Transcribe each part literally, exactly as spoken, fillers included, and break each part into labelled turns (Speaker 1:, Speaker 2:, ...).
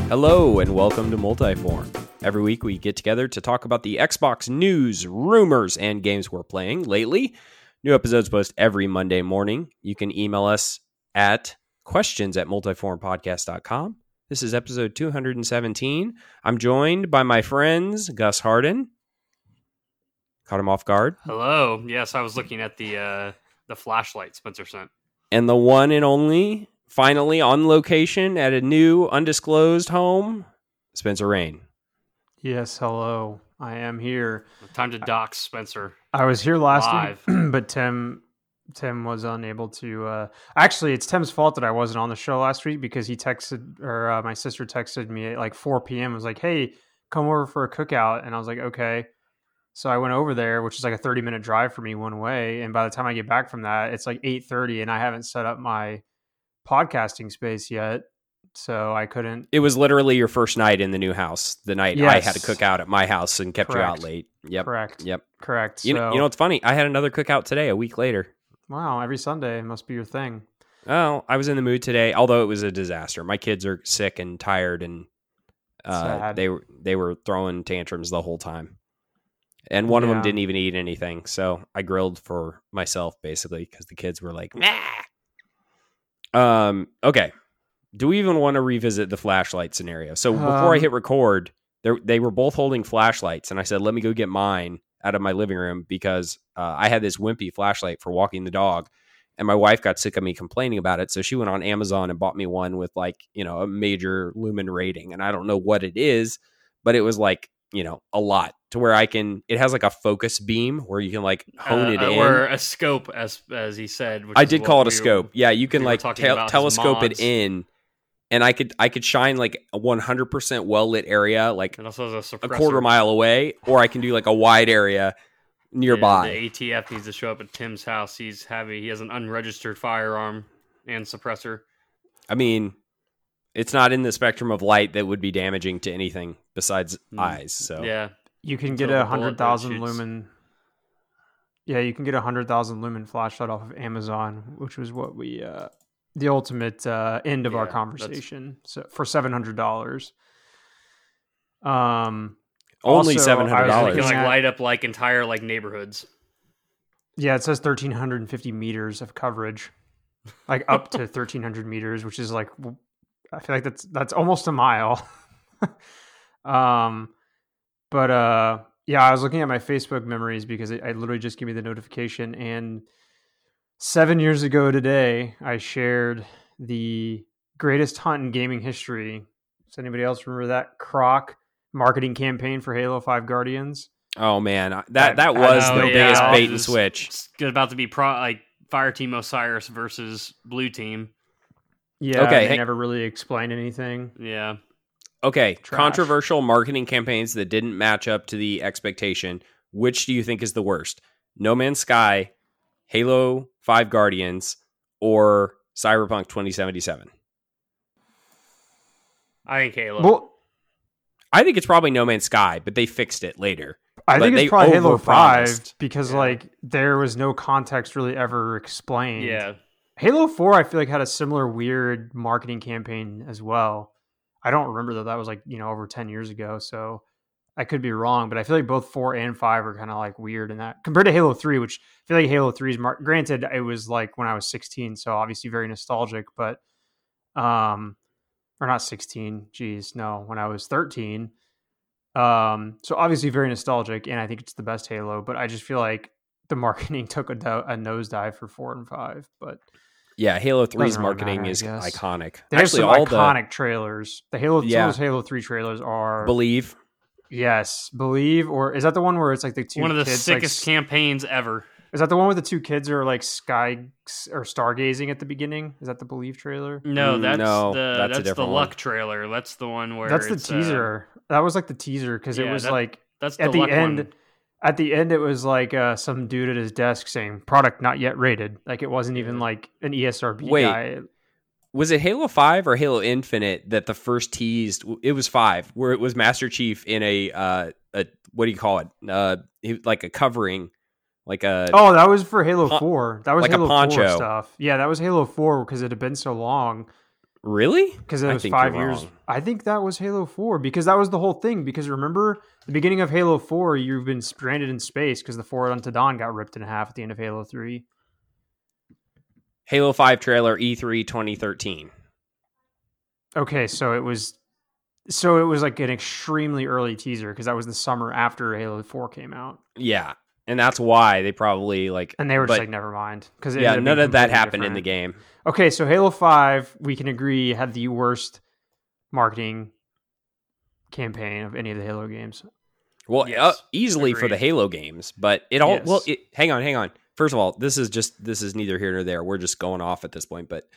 Speaker 1: Hello and welcome to Multiform. Every week we get together to talk about the Xbox news, rumors, and games we're playing lately. New episodes post every Monday morning. You can email us at questions at multiformpodcast dot com. This is episode two hundred seventeen. I'm joined by my friends, Gus Harden. Caught him off guard.
Speaker 2: Hello. Yes, I was looking at the uh, the flashlight Spencer sent.
Speaker 1: And the one and only, finally on location at a new undisclosed home, Spencer Rain.
Speaker 3: Yes, hello. I am here.
Speaker 2: Time to dox Spencer.
Speaker 3: I was here last
Speaker 2: Live.
Speaker 3: week, but Tim Tim was unable to. Uh, actually, it's Tim's fault that I wasn't on the show last week because he texted, or uh, my sister texted me at like four p.m. was like, "Hey, come over for a cookout," and I was like, "Okay." So I went over there, which is like a thirty minute drive for me one way, and by the time I get back from that, it's like eight thirty, and I haven't set up my podcasting space yet, so I couldn't.
Speaker 1: It was literally your first night in the new house. The night
Speaker 3: Yes.
Speaker 1: I had a cookout at my house and kept
Speaker 3: Correct.
Speaker 1: you out late. Yep.
Speaker 3: Correct.
Speaker 1: Yep.
Speaker 3: Correct.
Speaker 1: You know,
Speaker 3: So-
Speaker 1: you know what's funny? I had another cookout today, a week later.
Speaker 3: Wow, every Sunday must be your thing.
Speaker 1: Oh, I was in the mood today, although it was a disaster. My kids are sick and tired, and uh,
Speaker 3: Sad.
Speaker 1: they were they were throwing tantrums the whole time. And one of them
Speaker 3: Yeah.
Speaker 1: didn't even eat anything, so I grilled for myself basically because the kids were like, "Nah." Um. Okay. Do we even want to revisit the flashlight scenario? So before I
Speaker 3: Um,
Speaker 1: hit record, they they were both holding flashlights, and I said, "Let me go get mine out of my living room," because uh, I had this wimpy flashlight for walking the dog, and my wife got sick of me complaining about it, so she went on Amazon and bought me one with like you know a major lumen rating, and I don't know what it is, but it was like you know a lot to where I can. It has like a focus beam where you can like hone
Speaker 2: Uh,
Speaker 1: it
Speaker 2: uh,
Speaker 1: in.
Speaker 2: Or a scope, as as he said. Which
Speaker 1: I
Speaker 2: is
Speaker 1: did
Speaker 2: what
Speaker 1: call it a
Speaker 2: we
Speaker 1: scope.
Speaker 2: were-
Speaker 1: Yeah, you can
Speaker 2: we were
Speaker 1: like
Speaker 2: talking
Speaker 1: tel-
Speaker 2: about his
Speaker 1: telescope it
Speaker 2: mods.
Speaker 1: in, and I could I could shine like a one hundred percent well lit area, like
Speaker 2: It also has a
Speaker 1: a
Speaker 2: suppressor.
Speaker 1: quarter mile away, or I can do like a wide area
Speaker 2: Yeah,
Speaker 1: nearby.
Speaker 2: the A T F needs to show up at Tim's house. He's having he has an unregistered firearm and suppressor.
Speaker 1: I mean, it's not in the spectrum of light that would be damaging to anything besides
Speaker 2: Mm.
Speaker 1: eyes. So
Speaker 2: Yeah.
Speaker 3: You can
Speaker 2: Until
Speaker 3: get
Speaker 2: the
Speaker 3: a
Speaker 2: bullet
Speaker 3: hundred thousand
Speaker 2: shoots.
Speaker 3: lumen. Yeah, you can get a hundred thousand lumen flashlight off of Amazon, which was what we, uh, the ultimate uh, end of
Speaker 2: Yeah,
Speaker 3: our
Speaker 2: that's-
Speaker 3: conversation. So for seven hundred dollars. Um,
Speaker 1: only
Speaker 3: also,
Speaker 1: seven
Speaker 3: I
Speaker 1: hundred
Speaker 3: was
Speaker 2: It
Speaker 1: dollars.
Speaker 2: can like
Speaker 3: at-
Speaker 2: light up like entire like neighborhoods.
Speaker 3: yeah, it says thirteen hundred and fifty meters of coverage, like up to thirteen hundred meters, which is like, w- I feel like that's that's almost a mile. um, but uh, yeah, I was looking at my Facebook memories because it, I literally just gave me the notification, and seven years ago today, I shared the greatest hunt in gaming history. Does anybody else remember that Croc marketing campaign for Halo five Guardians?
Speaker 1: Oh man, I- that
Speaker 3: I-
Speaker 1: that
Speaker 3: I
Speaker 1: was
Speaker 2: know,
Speaker 1: the
Speaker 2: yeah,
Speaker 1: biggest
Speaker 2: I
Speaker 1: bait and
Speaker 2: was-
Speaker 1: switch.
Speaker 2: It's about to be pro like Fire Team Osiris versus Blue Team.
Speaker 3: Yeah,
Speaker 1: Okay,
Speaker 3: they
Speaker 1: hey-
Speaker 3: never really explained anything.
Speaker 2: Yeah.
Speaker 1: Okay,
Speaker 3: Trash.
Speaker 1: controversial marketing campaigns that didn't match up to the expectation. Which do you think is the worst? No Man's Sky, Halo five Guardians, or Cyberpunk twenty seventy-seven?
Speaker 2: I think Halo.
Speaker 3: Well,
Speaker 1: I think it's probably No Man's Sky, but they fixed it later.
Speaker 3: I
Speaker 1: But
Speaker 3: think
Speaker 1: they
Speaker 3: it's probably Halo five
Speaker 1: overpromised.
Speaker 3: because
Speaker 2: Yeah.
Speaker 3: like there was no context really ever explained.
Speaker 2: yeah.
Speaker 3: Halo four I feel like had a similar weird marketing campaign as well. I don't remember that that was like, you know, over ten years ago, so I could be wrong, but I feel like both four and five are kind of like weird in that compared to Halo three, which I feel like Halo three's mar- granted it was like when I was sixteen, so obviously very nostalgic, but um or not sixteen, geez, no, when I was thirteen. Um, so obviously very nostalgic, and I think it's the best Halo. But I just feel like the marketing took a, do- a nosedive for four and five. But
Speaker 1: Yeah, Halo three's
Speaker 3: Doesn't really
Speaker 1: marketing
Speaker 3: matter, I
Speaker 1: is
Speaker 3: guess.
Speaker 1: iconic.
Speaker 3: there's
Speaker 1: Actually,
Speaker 3: some
Speaker 1: all
Speaker 3: iconic trailers. The Halo,
Speaker 1: Yeah.
Speaker 3: some of those Halo three trailers are
Speaker 1: the Believe.
Speaker 3: yes, believe or is that the one where it's like the two
Speaker 2: One of the
Speaker 3: kids, like,
Speaker 2: sickest
Speaker 3: s-
Speaker 2: campaigns ever.
Speaker 3: is that the one where the two kids are like sky or stargazing at the beginning? Is that the Believe trailer?
Speaker 2: No,
Speaker 1: Mm,
Speaker 2: that's
Speaker 1: no,
Speaker 2: the
Speaker 1: that's a
Speaker 2: that's, the
Speaker 1: different
Speaker 2: luck
Speaker 1: one.
Speaker 2: trailer. That's the one where
Speaker 3: That's the
Speaker 2: it's, uh,
Speaker 3: teaser. that was like the teaser because it
Speaker 2: yeah,
Speaker 3: was
Speaker 2: that-
Speaker 3: like.
Speaker 2: that's
Speaker 3: At
Speaker 2: the
Speaker 3: the
Speaker 2: luck
Speaker 3: end,
Speaker 2: one.
Speaker 3: at the end, it was like uh, some dude at his desk saying "product not yet rated." Like it wasn't even
Speaker 2: Yeah.
Speaker 3: like an E S R B
Speaker 1: Wait.
Speaker 3: guy.
Speaker 1: Was it Halo five or Halo Infinite that the first teased? It was five, where it was Master Chief in a uh, a what do you call it? Uh, he- like a covering, like a
Speaker 3: Oh, that was for Halo
Speaker 1: Pon-
Speaker 3: four. That was
Speaker 1: like a
Speaker 3: Halo
Speaker 1: poncho.
Speaker 3: four stuff. Yeah, that was Halo four because it had been so long.
Speaker 1: Really?
Speaker 3: Because it
Speaker 1: I
Speaker 3: was
Speaker 1: think
Speaker 3: five
Speaker 1: you're
Speaker 3: years.
Speaker 1: wrong.
Speaker 3: I think that was Halo four because that was the whole thing. Because remember, the beginning of Halo four, you've been stranded in space because the Forward Unto Dawn got ripped in half at the end of Halo three.
Speaker 1: Halo five trailer E three twenty thirteen.
Speaker 3: Okay, so it was, so it was like an extremely early teaser because that was the summer after Halo four came out,
Speaker 1: Yeah, and that's why they probably like.
Speaker 3: and they were just
Speaker 1: but,
Speaker 3: like, never mind. Because
Speaker 1: yeah, none of that happened in the game.
Speaker 3: Okay, so Halo five, we can agree, had the worst marketing campaign of any of the Halo games.
Speaker 1: Well,
Speaker 2: Yes,
Speaker 1: uh, easily for
Speaker 2: agreed.
Speaker 1: the Halo games, but it all
Speaker 3: Yes.
Speaker 1: well. It, hang on, hang on. First of all, this is just this is neither here nor there. We're just going off at this point, but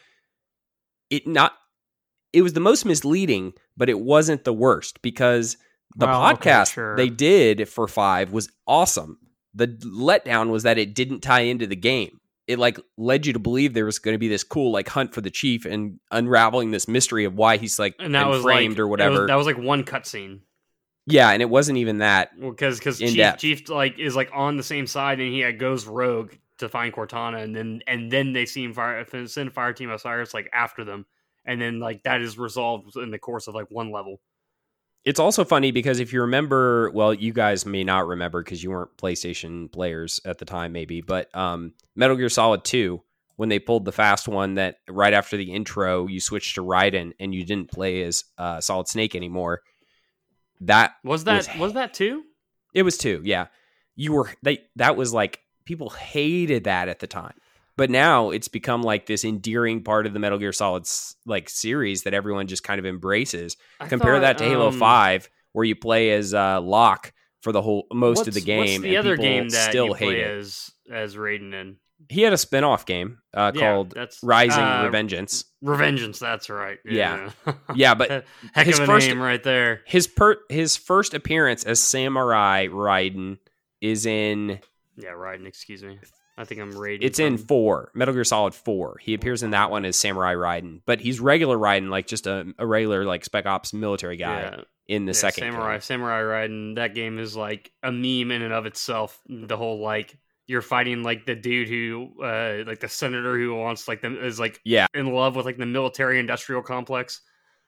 Speaker 1: it not. It was the most misleading, but it wasn't the worst because the
Speaker 3: Well, okay,
Speaker 1: podcast
Speaker 3: sure.
Speaker 1: they did for five was awesome. The letdown was that it didn't tie into the game. It like led you to believe there was going to be this cool like hunt for the chief and unraveling this mystery of why he's like
Speaker 2: And that
Speaker 1: been
Speaker 2: was
Speaker 1: framed
Speaker 2: like,
Speaker 1: or
Speaker 2: it was-
Speaker 1: whatever.
Speaker 2: that was like one cutscene.
Speaker 1: Yeah, and it wasn't even that.
Speaker 2: Because because
Speaker 1: In
Speaker 2: Chief,
Speaker 1: depth.
Speaker 2: Chief like is like on the same side and he like, goes rogue to find Cortana and then and then they see him fire send Fire Team Osiris like after them and then like that is resolved in the course of like one level.
Speaker 1: It's also funny because if you remember, well, you guys may not remember because you weren't PlayStation players at the time, maybe, but um, Metal Gear Solid two, when they pulled the fast one that right after the intro, you switched to Raiden and you didn't play as uh, Solid Snake anymore. That
Speaker 2: Was that
Speaker 1: was,
Speaker 2: was that too?
Speaker 1: It was two, yeah. You were they that was like people hated that at the time. But now it's become like this endearing part of the Metal Gear Solid like series that everyone just kind of embraces.
Speaker 2: I
Speaker 1: Compare
Speaker 2: thought,
Speaker 1: that to Halo
Speaker 2: um,
Speaker 1: five, where you play as uh, Locke for the whole most
Speaker 2: what's,
Speaker 1: of the game.
Speaker 2: What's the
Speaker 1: and
Speaker 2: other
Speaker 1: people
Speaker 2: game that
Speaker 1: still
Speaker 2: you
Speaker 1: hate
Speaker 2: play
Speaker 1: it.
Speaker 2: as as Raiden in?
Speaker 1: He had a spin-off game uh,
Speaker 2: Yeah,
Speaker 1: called
Speaker 2: that's
Speaker 1: Rising
Speaker 2: uh,
Speaker 1: Revengeance.
Speaker 2: Revengeance, that's right.
Speaker 1: Yeah. Yeah, but
Speaker 2: heck
Speaker 1: his
Speaker 2: of a
Speaker 1: first-
Speaker 2: name right there.
Speaker 1: His per his first appearance as Samurai Raiden is in
Speaker 2: Yeah, Raiden. Excuse me. I think I'm Raiden.
Speaker 1: it's in
Speaker 2: from-
Speaker 1: four, Metal Gear Solid four. He appears in that one as Samurai Raiden, but he's regular Raiden, like just a, a regular like Spec Ops military guy
Speaker 2: Yeah.
Speaker 1: in the
Speaker 2: Yeah,
Speaker 1: second
Speaker 2: Samurai
Speaker 1: game.
Speaker 2: Samurai Raiden. That game is like a meme in and of itself. The whole like you're fighting like the dude who uh like the senator who wants like them is like
Speaker 1: Yeah,
Speaker 2: in love with like the military industrial complex.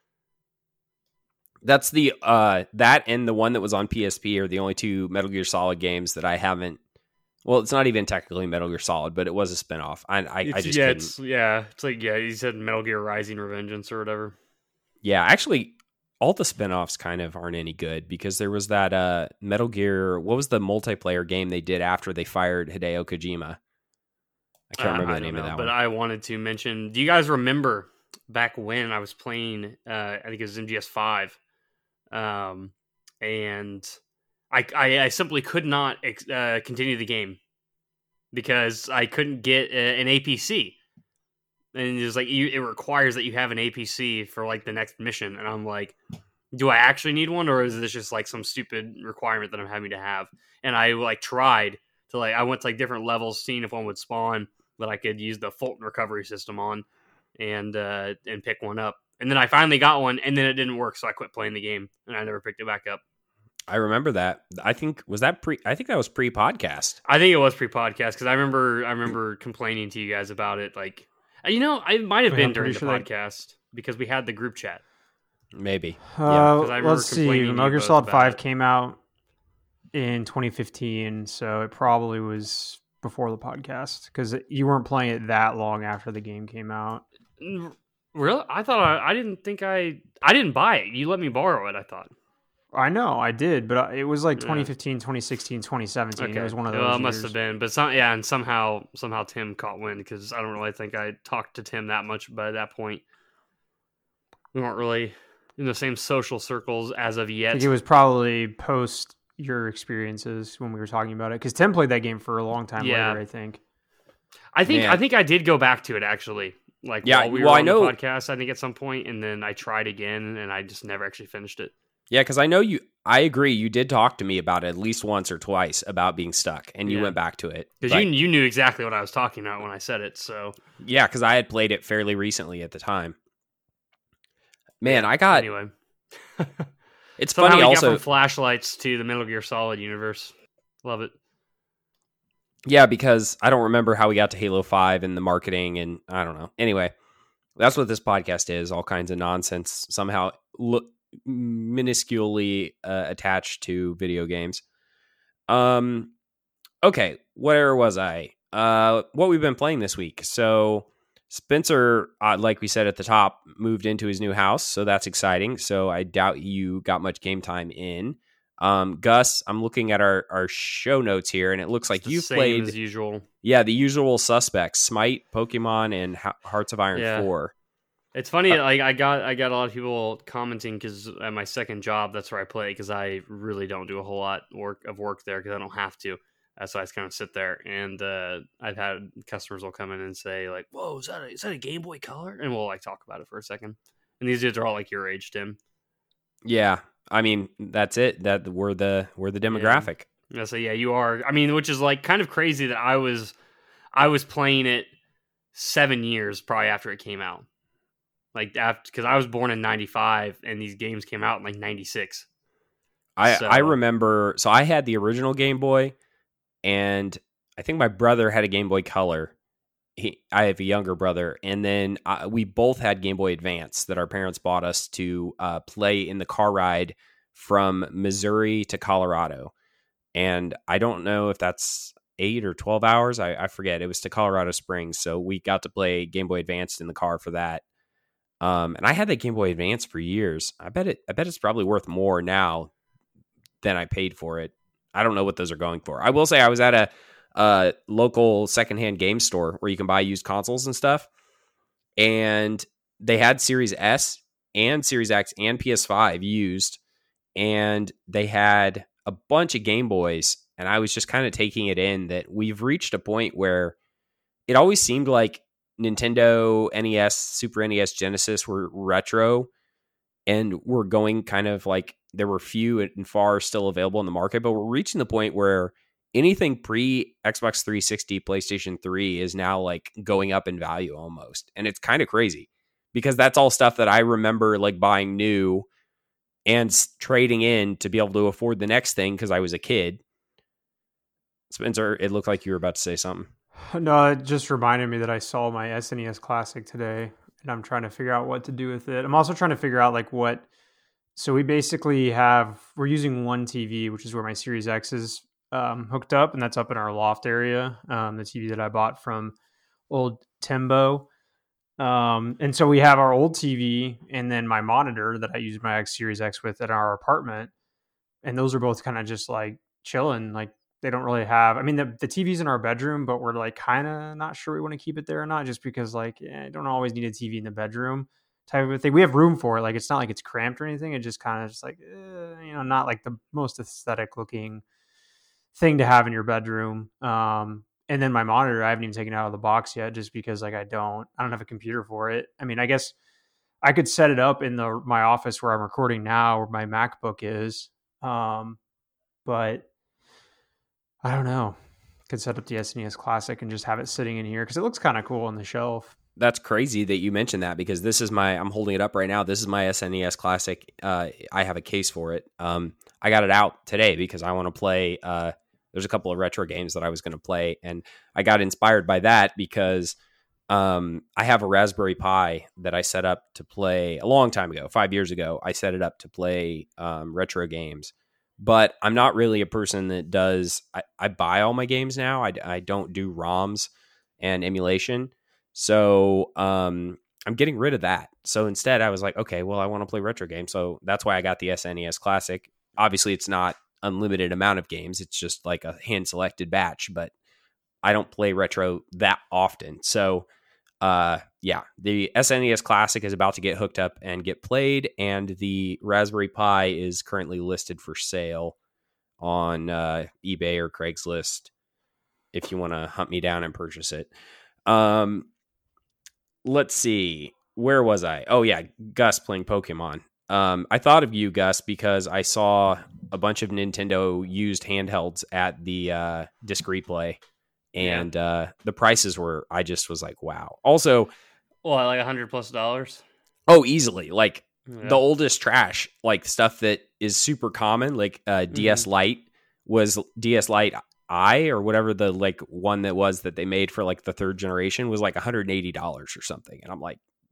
Speaker 1: that's the uh that and the one that was on P S P are the only two Metal Gear Solid games that I haven't. Well, it's not even technically Metal Gear Solid, but it was a spinoff. I I, I
Speaker 2: It's-
Speaker 1: just
Speaker 2: yeah,
Speaker 1: couldn't.
Speaker 2: it's yeah, it's like yeah, he said Metal Gear Rising Revengeance or whatever.
Speaker 1: Yeah, actually, all the spinoffs kind of aren't any good because there was that uh, Metal Gear. What was the multiplayer game they did after they fired Hideo Kojima? I can't
Speaker 2: Uh,
Speaker 1: remember
Speaker 2: I
Speaker 1: the
Speaker 2: don't
Speaker 1: name of
Speaker 2: know,
Speaker 1: that
Speaker 2: but
Speaker 1: one.
Speaker 2: I wanted to mention. Do you guys remember back when I was playing? Uh, I think it was M G S five, um, and I, I I simply could not ex- uh, continue the game because I couldn't get a, an A P C, and it's like you, it requires that you have an A P C for like the next mission, and I'm like, do I actually need one, or is this just like some stupid requirement that I'm having to have? And I like tried to like I went to like different levels, seeing if one would spawn that I could use the Fulton recovery system on, and uh, and pick one up. And then I finally got one, and then it didn't work, so I quit playing the game, and I never picked it back up.
Speaker 1: I remember that. I think was that pre. I think that was pre-podcast.
Speaker 2: I think it was pre-podcast because I remember I remember complaining to you guys about it. Like, you know, I might have
Speaker 3: Yeah,
Speaker 2: been
Speaker 3: I'm
Speaker 2: during
Speaker 3: pretty
Speaker 2: the
Speaker 3: sure that-
Speaker 2: podcast because we had the group chat.
Speaker 1: Maybe.
Speaker 3: Uh,
Speaker 2: 'cause I remember
Speaker 3: let's see.
Speaker 2: complaining to you
Speaker 3: Metal Gear
Speaker 2: both
Speaker 3: Solid
Speaker 2: about
Speaker 3: five
Speaker 2: it.
Speaker 3: came out in twenty fifteen, so it probably was before the podcast because you weren't playing it that long after the game came out.
Speaker 2: Mm, Really? I thought I, I didn't think I I didn't buy it. You let me borrow it. I thought.
Speaker 3: I know I did, but it was like
Speaker 2: Yeah.
Speaker 3: twenty fifteen, twenty sixteen, twenty seventeen. It was one of those.
Speaker 2: Well, it must
Speaker 3: years.
Speaker 2: have been, but some yeah, and somehow somehow Tim caught wind because I don't really think I talked to Tim that much by that point. We weren't really in the same social circles as of
Speaker 3: I
Speaker 2: yet.
Speaker 3: think it was probably post your experiences when we were talking about it because Tim played that game for a long time
Speaker 2: Yeah.
Speaker 3: later. I think.
Speaker 2: I think
Speaker 1: Man.
Speaker 2: I think I did go back to it actually. Like
Speaker 1: Yeah,
Speaker 2: while we
Speaker 1: well,
Speaker 2: were
Speaker 1: I
Speaker 2: on
Speaker 1: know-
Speaker 2: the podcast, I think at some point, and then I tried again, and I just never actually finished it.
Speaker 1: Yeah, because I know you. I agree. You did talk to me about it at least once or twice about being stuck, and you
Speaker 2: Yeah.
Speaker 1: went back to it.
Speaker 2: Because
Speaker 1: But-
Speaker 2: you you knew exactly what I was talking about when I said it. So
Speaker 1: yeah, because I had played it fairly recently at the time. Man, I got.
Speaker 2: anyway,
Speaker 1: It's
Speaker 2: somehow
Speaker 1: funny
Speaker 2: we
Speaker 1: also.
Speaker 2: got from flashlights to the Metal Gear Solid universe. Love it.
Speaker 1: Yeah, because I don't remember how we got to Halo five and the marketing, and I don't know. Anyway, That's what this podcast is, all kinds of nonsense somehow look minusculely uh, attached to video games. Um, okay, where was I? Uh, what we've been playing this week. So Spencer, uh, like we said at the top, moved into his new house, so that's exciting. So I doubt you got much game time in. Um, Gus, I'm looking at our, our show notes here, and it looks like you've
Speaker 2: same
Speaker 1: played
Speaker 2: as usual.
Speaker 1: Yeah, the usual suspects: Smite, Pokemon, and Hearts of Iron
Speaker 2: Yeah.
Speaker 1: four.
Speaker 2: It's funny,
Speaker 1: Uh,
Speaker 2: like I got I got a lot of people commenting because at my second job, that's where I play because I really don't do a whole lot work of work there because I don't have to. Uh, so I just kind of sit there, and uh, I've had customers will come in and say like, "Whoa, is that a, is that a Game Boy Color?" And we'll like talk about it for a second. And these dudes are all like your age, Tim.
Speaker 1: Yeah, I mean that's it. That we're the we're the demographic.
Speaker 2: Yeah, so yeah, you are. I mean, which is like kind of crazy that I was I was playing it seven years probably after it came out. Like after, because I was born in ninety-five and these games came out in like ninety-six.
Speaker 1: I
Speaker 2: So-
Speaker 1: I remember. So I had the original Game Boy, and I think my brother had a Game Boy Color. He, I have a younger brother, and then uh, we both had Game Boy Advance that our parents bought us to uh, play in the car ride from Missouri to Colorado. And I don't know if that's eight or twelve hours. I, I forget. It was to Colorado Springs, so we got to play Game Boy Advance in the car for that. Um, and I had that Game Boy Advance for years. I bet it. I bet it's probably worth more now than I paid for it. I don't know what those are going for. I will say I was at a, a local secondhand game store where you can buy used consoles and stuff, and they had Series S and Series X and P S five used, and they had a bunch of Game Boys. And I was just kind of taking it in that we've reached a point where it always seemed like Nintendo, N E S, Super N E S, Genesis were retro, and we're going kind of like there were few and far still available in the market, but we're reaching the point where anything pre Xbox three sixty, PlayStation three is now like going up in value almost. And it's kind of crazy because that's all stuff that I remember like buying new and trading in to be able to afford the next thing because I was a kid. Spencer, it looked like you were about to say something.
Speaker 3: No, it just reminded me that I saw my S N E S Classic today, and I'm trying to figure out what to do with it. I'm also trying to figure out like what. So we basically have we're using one T V, which is where my Series X is um, hooked up, and that's up in our loft area. Um, the T V that I bought from old Timbo, um, and so we have our old T V, and then my monitor that I use my X Series X with at our apartment, and those are both kind of just like chilling, like. They don't really have, I mean, the, the T V's in our bedroom, but we're like kind of not sure we want to keep it there or not, just because like, eh, I don't always need a T V in the bedroom type of thing. We have room for it. Like, it's not like it's cramped or anything. It's just kind of just like, eh, you know, not like the most aesthetic looking thing to have in your bedroom. Um, and then my monitor, I haven't even taken it out of the box yet, just because like, I don't, I don't have a computer for it. I mean, I guess I could set it up in the, my office where I'm recording now, where my MacBook is. Um, but I don't know. Could set up the S N E S Classic and just have it sitting in here because it looks kind of cool on the shelf.
Speaker 1: That's crazy that you mentioned that because this is my, I'm holding it up right now. This is my S N E S Classic. Uh, I have a case for it. Um, I got it out today because I want to play. Uh, there's a couple of retro games that I was going to play, and I got inspired by that because um, I have a Raspberry Pi that I set up to play a long time ago, five years ago. I set it up to play um, retro games. But I'm not really a person that does, I, I buy all my games now. I, I don't do ROMs and emulation. So um, I'm getting rid of that. So instead I was like, okay, well, I want to play retro games. So that's why I got the S N E S Classic. Obviously it's not unlimited amount of games. It's just like a hand selected batch, but I don't play retro that often. So Uh, yeah, the S N E S Classic is about to get hooked up and get played, and the Raspberry Pi is currently listed for sale on uh, eBay or Craigslist if you want to hunt me down and purchase it. Um, let's see. Where was I? Oh, yeah, Gus playing Pokemon. Um, I thought of you, Gus, because I saw a bunch of Nintendo used handhelds at the uh, Disc Replay. And yeah. uh, the prices were, I just was like, wow. Also,
Speaker 2: well, like a hundred plus dollars.
Speaker 1: Oh, easily. Like
Speaker 2: yeah.
Speaker 1: the oldest trash, like stuff that is super common, like uh, mm-hmm. D S Lite was D S Lite I or whatever the like one that was that they made for like the third generation was like one hundred eighty dollars or something. And I'm like,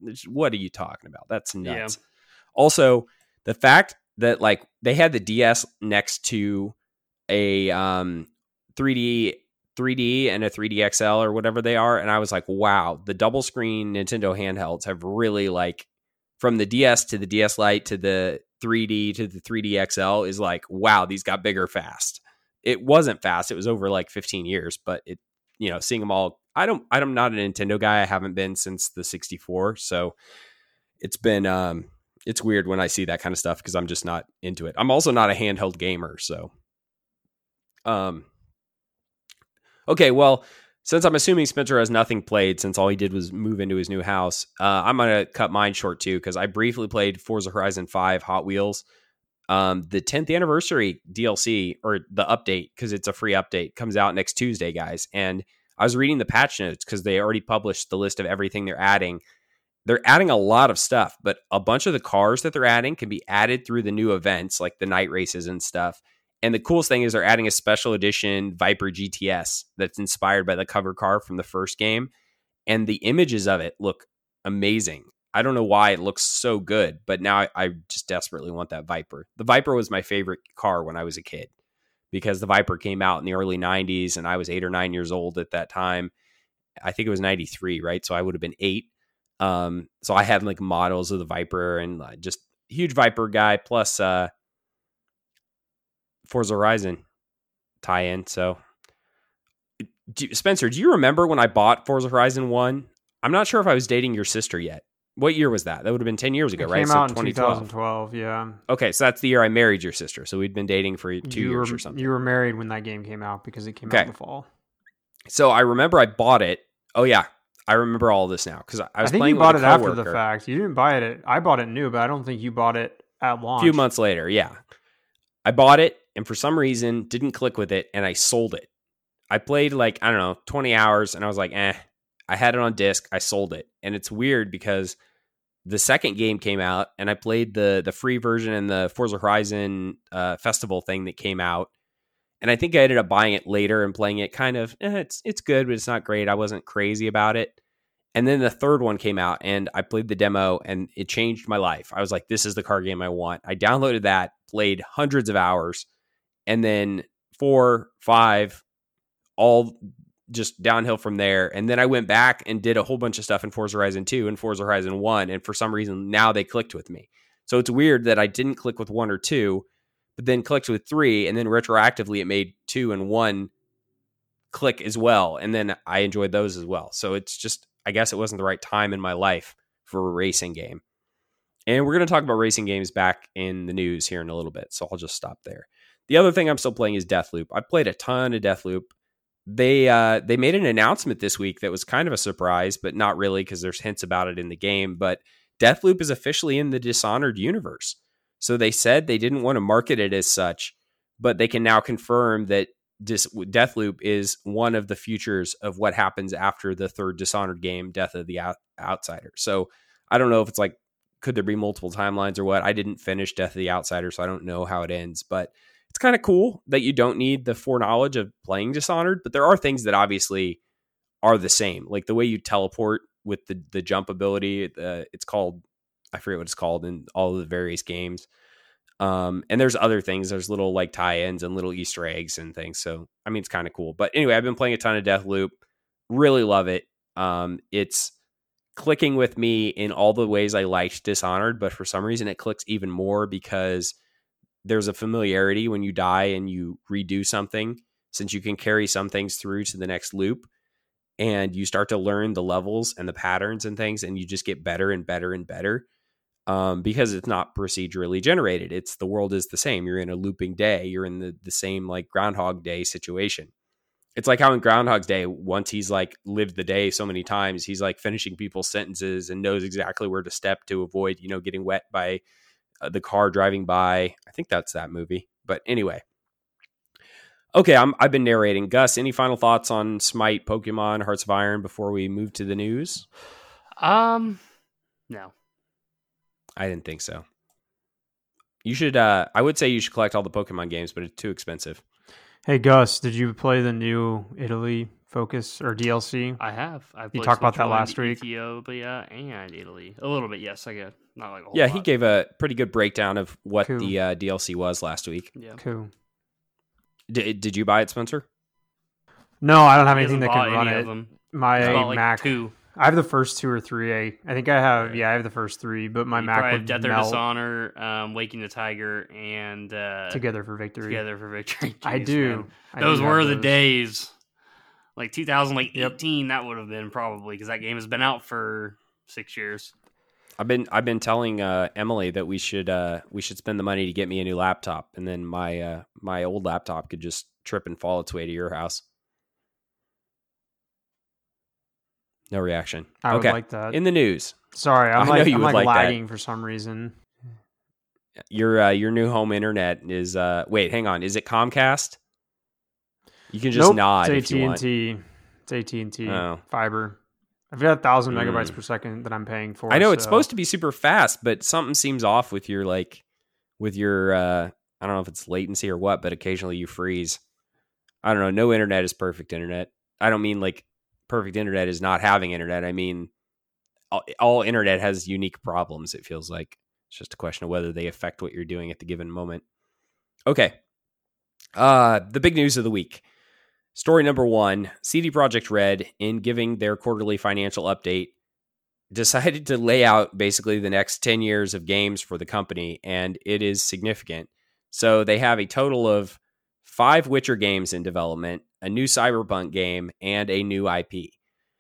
Speaker 1: What are you talking about? That's nuts.
Speaker 2: Yeah.
Speaker 1: Also, the fact that like they had the D S next to a um, three D three D and a three D X L or whatever they are, and I was like, wow, the double screen Nintendo handhelds have really like from the D S to the D S Lite to the three D to the three D X L is like, wow, these got bigger fast. It wasn't fast. It was over like fifteen years, but it, you know, seeing them all, I don't, I'm not a Nintendo guy. I haven't been since the sixty-four. So it's been, um, it's weird when I see that kind of stuff because I'm just not into it. I'm also not a handheld gamer. So, um, okay, well, since I'm assuming Spencer has nothing played since all he did was move into his new house, uh, I'm going to cut mine short too because I briefly played Forza Horizon five Hot Wheels. Um, the tenth anniversary D L C or the update, because it's a free update, comes out next Tuesday, guys. And I was reading the patch notes because they already published the list of everything they're adding. They're adding a lot of stuff, but a bunch of the cars that they're adding can be added through the new events like the night races and stuff. And the coolest thing is they're adding a special edition Viper G T S that's inspired by the cover car from the first game. And the images of it look amazing. I don't know why it looks so good, but now I, I just desperately want that Viper. The Viper was my favorite car when I was a kid because the Viper came out in the early nineties and I was eight or nine years old at that time. I think it was ninety-three, right? So I would have been eight. Um, so I had like models of the Viper and uh, just huge Viper guy plus uh, Forza Horizon tie-in. So do, Spencer, do you remember when I bought Forza Horizon one? I'm not sure if I was dating your sister yet. What year was that? That would have been ten years ago,
Speaker 3: it
Speaker 1: right?
Speaker 3: Came
Speaker 1: so
Speaker 3: out in twenty twelve, yeah.
Speaker 1: Okay, so that's the year I married your sister. So we'd been dating for two
Speaker 3: you
Speaker 1: years
Speaker 3: were,
Speaker 1: or something.
Speaker 3: You were married when that game came out because it came
Speaker 1: okay.
Speaker 3: out in the fall.
Speaker 1: So I remember I bought it. Oh yeah, I remember all this now because I was
Speaker 3: I think
Speaker 1: playing
Speaker 3: you bought
Speaker 1: with
Speaker 3: it
Speaker 1: a
Speaker 3: after
Speaker 1: coworker.
Speaker 3: the fact. You didn't buy it. I bought it new, but I don't think you bought it at launch.
Speaker 1: A few months later, yeah. I bought it and for some reason didn't click with it and I sold it. I played like, I don't know, twenty hours and I was like, eh. I had it on disc. I sold it. And it's weird because the second game came out and I played the the free version and the Forza Horizon uh, festival thing that came out. And I think I ended up buying it later and playing it kind of, eh, it's it's good, but it's not great. I wasn't crazy about it. And then the third one came out and I played the demo and it changed my life. I was like, this is the car game I want. I downloaded that, played hundreds of hours, and then four, five, all just downhill from there. And then I went back and did a whole bunch of stuff in Forza Horizon two and Forza Horizon one. And for some reason, now they clicked with me. So it's weird that I didn't click with one or two, but then clicked with three. And then retroactively, it made two and one click as well. And then I enjoyed those as well. So it's just, I guess it wasn't the right time in my life for a racing game. And we're going to talk about racing games back in the news here in a little bit. So I'll just stop there. The other thing I'm still playing is Deathloop. I played a ton of Deathloop. They uh, they made an announcement this week that was kind of a surprise, but not really because there's hints about it in the game. But Deathloop is officially in the Dishonored universe. So they said they didn't want to market it as such, but they can now confirm that Dis- Deathloop is one of the futures of what happens after the third Dishonored game, Death of the Out- Outsider. So I don't know if it's like, could there be multiple timelines or what? I didn't finish Death of the Outsider, so I don't know how it ends. But it's kind of cool that you don't need the foreknowledge of playing Dishonored, but there are things that obviously are the same. Like the way you teleport with the, the jump ability, uh, it's called, I forget what it's called in all of the various games. Um, and there's other things. There's little like tie-ins and little Easter eggs and things. So, I mean, it's kind of cool. But anyway, I've been playing a ton of Deathloop. Really love it. Um, it's clicking with me in all the ways I liked Dishonored, but for some reason it clicks even more because there's a familiarity when you die and you redo something, since you can carry some things through to the next loop and you start to learn the levels and the patterns and things, and you just get better and better and better. Um, because it's not procedurally generated. It's the world is the same. You're in a looping day. You're in the, the same like Groundhog Day situation. It's like how in Groundhog's Day, once he's like lived the day so many times, he's like finishing people's sentences and knows exactly where to step to avoid, you know, getting wet by uh, the car driving by. I think that's that movie. But anyway. Okay, I'm, I've been narrating. Gus, any final thoughts on Smite, Pokemon, Hearts of Iron before we move to the news?
Speaker 2: Um, no.
Speaker 1: I didn't think so. You should, uh, I would say you should collect all the Pokemon games, but it's too expensive.
Speaker 3: Hey, Gus, did you play the new Italy Focus or D L C?
Speaker 2: I have. I've
Speaker 3: You
Speaker 2: played
Speaker 3: talked about that
Speaker 2: Switzerland,
Speaker 3: last week.
Speaker 2: Ethiopia and Italy. A little bit, yes. I guess not like a whole
Speaker 1: Yeah,
Speaker 2: lot.
Speaker 1: he gave a pretty good breakdown of what
Speaker 3: Cool.
Speaker 1: the uh, D L C was last week.
Speaker 2: Yeah.
Speaker 3: Cool.
Speaker 1: D- did you buy it, Spencer?
Speaker 3: No, I don't have
Speaker 2: He
Speaker 3: anything that
Speaker 2: hasn't
Speaker 3: can
Speaker 2: bought
Speaker 3: run
Speaker 2: any
Speaker 3: it.
Speaker 2: of them.
Speaker 3: My
Speaker 2: He's bought, like,
Speaker 3: Mac.
Speaker 2: two.
Speaker 3: I have the first two or three. I, I think I have.
Speaker 2: Yeah.
Speaker 3: Yeah, I have the first three, but my
Speaker 2: You
Speaker 3: Mac
Speaker 2: probably
Speaker 3: would
Speaker 2: have Death or
Speaker 3: melt
Speaker 2: Dishonor, um, Waking the Tiger, and uh,
Speaker 3: together for victory.
Speaker 2: Together for Victory.
Speaker 3: I
Speaker 2: Jeez,
Speaker 3: do.
Speaker 2: man.
Speaker 3: I
Speaker 2: Those
Speaker 3: do have
Speaker 2: were the
Speaker 3: those.
Speaker 2: days. Like two thousand
Speaker 3: Yep.
Speaker 2: eighteen, that would have been probably because that game has been out for six years.
Speaker 1: I've been I've been telling uh, Emily that we should uh, we should spend the money to get me a new laptop, and then my uh, my old laptop could just trip and fall its way to your house. No reaction.
Speaker 3: I would
Speaker 1: okay.
Speaker 3: like that.
Speaker 1: In the news,
Speaker 3: Sorry, I'm
Speaker 1: I know
Speaker 3: like
Speaker 1: you
Speaker 3: I'm
Speaker 1: would
Speaker 3: like,
Speaker 1: like that.
Speaker 3: lagging for some reason.
Speaker 1: your uh, your new home internet is uh, wait, hang on, is it Comcast? You can just
Speaker 3: nope,
Speaker 1: nod
Speaker 3: it's
Speaker 1: if you want.
Speaker 3: A T and T. It's A T and T
Speaker 1: Oh.
Speaker 3: fiber. I've got a thousand
Speaker 1: Mm.
Speaker 3: megabytes per second that I'm paying for.
Speaker 1: I know it's
Speaker 3: so-
Speaker 1: supposed to be super fast, but something seems off with your like with your uh I don't know if it's latency or what, but occasionally you freeze. I don't know. No internet is perfect internet. I don't mean like perfect internet is not having internet. I mean all, all internet has unique problems, it feels like. It's just a question of whether they affect what you're doing at the given moment. Okay. Uh the big news of the week. Story number one, C D Projekt Red, in giving their quarterly financial update, decided to lay out basically the next ten years of games for the company, and it is significant. So they have a total of five Witcher games in development, a new Cyberpunk game, and a new I P.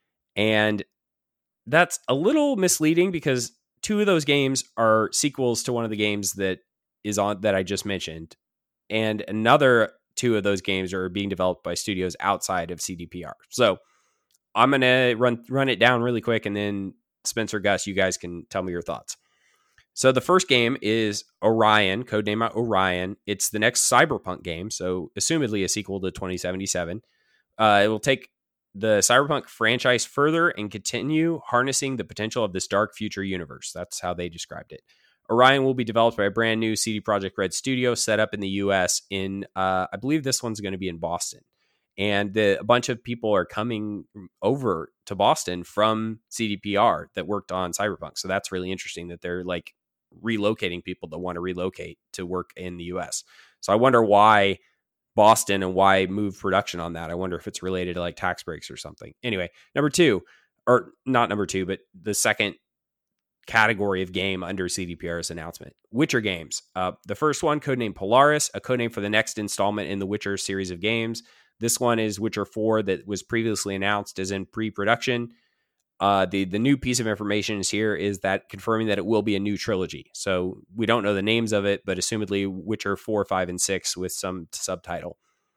Speaker 1: And that's a little misleading because two of those games are sequels to one of the games that is on that I just mentioned, and another two of those games are being developed by studios outside of C D P R. So I'm going to run run it down really quick, and then Spencer, Gus, you guys can tell me your thoughts. So the first game is Orion, codename Orion. It's the next Cyberpunk game, so assumedly a sequel to twenty seventy-seven. Uh, it will take the Cyberpunk franchise further and continue harnessing the potential of this dark future universe. That's how they described it. Orion will be developed by a brand new C D Projekt Red studio set up in the U S in, uh, I believe this one's going to be in Boston. And the, a bunch of people are coming over to Boston from C D P R that worked on Cyberpunk. So that's really interesting that they're like relocating people that want to relocate to work in the U S. So I wonder why Boston and why move production on that. I wonder if it's related to like tax breaks or something. Anyway, number two, or not number two, but the second category of game under C D P R's announcement. Witcher games. Uh, the first one, codename Polaris, a codename for the next installment in the Witcher series of games. This one is Witcher four that was previously announced as in pre-production. Uh, the, the new piece of information is here is that confirming that it will be a new trilogy. So we don't know the names of it, but assumedly Witcher four, five, and six with some subtitle.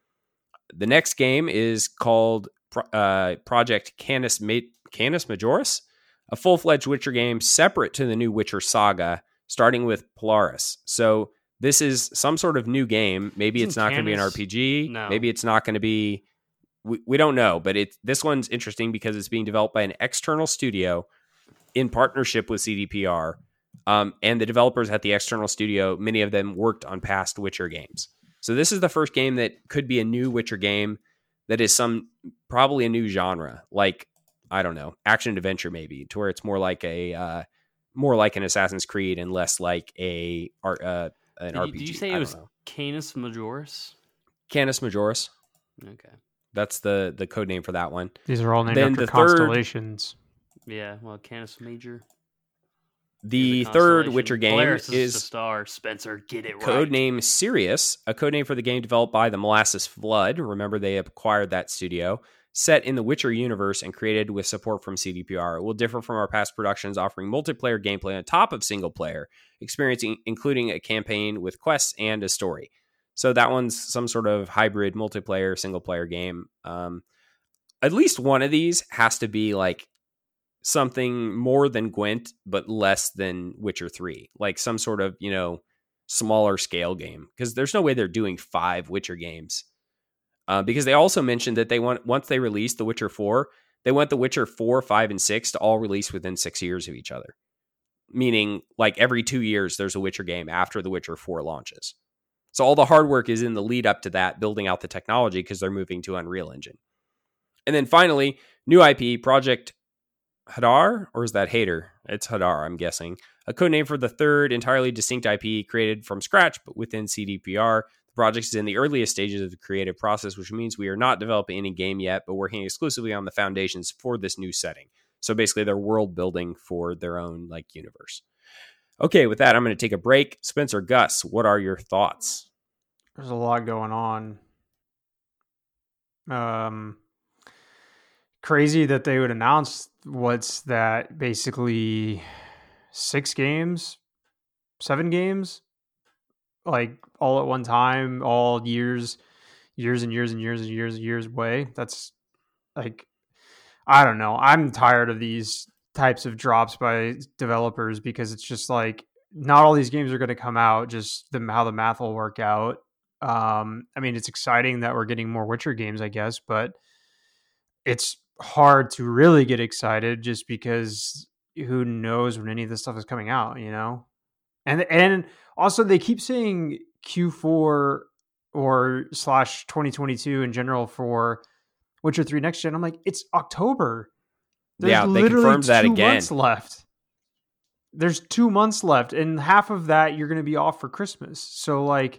Speaker 1: The next game is called uh, Project Canis, Ma- Canis Majoris, a full-fledged Witcher game separate to the new Witcher saga, starting with Polaris. So this is some sort of new game. Maybe
Speaker 2: Isn't
Speaker 1: it's not going to be an
Speaker 2: Canis-
Speaker 1: R P G.
Speaker 2: No.
Speaker 1: Maybe it's not going to be... We, we don't know, but it this one's interesting because it's being developed by an external studio in partnership with C D P R. Um, and the developers at the external studio, many of them worked on past Witcher games. So this is the first game that could be a new Witcher game that is some probably a new genre, like, I don't know, action adventure maybe, to where it's more like a uh, more like an Assassin's Creed and less like a uh, an
Speaker 2: Did
Speaker 1: R
Speaker 2: you,
Speaker 1: P G.
Speaker 2: did you say
Speaker 1: I
Speaker 2: it
Speaker 1: don't
Speaker 2: was
Speaker 1: know.
Speaker 2: Canis Majoris?
Speaker 1: Canis Majoris?
Speaker 2: Okay.
Speaker 1: That's the the code name for that one.
Speaker 3: These are all named
Speaker 1: Then
Speaker 3: after
Speaker 1: the third-
Speaker 3: constellations.
Speaker 2: Yeah, well, Canis Major.
Speaker 1: The
Speaker 2: is a
Speaker 1: third
Speaker 2: constellation.
Speaker 1: Witcher game
Speaker 2: Polaris is,
Speaker 1: is
Speaker 2: the star. Spencer, get it right.
Speaker 1: codename Sirius, a codename for the game developed by the Molasses Flood. Remember, they acquired that studio. Set in the Witcher universe and created with support from C D P R. It will differ from our past productions, offering multiplayer gameplay on top of single player, experiencing including a campaign with quests and a story. So that one's some sort of hybrid multiplayer, single player game. Um, at least one of these has to be like something more than Gwent, but less than Witcher three, like some sort of, you know, smaller scale game, because there's no way they're doing five Witcher games. Uh, because they also mentioned that they want, once they release The Witcher four, they want The Witcher four, five, and six to all release within six years of each other. Meaning, like, every two years, there's a Witcher game after The Witcher four launches. So all the hard work is in the lead up to that, building out the technology, because they're moving to Unreal Engine. And then finally, new I P, Project Hadar, or is that Hader? It's Hadar, I'm guessing. A codename for the third entirely distinct I P created from scratch, but within C D P R. The project is in the earliest stages of the creative process, which means we are not developing any game yet, but working exclusively on the foundations for this new setting. So basically, they're world building for their own like universe. Okay, with that, I'm going to take a break. Spencer, Gus, what are your thoughts?
Speaker 3: There's a lot going on. Um, crazy that they would announce what's that basically six games, seven games, like all at one time, all years, years and years and years and years and years away. That's like, I don't know. I'm tired of these types of drops by developers because it's just like not all these games are going to come out, just the, how the math will work out. Um, I mean, it's exciting that we're getting more Witcher games, I guess, but it's hard to really get excited just because who knows when any of this stuff is coming out, you know? And and also they keep saying Q four or slash twenty twenty-two in general for Witcher three Next Gen. I'm like, it's October. There's
Speaker 1: yeah, they
Speaker 3: literally
Speaker 1: confirmed that
Speaker 3: two
Speaker 1: again.
Speaker 3: months left. There's two months left, and half of that you're going to be off for Christmas. So like,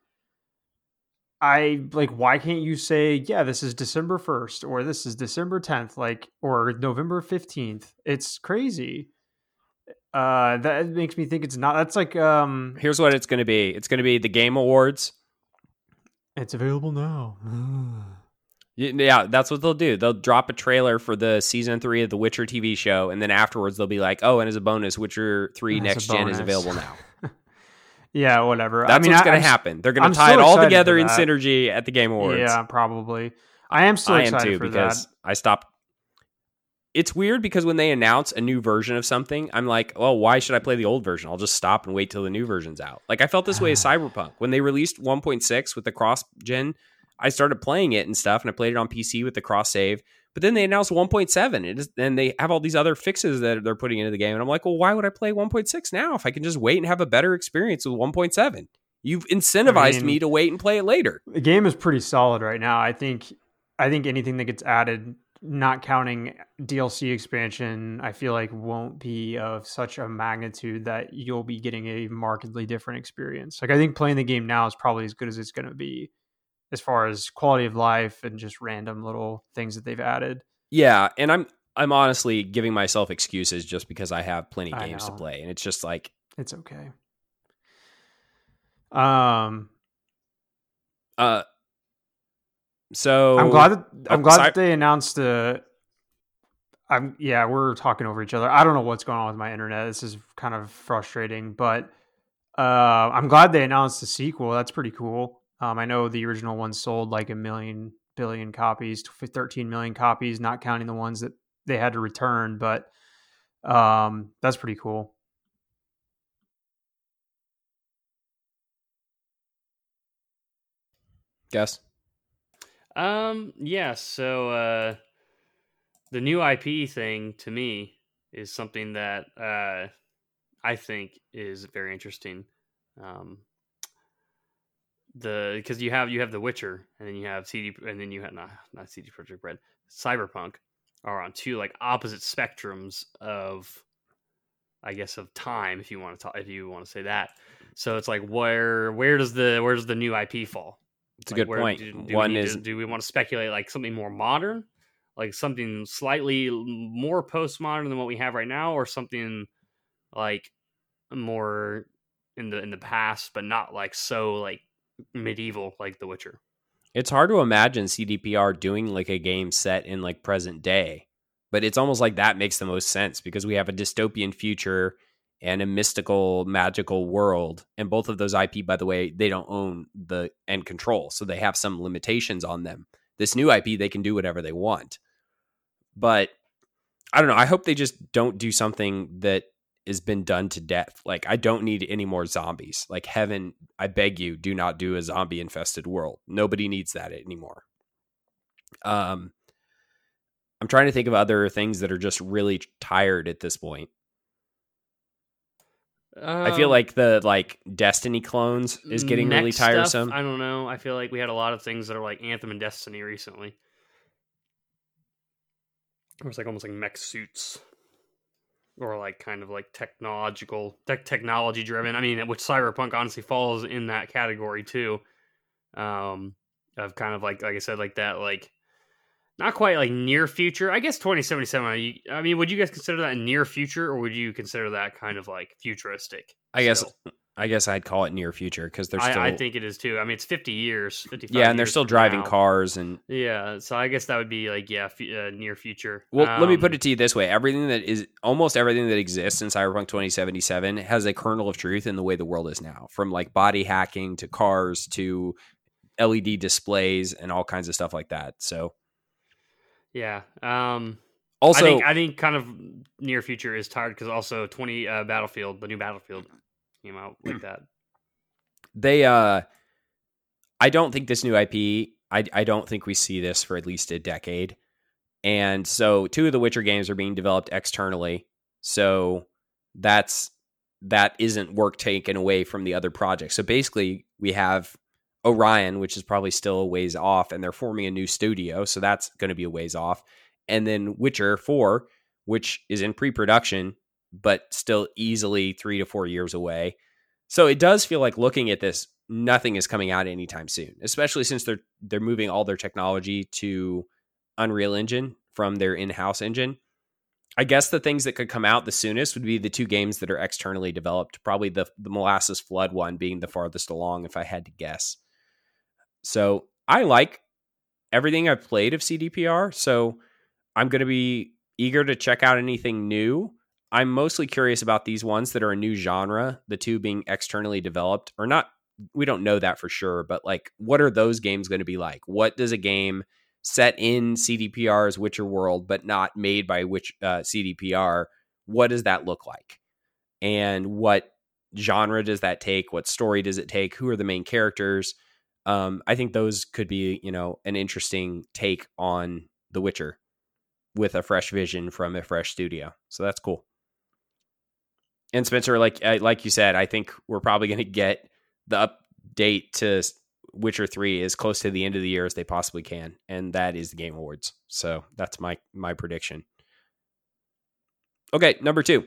Speaker 3: I like, why can't you say, yeah, this is December first or this is December tenth, like, or November fifteenth? It's crazy. Uh, that makes me think it's not. That's like, um,
Speaker 1: Here's what it's going to be. It's going to be the Game Awards.
Speaker 3: It's available now.
Speaker 1: Yeah, that's what they'll do. They'll drop a trailer for the season three of the Witcher T V show, and then afterwards they'll be like, "Oh, and as a bonus, Witcher three
Speaker 3: As a
Speaker 1: Next Gen is
Speaker 3: bonus.
Speaker 1: available now."
Speaker 3: Yeah, whatever.
Speaker 1: That's
Speaker 3: I mean,
Speaker 1: what's
Speaker 3: I-
Speaker 1: going
Speaker 3: I'm
Speaker 1: to
Speaker 3: s-
Speaker 1: happen. They're going
Speaker 3: I'm
Speaker 1: to tie
Speaker 3: so
Speaker 1: it all
Speaker 3: excited
Speaker 1: together
Speaker 3: for
Speaker 1: in
Speaker 3: that.
Speaker 1: synergy at the Game Awards.
Speaker 3: Yeah, probably. I am so
Speaker 1: I am
Speaker 3: excited
Speaker 1: too
Speaker 3: for
Speaker 1: because
Speaker 3: that.
Speaker 1: I stopped. It's weird because when they announce a new version of something, I'm like, well, why should I play the old version? I'll just stop and wait till the new version's out. Like I felt this way as Cyberpunk. When they released one point six with the cross-gen, I started playing it and stuff, and I played it on P C with the cross-save. But then they announced one point seven, and, and they have all these other fixes that they're putting into the game. And I'm like, well, why would I play one point six now if I can just wait and have a better experience with one point seven? You've incentivized
Speaker 3: I mean,
Speaker 1: me to wait and play it later.
Speaker 3: The game is pretty solid right now. I think I think anything that gets added, not counting D L C expansion, I feel like won't be of such a magnitude that you'll be getting a markedly different experience. Like I think playing the game now is probably as good as it's going to be as far as quality of life and just random little things that they've added.
Speaker 1: Yeah, and I'm I'm honestly giving myself excuses just because I have plenty of
Speaker 3: I
Speaker 1: games to
Speaker 3: know.
Speaker 1: play, and it's just like,
Speaker 3: It's okay. Um,
Speaker 1: uh, so
Speaker 3: I'm glad that I'm
Speaker 1: oh,
Speaker 3: glad
Speaker 1: Cy-
Speaker 3: that they announced the. I'm yeah, we're talking over each other. I don't know what's going on with my internet. This is kind of frustrating, but uh, I'm glad they announced the sequel. That's pretty cool. Um, I know the original one sold like a million billion copies, thirteen million copies, not counting the ones that they had to return. But um, that's pretty cool.
Speaker 1: Guess.
Speaker 2: Um, yeah, so uh, the new I P thing to me is something that uh, I think is very interesting. Um, the because you have you have The Witcher, and then you have C D, and then you have not not C D Projekt Red, Cyberpunk are on two like opposite spectrums of, I guess, of time, if you want to talk, if you want to say that. So it's like where where does the where does the new I P fall?
Speaker 1: It's a
Speaker 2: Like,
Speaker 1: good
Speaker 2: where
Speaker 1: point.
Speaker 2: Do, do
Speaker 1: One
Speaker 2: we need
Speaker 1: is
Speaker 2: to, do we want to speculate like something more modern, like something slightly more postmodern than what we have right now, or something like more in the in the past, but not like so like medieval like The Witcher?
Speaker 1: it's hard to imagine C D P R doing like a game set in like present day, but it's almost like that makes the most sense because we have a dystopian future and a mystical, magical world. And both of those I P, by the way, they don't own the and control. So they have some limitations on them. This new I P, they can do whatever they want. But I don't know. I hope they just don't do something that has been done to death. Like, I don't need any more zombies. Like, heaven, I beg you, do not do a zombie infested world. Nobody needs that anymore. Um, I'm trying to think of other things that are just really tired at this point.
Speaker 2: Um,
Speaker 1: I feel like the like Destiny clones is getting really
Speaker 2: next stuff,
Speaker 1: tiresome.
Speaker 2: I don't know. I feel like we had a lot of things that are like Anthem and Destiny recently. Or it's like almost like mech suits. Or like kind of like technological, tech technology driven. I mean, which Cyberpunk honestly falls in that category too. Um, of kind of like, like I said, like that, like not quite like near future. I guess twenty seventy-seven. I mean, would you guys consider that near future, or would you consider that kind of like futuristic?
Speaker 1: I guess,
Speaker 2: still?
Speaker 1: I guess I'd call it near future because they're still.
Speaker 2: I, I think it is too. I mean, it's fifty years, fifty-five.
Speaker 1: Yeah, and they're
Speaker 2: years
Speaker 1: still
Speaker 2: from
Speaker 1: driving
Speaker 2: now.
Speaker 1: cars and.
Speaker 2: Yeah, so I guess that would be like yeah, f- uh, near future.
Speaker 1: Well,
Speaker 2: um,
Speaker 1: let me put it to you this way: everything that is almost everything that exists in Cyberpunk twenty seventy-seven has a kernel of truth in the way the world is now, from like body hacking to cars to L E D displays and all kinds of stuff like that. So,
Speaker 2: yeah. Um,
Speaker 1: also,
Speaker 2: I think I think kind of near future is tired because also twenty uh, Battlefield, the new Battlefield came out like that.
Speaker 1: They, uh, I don't think this new I P. I I don't think we see this for at least a decade. And so, two of the Witcher games are being developed externally. So that's that isn't work taken away from the other projects. So basically, we have Orion, which is probably still a ways off, and they're forming a new studio, so that's going to be a ways off. And then Witcher four, which is in pre-production, but still easily three to four years away. So it does feel like looking at this, nothing is coming out anytime soon, especially since they're they're moving all their technology to Unreal Engine from their in-house engine. I guess the things that could come out the soonest would be the two games that are externally developed, probably the, the Molasses Flood one being the farthest along, if I had to guess. So I like everything I've played of C D P R, so I'm going to be eager to check out anything new. I'm mostly curious about these ones that are a new genre, the two being externally developed, or not. We don't know that for sure, but like, what are those games going to be like? What does a game set in C D P R's Witcher world, but not made by which uh, C D P R? What does that look like? And what genre does that take? What story does it take? Who are the main characters? Um, I think those could be, you know, an interesting take on The Witcher with a fresh vision from a fresh studio. So that's cool. And Spencer, like like you said, I think we're probably going to get the update to Witcher three as close to the end of the year as they possibly can, and that is the Game Awards. So that's my my prediction. Okay, number two.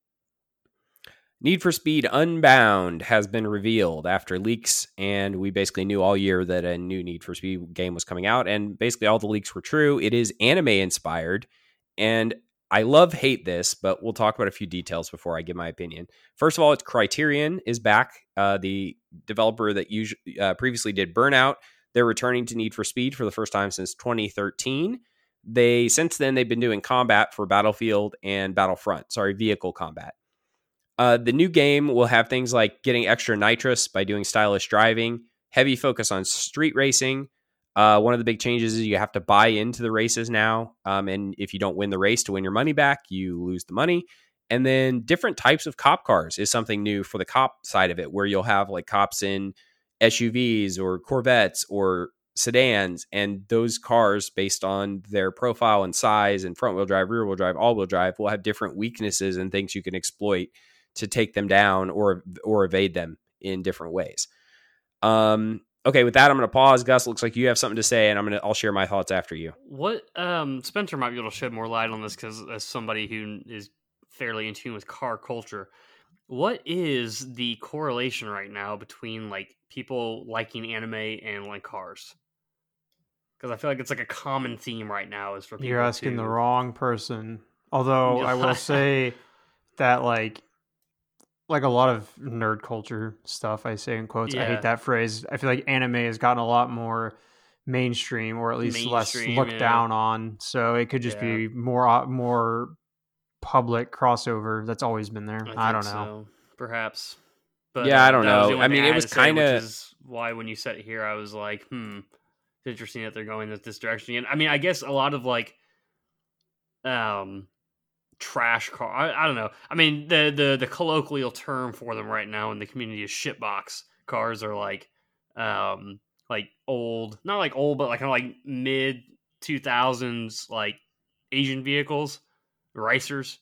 Speaker 1: Need for Speed Unbound has been revealed after leaks, and we basically knew all year that a new Need for Speed game was coming out, and basically all the leaks were true. It is anime inspired, and I love hate this, but we'll talk about a few details before I give my opinion. First of all, it's Criterion is back, uh, the developer that usually uh, previously did Burnout. They're returning to Need for Speed for the first time since twenty thirteen. They since then they've been doing combat for Battlefield and Battlefront. Sorry, vehicle combat. Uh, the new game will have things like getting extra nitrous by doing stylish driving, heavy focus on street racing. Uh, one of the big changes is you have to buy into the races now. Um, and if you don't win the race to win your money back, you lose the money. And then different types of cop cars is something new for the cop side of it, where you'll have like cops in S U Vs or Corvettes or sedans. And those cars, based on their profile and size and front wheel drive, rear wheel drive, all wheel drive, will have different weaknesses and things you can exploit to take them down or or evade them in different ways. Um, okay, with that, I'm going to pause. Gus, looks like you have something to say, and I'm going to I'll share my thoughts after you.
Speaker 2: What um, Spencer might be able to shed more light on this because as somebody who is fairly in tune with car culture, what is the correlation right now between like people liking anime and like cars? Because I feel like it's like a common theme right now is for people.
Speaker 3: You're asking
Speaker 2: to...
Speaker 3: the wrong person. Although I will say that like. Like a lot of nerd culture stuff, I say in quotes.
Speaker 2: Yeah.
Speaker 3: I hate that phrase. I feel like anime has gotten a lot more mainstream, or at least
Speaker 2: mainstream,
Speaker 3: less looked
Speaker 2: yeah.
Speaker 3: down on. So it could just
Speaker 2: yeah.
Speaker 3: be more more public crossover. That's always been there.
Speaker 2: I,
Speaker 3: I don't
Speaker 2: so.
Speaker 3: know.
Speaker 2: Perhaps. But
Speaker 1: yeah,
Speaker 2: uh,
Speaker 1: I don't know.
Speaker 2: I
Speaker 1: mean, it was kind of
Speaker 2: why when you sat here, I was like, hmm, it's interesting that they're going this, this direction. And I mean, I guess a lot of like, um. trash car. I, I don't know. I mean, the, the the colloquial term for them right now in the community is shitbox cars. Are like, um, like old, not like old, but like kind of like mid two thousands, like Asian vehicles, racers,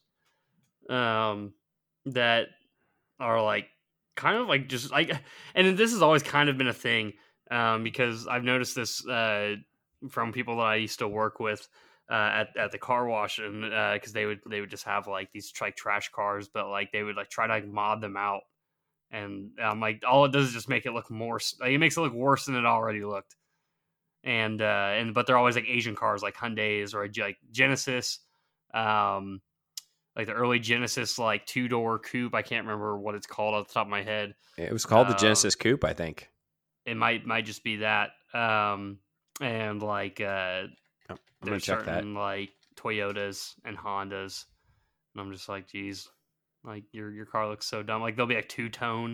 Speaker 2: um, that are like kind of like just like, and this has always kind of been a thing, um, because I've noticed this uh from people that I used to work with. uh, at at the car wash, and because uh, they would they would just have like these like trash cars, but like they would like try to like mod them out, and I'm like, all it does is just make it look more. Like, it makes it look worse than it already looked. And uh, and but they're always like Asian cars, like Hyundai's or like Genesis, um, like the early Genesis like two door coupe. I can't remember what it's called off the top of my head.
Speaker 1: It was called
Speaker 2: um,
Speaker 1: the Genesis Coupe, I think.
Speaker 2: It might might just be that. Um, and like uh,
Speaker 1: oh, I'm gonna check
Speaker 2: certain,
Speaker 1: that.
Speaker 2: Like Toyotas and Hondas, and I'm just like, geez, like your your car looks so dumb. Like they'll be like two tone.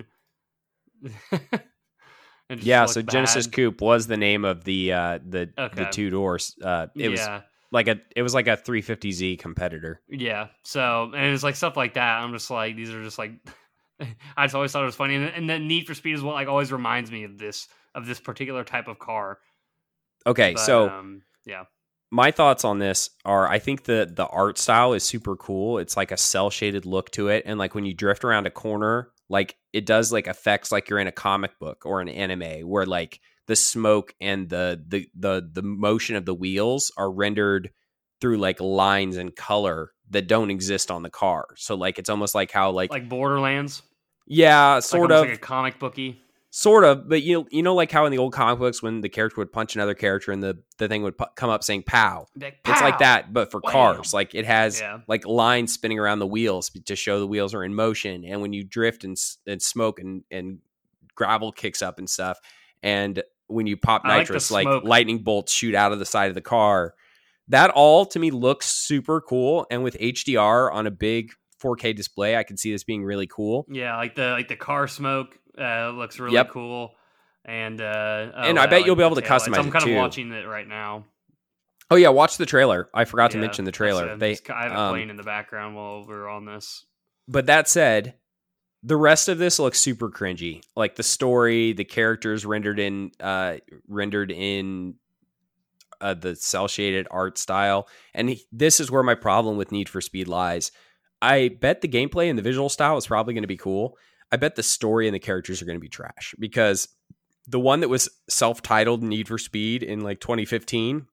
Speaker 1: Yeah, so bad. Genesis Coupe was the name of the uh, the
Speaker 2: okay.
Speaker 1: the two doors. Uh, it
Speaker 2: yeah.
Speaker 1: was like a it was like a three fifty Z competitor.
Speaker 2: Yeah. So and it's like stuff like that. I'm just like, these are just like, I just always thought it was funny, and, and then Need for Speed is what like always reminds me of this of this particular type of car.
Speaker 1: Okay,
Speaker 2: but,
Speaker 1: so
Speaker 2: um, yeah.
Speaker 1: My thoughts on this are, I think the the art style is super cool. It's like a cell shaded look to it, and like when you drift around a corner, like it does like effects like you're in a comic book or an anime, where like the smoke and the the the the motion of the wheels are rendered through like lines and color that don't exist on the car. So like it's almost like how like
Speaker 2: like Borderlands.
Speaker 1: Yeah, sort
Speaker 2: like
Speaker 1: of
Speaker 2: like a comic booky.
Speaker 1: Sort of, but you know, you know, like how in the old comic books, when the character would punch another character and the, the thing would pu- come up saying "pow."
Speaker 2: Like, pow.
Speaker 1: It's like that, but for
Speaker 2: Wham.
Speaker 1: cars. Like it has
Speaker 2: yeah.
Speaker 1: like lines spinning around the wheels to show the wheels are in motion. And when you drift and, and smoke and, and gravel kicks up and stuff, and when you pop nitrous, like, like lightning bolts shoot out of the side of the car. That all to me looks super cool. And with H D R on a big four K display, I can see this being really cool.
Speaker 2: Yeah, like the like the car smoke. Uh, looks really
Speaker 1: yep.
Speaker 2: cool, and uh, oh,
Speaker 1: and I bet like you'll be able to customize it.
Speaker 2: I'm kind
Speaker 1: too.
Speaker 2: of watching it right now.
Speaker 1: Oh yeah, watch the trailer. I forgot
Speaker 2: yeah,
Speaker 1: to mention the trailer.
Speaker 2: They,
Speaker 1: they
Speaker 2: I have it
Speaker 1: um,
Speaker 2: playing in the background while we're on this.
Speaker 1: But that said, the rest of this looks super cringy. Like the story, the characters rendered in uh, rendered in uh, the cell shaded art style, and he, this is where my problem with Need for Speed lies. I bet the gameplay and the visual style is probably going to be cool. I bet the story and the characters are going to be trash, because the one that was self-titled Need for Speed in like twenty fifteen,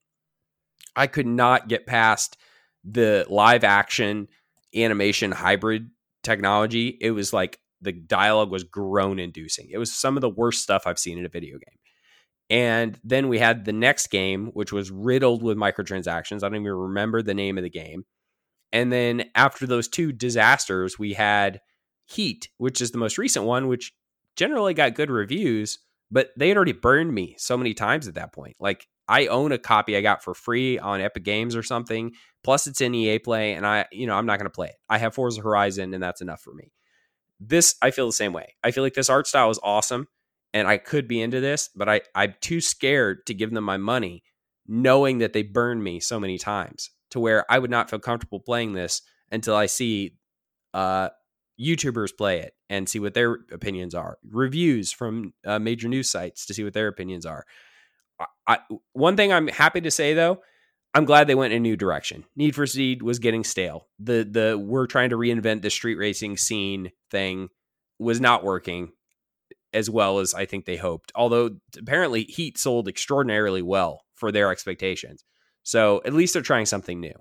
Speaker 1: I could not get past the live action animation hybrid technology. It was like the dialogue was groan inducing. It was some of the worst stuff I've seen in a video game. And then we had the next game, which was riddled with microtransactions. I don't even remember the name of the game. And then after those two disasters, we had Heat, which is the most recent one, which generally got good reviews, but they had already burned me so many times at that point. Like, I own a copy I got for free on Epic Games or something. Plus it's in E A Play, and I, you know, I'm not going to play it. I have Forza Horizon, and that's enough for me. This, I feel the same way. I feel like this art style is awesome, and I could be into this, but I, I'm too scared to give them my money, knowing that they burned me so many times, to where I would not feel comfortable playing this until I see uh, YouTubers play it and see what their opinions are. Reviews from uh, major news sites to see what their opinions are. I, I, one thing I'm happy to say, though, I'm glad they went in a new direction. Need for Speed was getting stale. The the we're trying to reinvent the street racing scene thing was not working as well as I think they hoped. Although apparently Heat sold extraordinarily well for their expectations. So at least they're trying something new.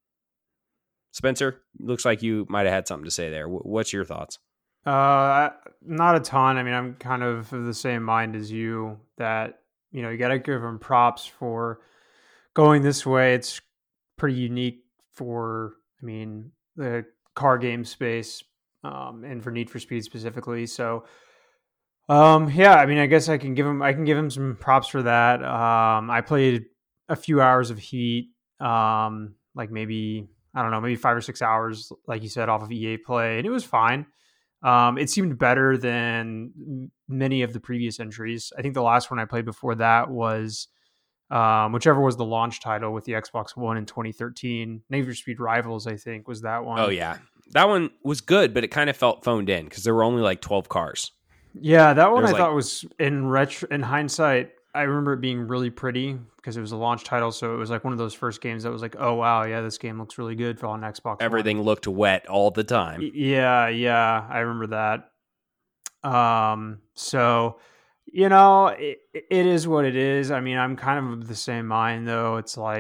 Speaker 1: Spencer, looks like you might have had something to say there. What's your thoughts?
Speaker 3: Uh, not a ton. I mean, I'm kind of of the same mind as you, that, you know, you got to give them props for going this way. It's pretty unique for, I mean, the car game space, um, and for Need for Speed specifically. So, um, yeah, I mean, I guess I can give him, I can give him some props for that. Um, I played a few hours of Heat, um, like maybe, I don't know, maybe five or six hours, like you said, off of E A Play, and it was fine. Um, it seemed better than many of the previous entries. I think the last one I played before that was um, whichever was the launch title with the Xbox One in twenty thirteen. Need for Speed Rivals, I think, was that one.
Speaker 1: Oh, yeah. That one was good, but it kind of felt phoned in because there were only like twelve cars.
Speaker 3: Yeah, that one I
Speaker 1: like...
Speaker 3: thought was, in retro, in hindsight, I remember it being really pretty because it was a launch title. So it was like one of those first games that was like, oh, wow, yeah, this game looks really good for on Xbox
Speaker 1: Everything
Speaker 3: One.
Speaker 1: looked wet all the time.
Speaker 3: Yeah, yeah, I remember that. Um, so, you know, it, it is what it is. I mean, I'm kind of of the same mind, though. It's like,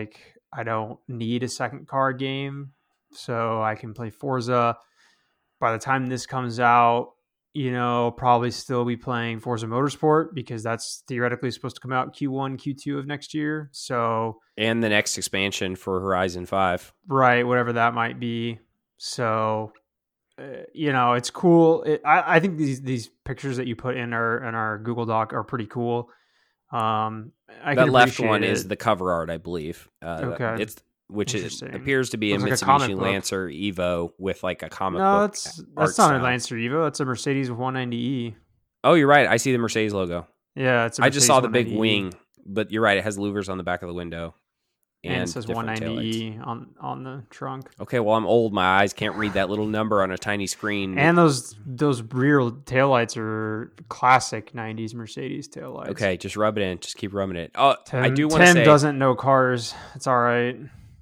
Speaker 3: I don't need a second car game, so I can play Forza. By the time this comes out, you know, probably still be playing Forza Motorsport because that's theoretically supposed to come out Q one, Q two of next year. So,
Speaker 1: and the next expansion for Horizon five.
Speaker 3: Right, whatever that might be. So, uh, you know, it's cool. It, I, I think these these pictures that you put in our in our Google Doc are pretty cool. Um, I
Speaker 1: that
Speaker 3: can
Speaker 1: left one
Speaker 3: it.
Speaker 1: is the cover art, I believe. Uh,
Speaker 3: okay,
Speaker 1: it's which is appears to be
Speaker 3: Looks
Speaker 1: a
Speaker 3: like
Speaker 1: Mitsubishi
Speaker 3: a
Speaker 1: Lancer Evo with like a comic
Speaker 3: no,
Speaker 1: book.
Speaker 3: that's
Speaker 1: art
Speaker 3: that's not
Speaker 1: style.
Speaker 3: a Lancer Evo. That's a Mercedes one ninety E.
Speaker 1: Oh, you're right. I see the Mercedes logo.
Speaker 3: Yeah, it's. A
Speaker 1: I just saw the big
Speaker 3: one ninety E.
Speaker 1: wing, but you're right. It has louvers on the back of the window.
Speaker 3: And,
Speaker 1: and
Speaker 3: it says one ninety E on, on the trunk.
Speaker 1: Okay, well, I'm old. My eyes can't read that little number on a tiny screen.
Speaker 3: And those those rear taillights are classic nineties Mercedes taillights.
Speaker 1: Okay, just rub it in. Just keep rubbing it. Oh,
Speaker 3: Tim,
Speaker 1: I do want to
Speaker 3: Tim
Speaker 1: say...
Speaker 3: doesn't know cars. It's all right.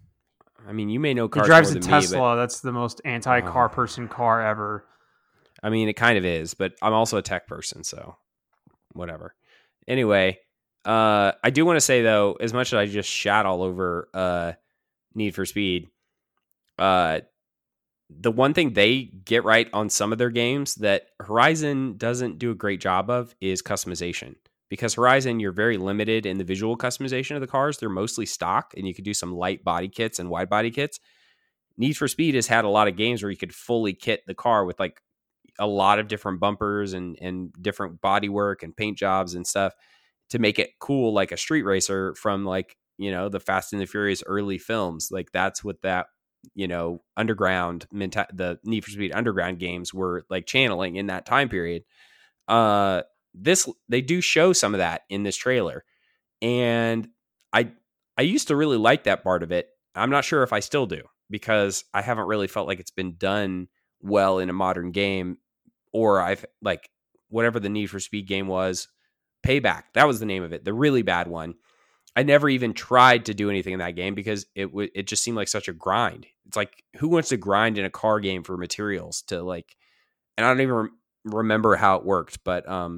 Speaker 1: I mean, you may know cars
Speaker 3: He drives
Speaker 1: more
Speaker 3: a
Speaker 1: than
Speaker 3: Tesla.
Speaker 1: me, but...
Speaker 3: That's the most anti-car
Speaker 1: oh.
Speaker 3: person car ever.
Speaker 1: I mean, it kind of is, but I'm also a tech person, so whatever. Anyway, uh, I do want to say, though, as much as I just shat all over... Uh, Need for Speed, uh, the one thing they get right on some of their games that Horizon doesn't do a great job of is customization. Because Horizon, you're very limited in the visual customization of the cars. They're mostly stock, and you could do some light body kits and wide body kits. Need for Speed has had a lot of games where you could fully kit the car with like a lot of different bumpers and, and different body work and paint jobs and stuff to make it cool like a street racer from like, you know, the Fast and the Furious early films. Like that's what that, you know, underground, menta- the Need for Speed Underground games were like channeling in that time period. Uh, this, they do show some of that in this trailer. And I, I used to really like that part of it. I'm not sure if I still do because I haven't really felt like it's been done well in a modern game, or I've like whatever the Need for Speed game was, Payback. That was the name of it. The really bad one. I never even tried to do anything in that game because it w- it just seemed like such a grind. It's like, who wants to grind in a car game for materials to like, and I don't even re- remember how it worked, but um,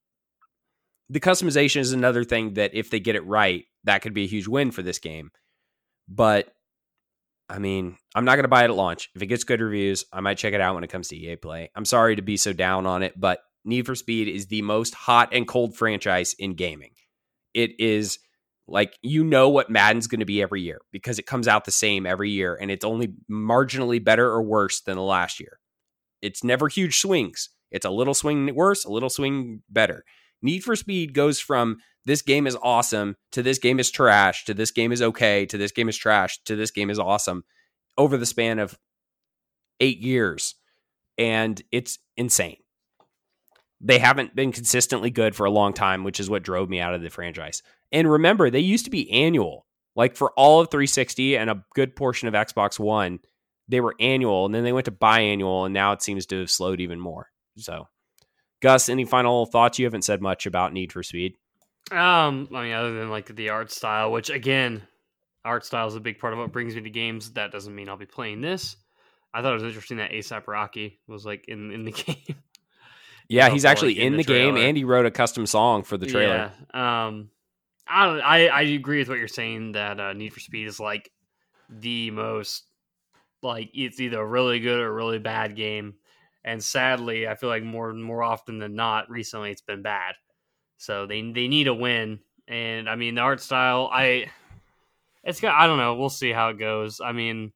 Speaker 1: the customization is another thing that if they get it right, that could be a huge win for this game. But I mean, I'm not going to buy it at launch. If it gets good reviews, I might check it out when it comes to E A Play. I'm sorry to be so down on it, but Need for Speed is the most hot and cold franchise in gaming. It is like, you know what Madden's going to be every year because it comes out the same every year and it's only marginally better or worse than the last year. It's never huge swings. It's a little swing worse, a little swing better. Need for Speed goes from this game is awesome to this game is trash to this game is okay to this game is trash to this game is awesome over the span of eight years. And it's insane. They haven't been consistently good for a long time, which is what drove me out of the franchise. And remember, they used to be annual. Like for all of three sixty and a good portion of Xbox One, they were annual, and then they went to biannual, and now it seems to have slowed even more. So, Gus, any final thoughts? You haven't said much about Need for Speed.
Speaker 2: Um, I mean, other than like the art style, which again, art style is a big part of what brings me to games. That doesn't mean I'll be playing this. I thought it was interesting that A$AP Rocky was like in, in the game.
Speaker 1: Yeah, he's actually
Speaker 2: like, in,
Speaker 1: in the, the game, and he wrote a custom song for the trailer.
Speaker 2: Yeah. Um, I don't. I, I agree with what you're saying that uh, Need for Speed is like the most like it's either a really good or really bad game, and sadly, I feel like more more often than not, recently it's been bad. So they they need a win, and I mean the art style. I it's got. I don't know. We'll see how it goes. I mean,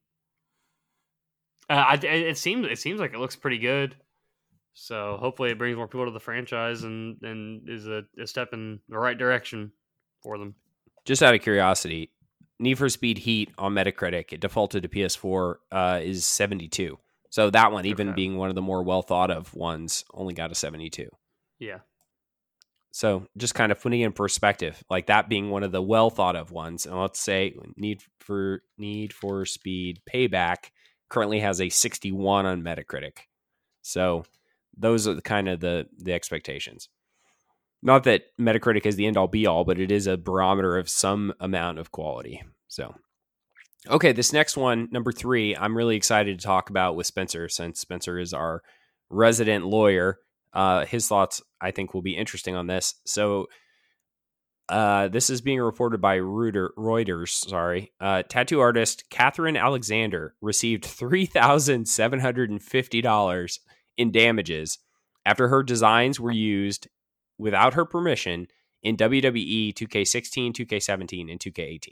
Speaker 2: uh, I it seems it seems like it looks pretty good. So hopefully it brings more people to the franchise and, and is a, a step in the right direction for them.
Speaker 1: Just out of curiosity, Need for Speed Heat on Metacritic, it defaulted to P S four, uh, is seventy-two. So that one, even okay. being one of the more well thought of ones, only got a seventy-two.
Speaker 2: Yeah.
Speaker 1: So just kind of putting in perspective, like that being one of the well thought of ones. And let's say Need for Need for Speed Payback currently has a sixty-one on Metacritic. So those are the kind of the, the expectations. Not that Metacritic is the end all be all, but it is a barometer of some amount of quality. So, okay, this next one, number three, I'm really excited to talk about with Spencer, since Spencer is our resident lawyer. Uh, his thoughts, I think, will be interesting on this. So Uh, this is being reported by Reuter, Reuters. Sorry, uh, tattoo artist Catherine Alexander received three thousand seven hundred and fifty dollars in damages after her designs were used without her permission in W W E two K sixteen, two K seventeen, and two K eighteen.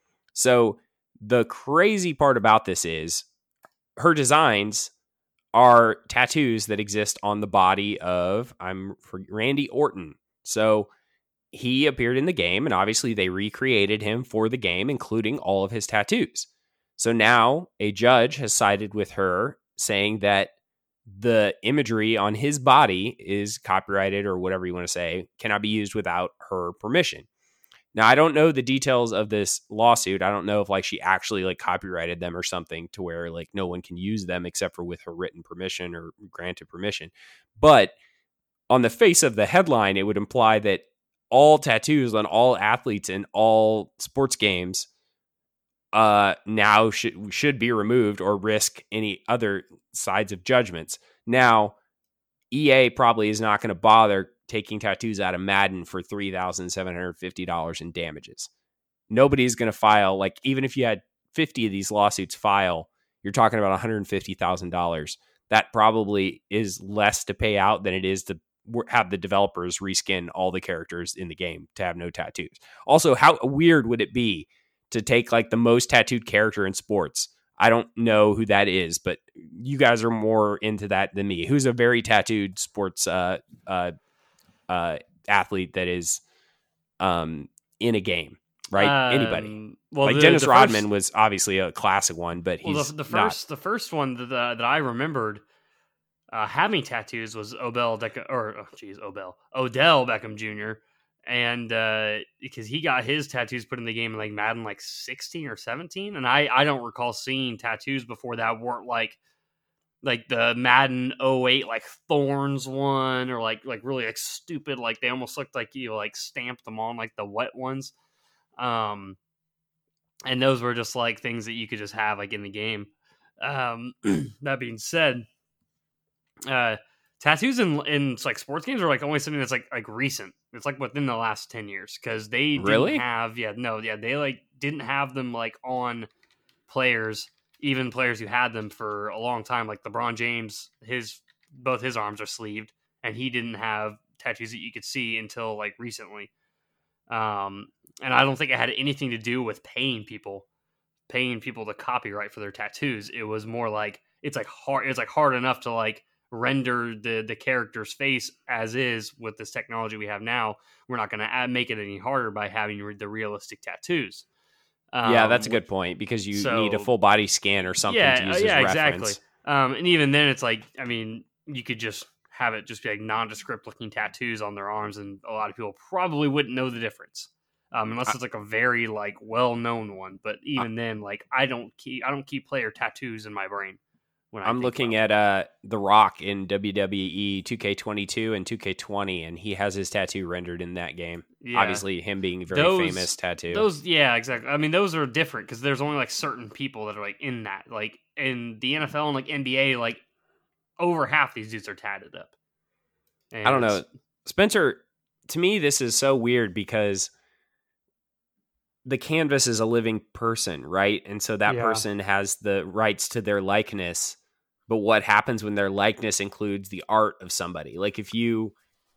Speaker 1: So the crazy part about this is her designs are tattoos that exist on the body of I'm for Randy Orton. So he appeared in the game, and obviously they recreated him for the game, including all of his tattoos. So now a judge has sided with her, saying that the imagery on his body is copyrighted, or whatever you want to say, cannot be used without her permission. Now, I don't know the details of this lawsuit. I don't know if like she actually like copyrighted them or something to where like no one can use them except for with her written permission or granted permission. But on the face of the headline, it would imply that all tattoos on all athletes in all sports games uh, now should should be removed or risk any other sides of judgments. Now, E A probably is not going to bother taking tattoos out of Madden for three thousand seven hundred fifty dollars in damages. Nobody's going to file, like, even if you had fifty of these lawsuits file, you're talking about one hundred fifty thousand dollars. That probably is less to pay out than it is to have the developers reskin all the characters in the game to have no tattoos. Also, how weird would it be to take like the most tattooed character in sports? I don't know who that is, but you guys are more into that than me. Who's a very tattooed sports uh, uh, uh, athlete that is um, in a game, right?
Speaker 2: Um,
Speaker 1: Anybody.
Speaker 2: Well,
Speaker 1: like
Speaker 2: the,
Speaker 1: Dennis
Speaker 2: the
Speaker 1: Rodman
Speaker 2: first,
Speaker 1: was obviously a classic one, but he's
Speaker 2: well, the, the
Speaker 1: not.
Speaker 2: first the first one that uh, that I remembered uh, having tattoos was Odell Beckham, or oh, geez, Odell Odell Beckham Junior And uh, because he got his tattoos put in the game in like Madden like sixteen or seventeen, and I I don't recall seeing tattoos before that weren't like like the Madden oh eight like Thorns one, or like like really like stupid, like they almost looked like you like stamped them on, like the wet ones. Um, and those were just like things that you could just have like in the game. Um, that being said, uh, tattoos in in like sports games are like only something that's like like recent. It's like within the last ten years, because they didn't
Speaker 1: Really?
Speaker 2: have yeah no yeah they like didn't have them like on players, even players who had them for a long time. Like LeBron James, his both his arms are sleeved, and he didn't have tattoos that you could see until like recently. Um, and I don't think it had anything to do with paying people, paying people to copyright for their tattoos. It was more like it's like hard. It's like hard enough to like render the the character's face as is with this technology we have now. We're not going to make it any harder by having the realistic tattoos. Um,
Speaker 1: yeah, that's a good point, because you
Speaker 2: so,
Speaker 1: need a full body scan or something
Speaker 2: yeah,
Speaker 1: to use
Speaker 2: yeah,
Speaker 1: as
Speaker 2: exactly.
Speaker 1: reference.
Speaker 2: Um, and even then, it's like, I mean, you could just have it just be like nondescript looking tattoos on their arms, and a lot of people probably wouldn't know the difference, um, unless it's like a very like well known one. But even uh, then, like I don't keep I don't keep player tattoos in my brain. When I
Speaker 1: I'm looking
Speaker 2: about
Speaker 1: at uh, The Rock in W W E two K twenty-two and two K twenty, and he has his tattoo rendered in that game.
Speaker 2: Yeah.
Speaker 1: Obviously, him being a very
Speaker 2: those,
Speaker 1: famous tattoo.
Speaker 2: Those, yeah, exactly. I mean, those are different because there's only like certain people that are like in that. Like in the N F L and like N B A, like over half these dudes are tatted up. And
Speaker 1: I don't know, Spencer. To me, this is so weird because the canvas is a living person, right? And so that
Speaker 3: Yeah.
Speaker 1: person has the rights to their likeness. But what happens when their likeness includes the art of somebody? Like if you,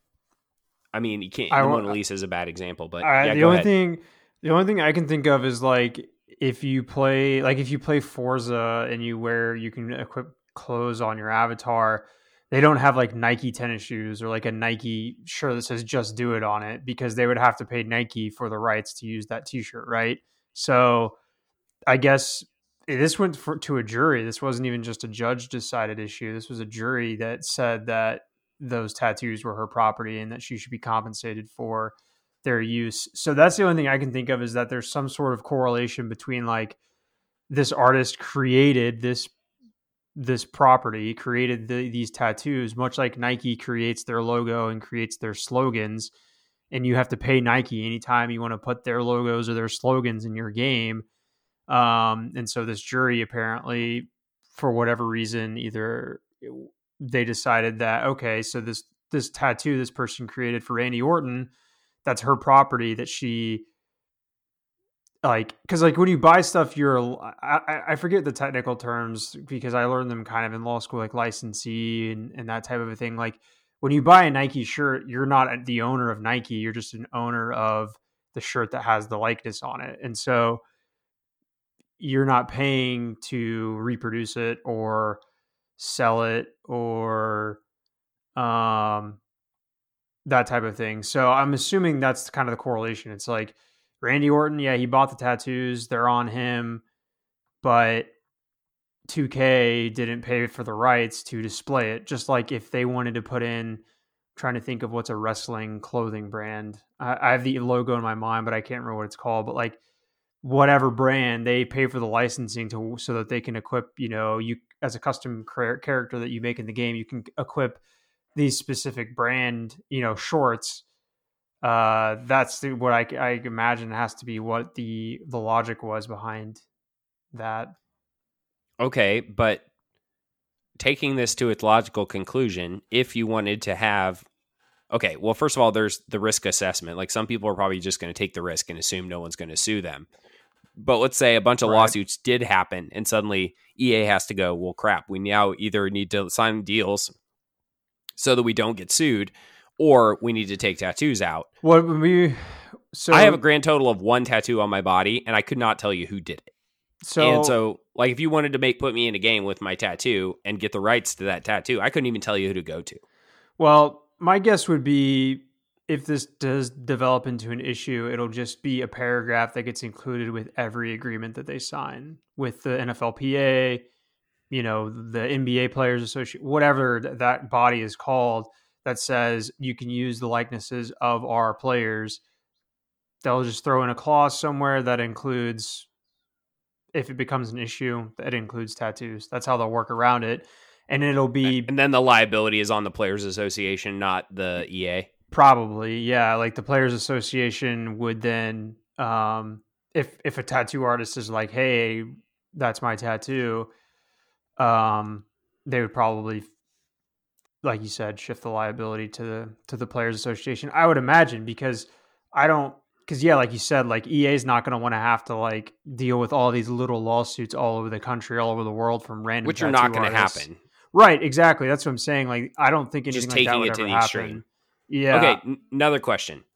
Speaker 1: I mean, you can't.
Speaker 3: I
Speaker 1: the
Speaker 3: wa-
Speaker 1: Mona Lisa is a bad example, but
Speaker 3: Uh,
Speaker 1: yeah,
Speaker 3: the
Speaker 1: go
Speaker 3: only
Speaker 1: ahead.
Speaker 3: thing, the only thing I can think of is like if you play, like if you play Forza and you wear, you can equip clothes on your avatar. They don't have like Nike tennis shoes or like a Nike shirt that says "Just Do It" on it, because they would have to pay Nike for the rights to use that T-shirt, right? So, I guess this went for, to a jury. This wasn't even just a judge decided issue. This was a jury that said that those tattoos were her property and that she should be compensated for their use. So that's the only thing I can think of, is that there's some sort of correlation between like this artist created this this property, created the, these tattoos, much like Nike creates their logo and creates their slogans, and you have to pay Nike anytime you want to put their logos or their slogans in your game. Um, and so this jury apparently, for whatever reason, either they decided that, okay, so this, this tattoo this person created for Randy Orton, that's her property that she like, because like when you buy stuff, you're I, I forget the technical terms because I learned them kind of in law school, like licensee and, and that type of a thing. Like when you buy a Nike shirt, you're not the owner of Nike, you're just an owner of the shirt that has the likeness on it. And so you're not paying to reproduce it or sell it or um that type of thing. So I'm assuming that's kind of the correlation. It's like Randy Orton, yeah, he bought the tattoos, they're on him, but two K didn't pay for the rights to display it. Just like if they wanted to put in, trying to think of what's a wrestling clothing brand. I, I have the logo in my mind, but I can't remember what it's called. But like whatever brand, they pay for the licensing to so that they can equip, you know, you as a custom character that you make in the game, you can equip these specific brand, you know, shorts. Uh, that's the, what I, I imagine has to be what the the logic was behind that.
Speaker 1: Okay, but taking this to its logical conclusion, if you wanted to have, okay, well, first of all, there's the risk assessment. Like some people are probably just going to take the risk and assume no one's going to sue them. But let's say a bunch of
Speaker 3: Right.
Speaker 1: lawsuits did happen and suddenly E A has to go, well, crap, we now either need to sign deals so that we don't get sued, or we need to take tattoos out.
Speaker 3: What we so
Speaker 1: I have a grand total of one tattoo on my body, and I could not tell you who did it.
Speaker 3: so
Speaker 1: and so, like, if you wanted to make put me in a game with my tattoo and get the rights to that tattoo, I couldn't even tell you who to go to.
Speaker 3: well, my guess would be if this does develop into an issue, it'll just be a paragraph that gets included with every agreement that they sign with the N F L P A, you know, the N B A Players Association, whatever th- that body is called, that says you can use the likenesses of our players. They'll just throw in a clause somewhere that includes, if it becomes an issue, that includes tattoos. That's how they'll work around it. And it'll be
Speaker 1: And then the liability is on the Players Association, not the E A.
Speaker 3: probably, yeah, like the Players Association would then, um, if if a tattoo artist is like, hey, that's my tattoo, um, they would probably, like you said, shift the liability to the to the Players Association. I would imagine, because I don't, because yeah, like you said, like E A is not going to want to have to like deal with all these little lawsuits all over the country, all over the world from random,
Speaker 1: Which are
Speaker 3: tattoo
Speaker 1: not going to
Speaker 3: artists.
Speaker 1: happen.
Speaker 3: Right, exactly. That's what I'm saying. Like, I don't think anything
Speaker 1: Just
Speaker 3: like that
Speaker 1: taking
Speaker 3: would
Speaker 1: it to
Speaker 3: ever
Speaker 1: the
Speaker 3: happen.
Speaker 1: extreme.
Speaker 3: Yeah.
Speaker 1: Okay, n- another question.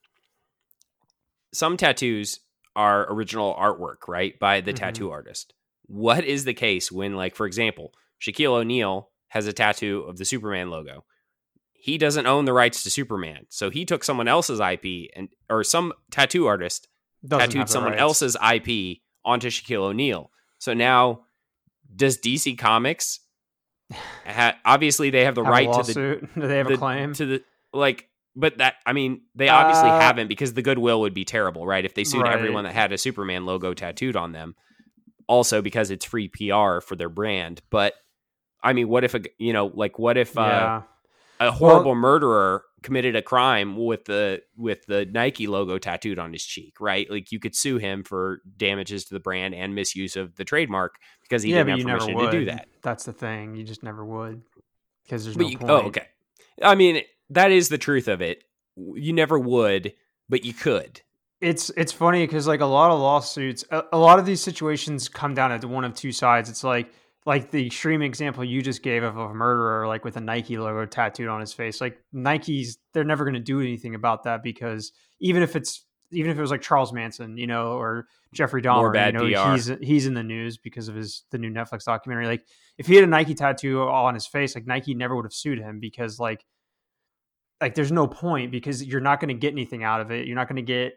Speaker 1: Some tattoos are original artwork, right, by the
Speaker 3: Mhm.
Speaker 1: tattoo artist. What is the case when, like, for example, Shaquille O'Neal has a tattoo of the Superman logo? He doesn't own the rights to Superman, so he took someone else's I P, and or some tattoo artist
Speaker 3: Doesn't have
Speaker 1: tattooed
Speaker 3: the
Speaker 1: someone
Speaker 3: rights.
Speaker 1: else's I P onto Shaquille O'Neal. So now, does D C Comics ha- obviously they have the
Speaker 3: Have a
Speaker 1: right to the
Speaker 3: lawsuit? Do they have
Speaker 1: the-
Speaker 3: a claim?
Speaker 1: to the like? But that, I mean, they obviously
Speaker 3: Uh,
Speaker 1: haven't, because the goodwill would be terrible, right? If they sued
Speaker 3: Right.
Speaker 1: everyone that had a Superman logo tattooed on them. Also, because it's free P R for their brand. But I mean, what if a you know, like, what if uh,
Speaker 3: yeah.
Speaker 1: a horrible murderer committed a crime with the with the Nike logo tattooed on his cheek, right? Like, you could sue him for damages to the brand and misuse of the trademark because he
Speaker 3: Yeah,
Speaker 1: didn't
Speaker 3: but
Speaker 1: have
Speaker 3: you never
Speaker 1: permission to do
Speaker 3: would.
Speaker 1: that.
Speaker 3: That's the thing. You just never would, because there's
Speaker 1: But
Speaker 3: no
Speaker 1: you,
Speaker 3: point.
Speaker 1: oh, okay. I mean, that is the truth of it. You never would, but you could.
Speaker 3: It's it's funny because like a lot of lawsuits, a, a lot of these situations come down to one of two sides. It's like like the extreme example you just gave of a murderer, like with a Nike logo tattooed on his face. Like Nike's, they're never going to do anything about that, because even if it's even if it was like Charles Manson, you know, or Jeffrey Dahmer,
Speaker 1: More bad
Speaker 3: you know,
Speaker 1: P R.
Speaker 3: he's he's in the news because of his the new Netflix documentary. Like if he had a Nike tattoo on his face, like Nike never would have sued him, because like like there's no point, because you're not going to get anything out of it. You're not going to get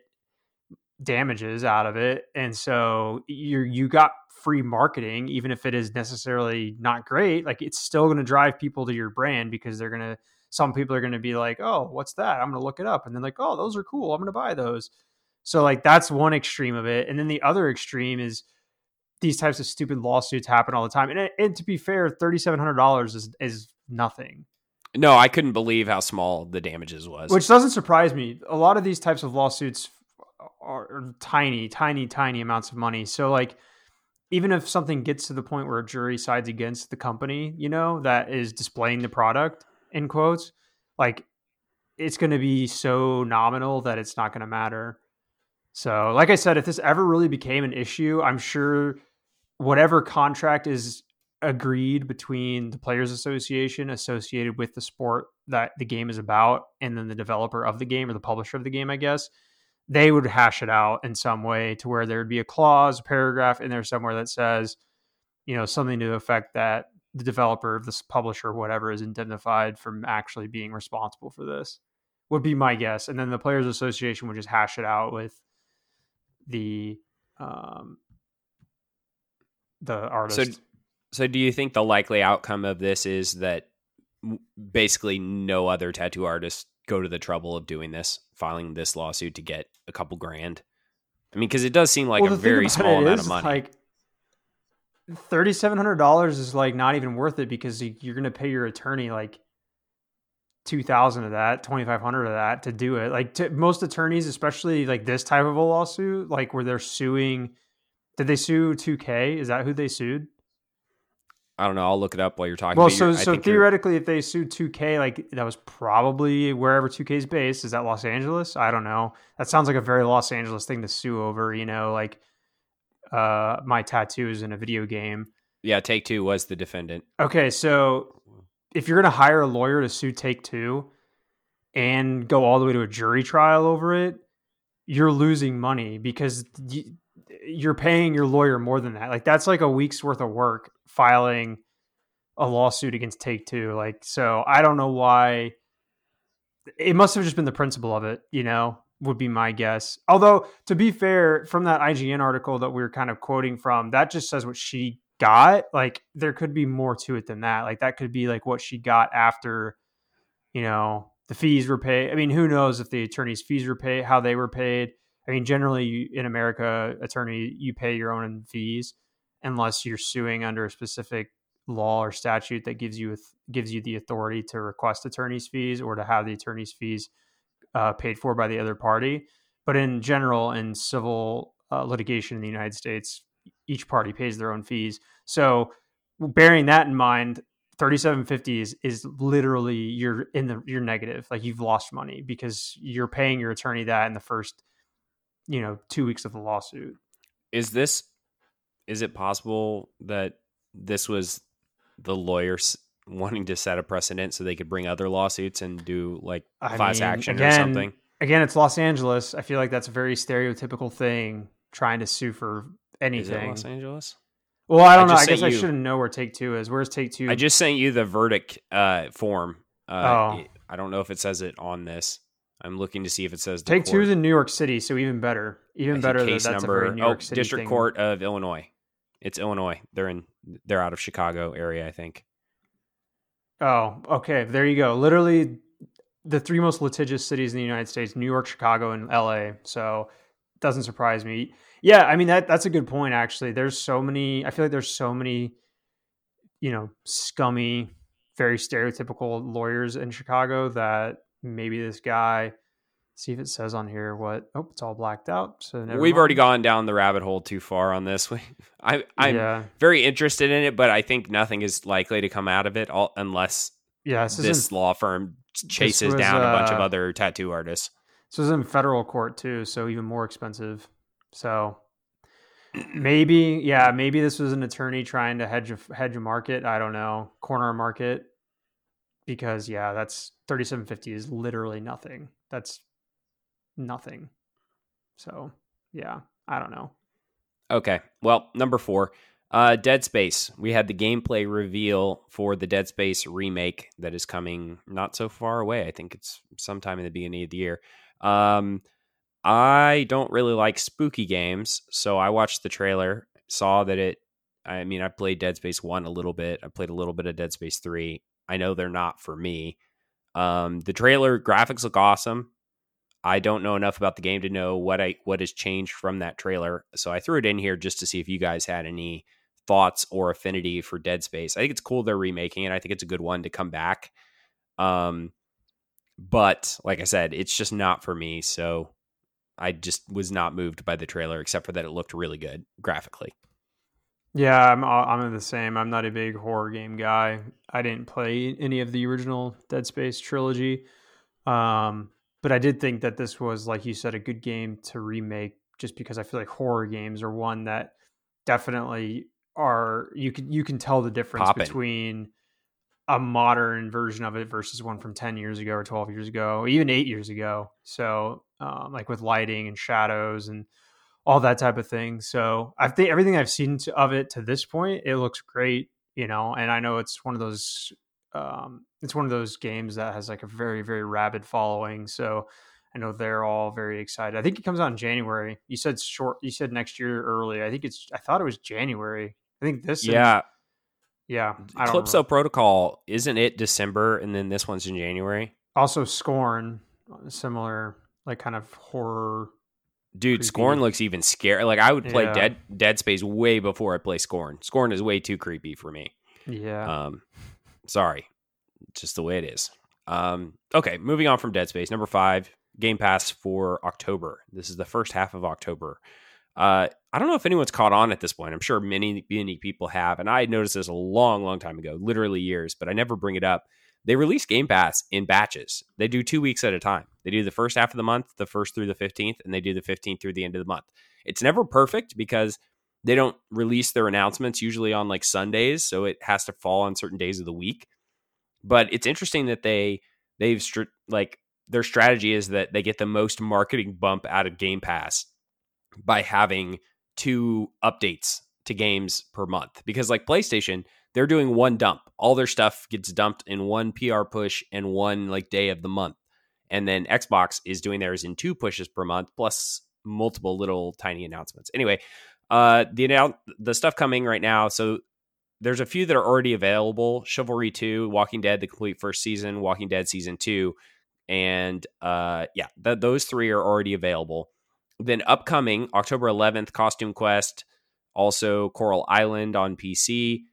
Speaker 3: damages out of it, and so you you got free marketing, even if it is necessarily not great. Like it's still going to drive people to your brand, because they're going to, some people are going to be like, oh, what's that? I'm going to look it up, and then like, oh, those are cool, I'm going to buy those. So like that's one extreme of it, and then the other extreme is these types of stupid lawsuits happen all the time. And, and to be fair, thirty-seven hundred dollars is is nothing.
Speaker 1: No, I couldn't believe how small the damages was.
Speaker 3: Which doesn't surprise me. A lot of these types of lawsuits are tiny, tiny, tiny amounts of money. So like, even if something gets to the point where a jury sides against the company, you know, that is displaying the product, in quotes, like it's going to be so nominal that it's not going to matter. So, like I said, if this ever really became an issue, I'm sure whatever contract is agreed between the Players Association associated with the sport that the game is about, and then the developer of the game or the publisher of the game, I guess, they would hash it out in some way to where there would be a clause, a paragraph in there somewhere that says, you know, something to the effect that the developer of this publisher or whatever is indemnified from actually being responsible for this, would be my guess. And then the Players Association would just hash it out with the um the artist.
Speaker 1: So, so do you think the likely outcome of this is that basically no other tattoo artists go to the trouble of doing this, filing this lawsuit to get a couple grand? I mean, because it does seem like
Speaker 3: well,
Speaker 1: a very small amount
Speaker 3: is,
Speaker 1: of money.
Speaker 3: Like thirty-seven hundred dollars is like not even worth it, because you're going to pay your attorney like two thousand of that, twenty-five hundred of that to do it. Like to, most attorneys, especially like this type of a lawsuit, like where they're suing, did they sue two K? Is that who they sued?
Speaker 1: I don't know. I'll look it up while you're talking.
Speaker 3: Well,
Speaker 1: but
Speaker 3: so
Speaker 1: I
Speaker 3: so
Speaker 1: think
Speaker 3: theoretically, if they sued two K, like that was probably wherever two K is based. Is that Los Angeles? I don't know. That sounds like a very Los Angeles thing to sue over. You know, like uh, my tattoos in a video game.
Speaker 1: Yeah, Take Two was the defendant.
Speaker 3: Okay, so if you're going to hire a lawyer to sue Take Two and go all the way to a jury trial over it, you're losing money because you, you're paying your lawyer more than that. Like that's like a week's worth of work filing a lawsuit against Take Two. Like, so I don't know why. It must have just been the principle of it, you know, would be my guess. Although, to be fair, from that I G N article that we were kind of quoting from, that just says what she got. Like, there could be more to it than that. Like, that could be like what she got after, you know, the fees were paid. I mean, who knows if the attorney's fees were paid, how they were paid. I mean, generally in America, attorney, you pay your own fees unless you're suing under a specific law or statute that gives you gives you the authority to request attorney's fees or to have the attorney's fees uh, paid for by the other party. But in general, in civil uh, litigation in the United States, each party pays their own fees. So bearing that in mind, thirty-seven fifty is is literally you're in the you're negative. Like you've lost money because you're paying your attorney that in the first, you know, two weeks of the lawsuit.
Speaker 1: Is this is it possible that this was the lawyers wanting to set a precedent so they could bring other lawsuits and do like
Speaker 3: I
Speaker 1: class
Speaker 3: mean,
Speaker 1: action
Speaker 3: again,
Speaker 1: or something?
Speaker 3: Again, it's Los Angeles. I feel like that's a very stereotypical thing, trying to sue for anything.
Speaker 1: Is it Los Angeles?
Speaker 3: Well, I don't
Speaker 1: I
Speaker 3: know.
Speaker 1: just
Speaker 3: I guess
Speaker 1: sent
Speaker 3: I
Speaker 1: you-
Speaker 3: shouldn't know where Take Two is. Where's Take Two?
Speaker 1: I just sent you the verdict uh, form. Uh,
Speaker 3: Oh.
Speaker 1: I don't know if it says it on this. I'm looking to see if it says the
Speaker 3: Take
Speaker 1: court.
Speaker 3: Two is in New York City, so even better. Even
Speaker 1: I think
Speaker 3: better that
Speaker 1: case
Speaker 3: that's
Speaker 1: number.
Speaker 3: a very New
Speaker 1: oh,
Speaker 3: York City
Speaker 1: District
Speaker 3: thing.
Speaker 1: Court of Illinois. It's Illinois. They're in. They're out of Chicago area, I think.
Speaker 3: Oh, okay. There you go. Literally the three most litigious cities in the United States, New York, Chicago, and L A. So it doesn't surprise me. Yeah, I mean, that that's a good point, actually. There's so many, I feel like there's so many, you know, scummy, very stereotypical lawyers in Chicago that maybe this guy, see if it says on here what, oh, it's all blacked out. So never
Speaker 1: We've
Speaker 3: mind.
Speaker 1: already gone down the rabbit hole too far on this. I, I'm
Speaker 3: yeah.
Speaker 1: very interested in it, but I think nothing is likely to come out of it all, unless
Speaker 3: Yeah, this,
Speaker 1: this
Speaker 3: is in,
Speaker 1: law firm chases
Speaker 3: was,
Speaker 1: down a bunch of
Speaker 3: uh,
Speaker 1: other tattoo artists.
Speaker 3: this was in federal court too, so even more expensive. So maybe, yeah, maybe this was an attorney trying to hedge a, hedge a market. I don't know, corner a market, because yeah, that's thirty-seven fifty is literally nothing. That's nothing. So yeah, I don't know.
Speaker 1: Okay, well, number four, uh, Dead Space. We had the gameplay reveal for the Dead Space remake that is coming not so far away. I think it's sometime in the beginning of the year. Um, I don't really like spooky games, so I watched the trailer, saw that it, I mean, I played Dead Space one a little bit. I played a little bit of Dead Space three. I know they're not for me. Um, the trailer graphics look awesome. I don't know enough about the game to know what I what has changed from that trailer, so I threw it in here just to see if you guys had any thoughts or affinity for Dead Space. I think it's cool they're remaking it. I think it's a good one to come back. Um, but like I said, it's just not for me, so I just was not moved by the trailer, except for that it looked really good graphically.
Speaker 3: Yeah, I'm I'm the same. I'm not a big horror game guy. I didn't play any of the original Dead Space trilogy. Um, but I did think that this was, like you said, a good game to remake, just because I feel like horror games are one that definitely are you can you can tell the difference
Speaker 1: Poppin'.
Speaker 3: between a modern version of it versus one from ten years ago or twelve years ago, even eight years ago. So um, like with lighting and shadows and all that type of thing. So I think everything I've seen to, of it to this point, it looks great, you know, and I know it's one of those, um, it's one of those games that has like a very, very rabid following. So I know they're all very excited. I think it comes out in January. You said short, you said next year early. I think it's, I thought it was January. I think this,
Speaker 1: Yeah.
Speaker 3: And, yeah. I don't
Speaker 1: Calypso
Speaker 3: know.
Speaker 1: Protocol, isn't it December and then this one's in January?
Speaker 3: Also Scorn, similar, like kind of horror.
Speaker 1: Dude,
Speaker 3: creepy.
Speaker 1: Scorn looks even scary. Like I would play
Speaker 3: Yeah.
Speaker 1: Dead Dead Space way before I play Scorn. Scorn is way too creepy for me.
Speaker 3: Yeah.
Speaker 1: Um, sorry, just the way it is. Um, okay, moving on from Dead Space. Number five, Game Pass for October. This is the first half of October. Uh, I don't know if anyone's caught on at this point. I'm sure many, many people have, and I noticed this a long, long time ago, literally years, but I never bring it up. They release Game Pass in batches. They do two weeks at a time. They do the first half of the month, the first through the fifteenth, and they do the fifteenth through the end of the month. It's never perfect because they don't release their announcements usually on like Sundays, so it has to fall on certain days of the week. But it's interesting that they they've str- like their strategy is that they get the most marketing bump out of Game Pass by having two updates to games per month. Because like PlayStation, they're doing one dump. All their stuff gets dumped in one P R push and one like day of the month. And then Xbox is doing theirs in two pushes per month, plus multiple little tiny announcements. Anyway, uh, the annou- the stuff coming right now. So there's a few that are already available. Chivalry two, Walking Dead, the complete first season, Walking Dead season two. And uh, yeah, th- those three are already available. Then upcoming October eleventh, Costume Quest, also Coral Island on P C.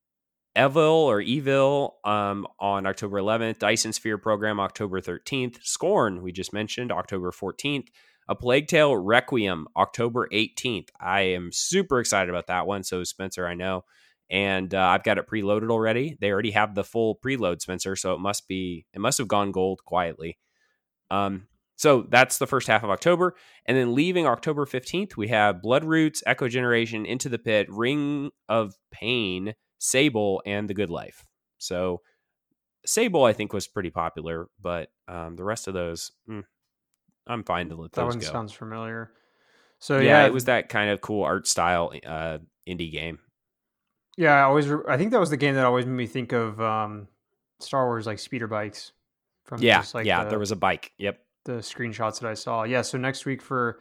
Speaker 1: Evil or Evil um, on October eleventh, Dyson Sphere Program October thirteenth, Scorn, we just mentioned, October fourteenth, A Plague Tale Requiem October eighteenth. I am super excited about that one. So Spencer, I know. And uh, I've got it preloaded already. They already have the full preload, Spencer, so it must be, it must have gone gold quietly. Um, so that's the first half of October. And then leaving October fifteenth, we have Bloodroots, Echo Generation, Into the Pit, Ring of Pain, Sable, and The Good Life. So Sable, I think, was pretty popular, but um, the rest of those, mm, I'm fine to let
Speaker 3: That
Speaker 1: those
Speaker 3: one
Speaker 1: go.
Speaker 3: sounds familiar. So
Speaker 1: yeah,
Speaker 3: yeah,
Speaker 1: it was that kind of cool art style uh, indie game.
Speaker 3: Yeah, I always. I think that was the game that always made me think of um, Star Wars, like speeder bikes. From
Speaker 1: Yeah,
Speaker 3: just, like,
Speaker 1: yeah,
Speaker 3: the,
Speaker 1: there was a bike. Yep.
Speaker 3: the screenshots that I saw. Yeah, so next week for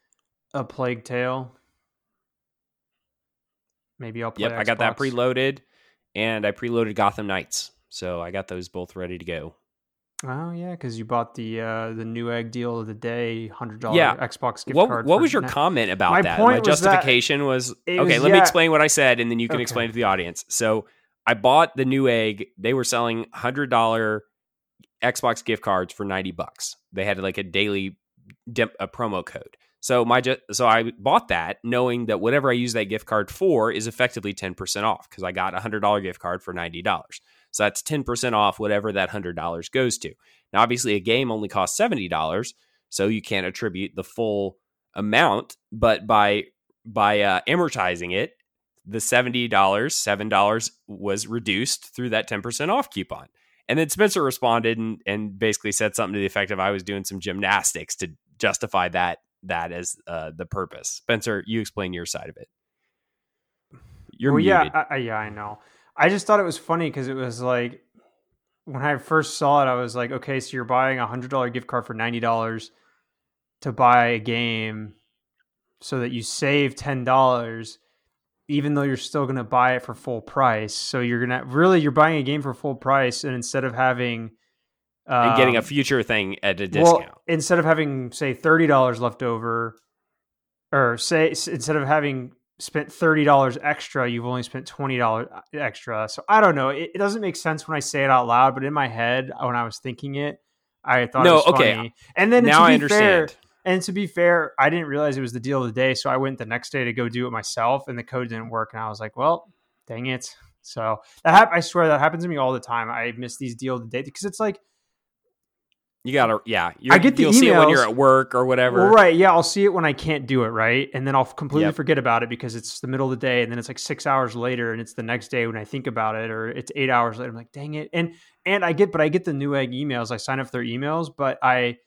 Speaker 3: A Plague Tale, maybe I'll play.
Speaker 1: Yep,
Speaker 3: Xbox.
Speaker 1: I got that preloaded, and I preloaded Gotham Knights, so I got those both ready to go.
Speaker 3: Oh yeah, because you bought the uh, the new egg deal of the day, hundred dollar
Speaker 1: Yeah.
Speaker 3: Xbox gift
Speaker 1: What
Speaker 3: card.
Speaker 1: What
Speaker 3: for
Speaker 1: was your
Speaker 3: ne-
Speaker 1: comment about
Speaker 3: My
Speaker 1: that?
Speaker 3: point
Speaker 1: My
Speaker 3: was that
Speaker 1: justification was,
Speaker 3: it
Speaker 1: okay.
Speaker 3: was-
Speaker 1: let me
Speaker 3: yeah.
Speaker 1: explain what I said, and then you can
Speaker 3: Okay.
Speaker 1: explain to the audience. So I bought the new egg. They were selling hundred dollar Xbox gift cards for ninety bucks. They had like a daily dim- a promo code. So my ju- so I bought that knowing that whatever I use that gift card for is effectively ten percent off because I got a hundred dollar gift card for ninety dollars. So that's ten percent off whatever that hundred dollars goes to. Now, obviously, a game only costs seventy dollars, so you can't attribute the full amount. But by by uh, amortizing it, the seventy dollars, seven dollars was reduced through that ten percent off coupon. And then Spencer responded and, and basically said something to the effect of I was doing some gymnastics to justify that that as uh, the purpose. Spencer, you explain your side of it. You're
Speaker 3: well,
Speaker 1: muted.
Speaker 3: yeah, I, I- yeah, I know. I just thought it was funny because it was like when I first saw it, I was like, okay, so you're buying a hundred dollar gift card for ninety dollars to buy a game, so that you save ten dollars, even though you're still going to buy it for full price. So you're gonna really you're buying a game for full price, and instead of having um,
Speaker 1: and getting a future thing at a discount.
Speaker 3: well, instead of having say thirty dollars left over, or say instead of having spent thirty dollars extra, you've only spent twenty dollars extra. So I don't know. It, it doesn't make sense when I say it out loud, but in my head, when I was thinking it, I thought
Speaker 1: No,
Speaker 3: it was
Speaker 1: okay.
Speaker 3: funny. And then
Speaker 1: Now
Speaker 3: to
Speaker 1: I
Speaker 3: be
Speaker 1: understand.
Speaker 3: Fair, and to be fair, I didn't realize it was the deal of the day. So I went the next day to go do it myself, and the code didn't work. And I was like, well, dang it. So that hap- I swear that happens to me all the time. I miss these deal of the day because it's like,
Speaker 1: You gotta, yeah. You're,
Speaker 3: I get the
Speaker 1: you'll
Speaker 3: emails
Speaker 1: see it when you're at work or whatever.
Speaker 3: Well, right, yeah, I'll see it when I can't do it, right? And then I'll completely
Speaker 1: Yep.
Speaker 3: forget about it because it's the middle of the day, and then it's like six hours later, and it's the next day when I think about it, or it's eight hours later. I'm like, dang it! And and I get, but I get the Newegg emails. I sign up for their emails, but I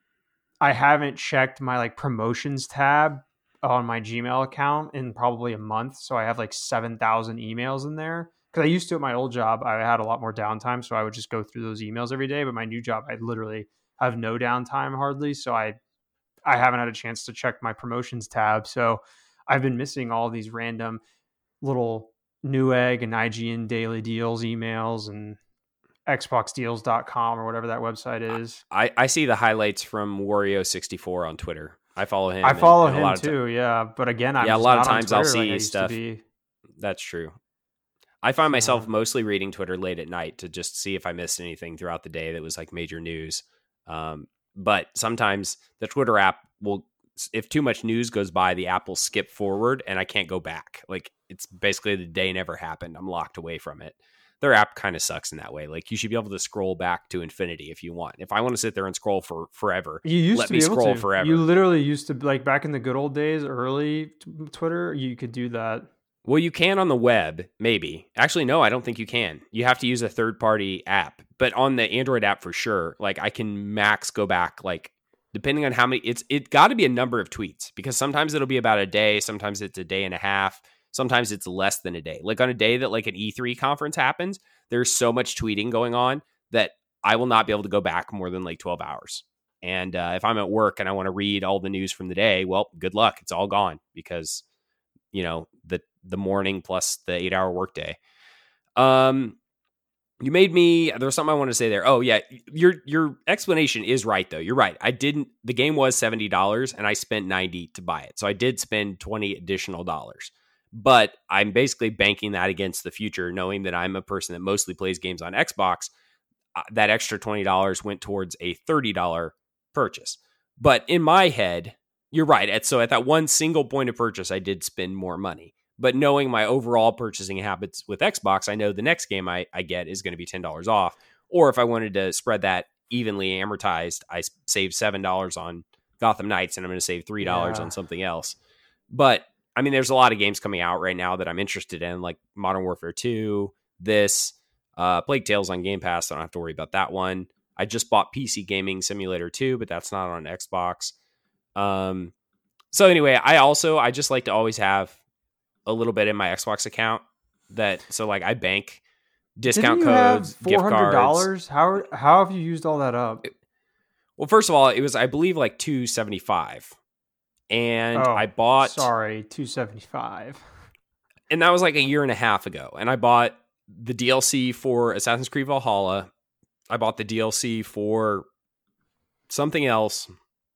Speaker 3: I haven't checked my like promotions tab on my Gmail account in probably a month, so I have like seven thousand emails in there. Because I used to at my old job, I had a lot more downtime, so I would just go through those emails every day. But my new job, I literally have no downtime hardly, so I I haven't had a chance to check my promotions tab. So I've been missing all these random little Newegg and I G N daily deals emails and xbox deals dot com or whatever that website is.
Speaker 1: I, I see the highlights from Wario sixty-four on Twitter. I follow him.
Speaker 3: I follow
Speaker 1: and, and
Speaker 3: him too, t- yeah. But again, I'm
Speaker 1: yeah, a
Speaker 3: just
Speaker 1: lot
Speaker 3: not
Speaker 1: of times I'll
Speaker 3: Twitter
Speaker 1: see
Speaker 3: like
Speaker 1: stuff. That's true. I find myself mostly reading Twitter late at night to just see if I missed anything throughout the day that was like major news. Um, but sometimes the Twitter app will, if too much news goes by, the app will skip forward and I can't go back. Like it's basically the day never happened. I'm locked away from it. Their app kind of sucks in that way. Like you should be able to scroll back to infinity if you want. If I want to sit there and scroll for forever,
Speaker 3: you used
Speaker 1: let
Speaker 3: to
Speaker 1: me
Speaker 3: be able
Speaker 1: scroll
Speaker 3: to.
Speaker 1: forever.
Speaker 3: You literally used to, like back in the good old days, early t- Twitter, you could do that.
Speaker 1: Well, you can on the web, maybe. Actually, no, I don't think you can. You have to use a third-party app. But on the Android app for sure, like I can max go back, like depending on how many, it's it got to be a number of tweets because sometimes it'll be about a day, sometimes it's a day and a half, sometimes it's less than a day. Like on a day that like an E three conference happens, there's so much tweeting going on that I will not be able to go back more than like twelve hours. And uh, if I'm at work and I want to read all the news from the day, well, good luck. It's all gone because, you know, the the morning plus the eight hour workday. Um, you made me, there was something I wanted to say there. Oh yeah. Your, your explanation is right though. You're right. I didn't, the game was seventy dollars and I spent ninety to buy it. So I did spend twenty additional dollars, but I'm basically banking that against the future, knowing that I'm a person that mostly plays games on Xbox. Uh, that extra twenty dollars went towards a thirty dollars purchase. But in my head, you're right. At, so at that one single point of purchase, I did spend more money. But knowing my overall purchasing habits with Xbox, I know the next game I, I get is going to be ten dollars off. Or if I wanted to spread that evenly amortized, I saved seven dollars on Gotham Knights and I'm going to save three dollars
Speaker 3: Yeah.
Speaker 1: on something else. But I mean, there's a lot of games coming out right now that I'm interested in, like Modern Warfare two, this, uh, Plague Tales on Game Pass. I don't have to worry about that one. I just bought P C Gaming Simulator two, but that's not on Xbox. Um, so anyway, I also, I just like to always have a little bit in my Xbox account that, so like I bank discount
Speaker 3: Didn't you
Speaker 1: codes,
Speaker 3: have
Speaker 1: gift
Speaker 3: four hundred
Speaker 1: cards.
Speaker 3: dollars? How, how have you used all that up?
Speaker 1: Well, first of all, it was, I believe like two seventy-five and
Speaker 3: Oh,
Speaker 1: I bought,
Speaker 3: sorry, two seventy-five.
Speaker 1: and that was like a year and a half ago. And I bought the D L C for Assassin's Creed Valhalla. I bought the D L C for something else.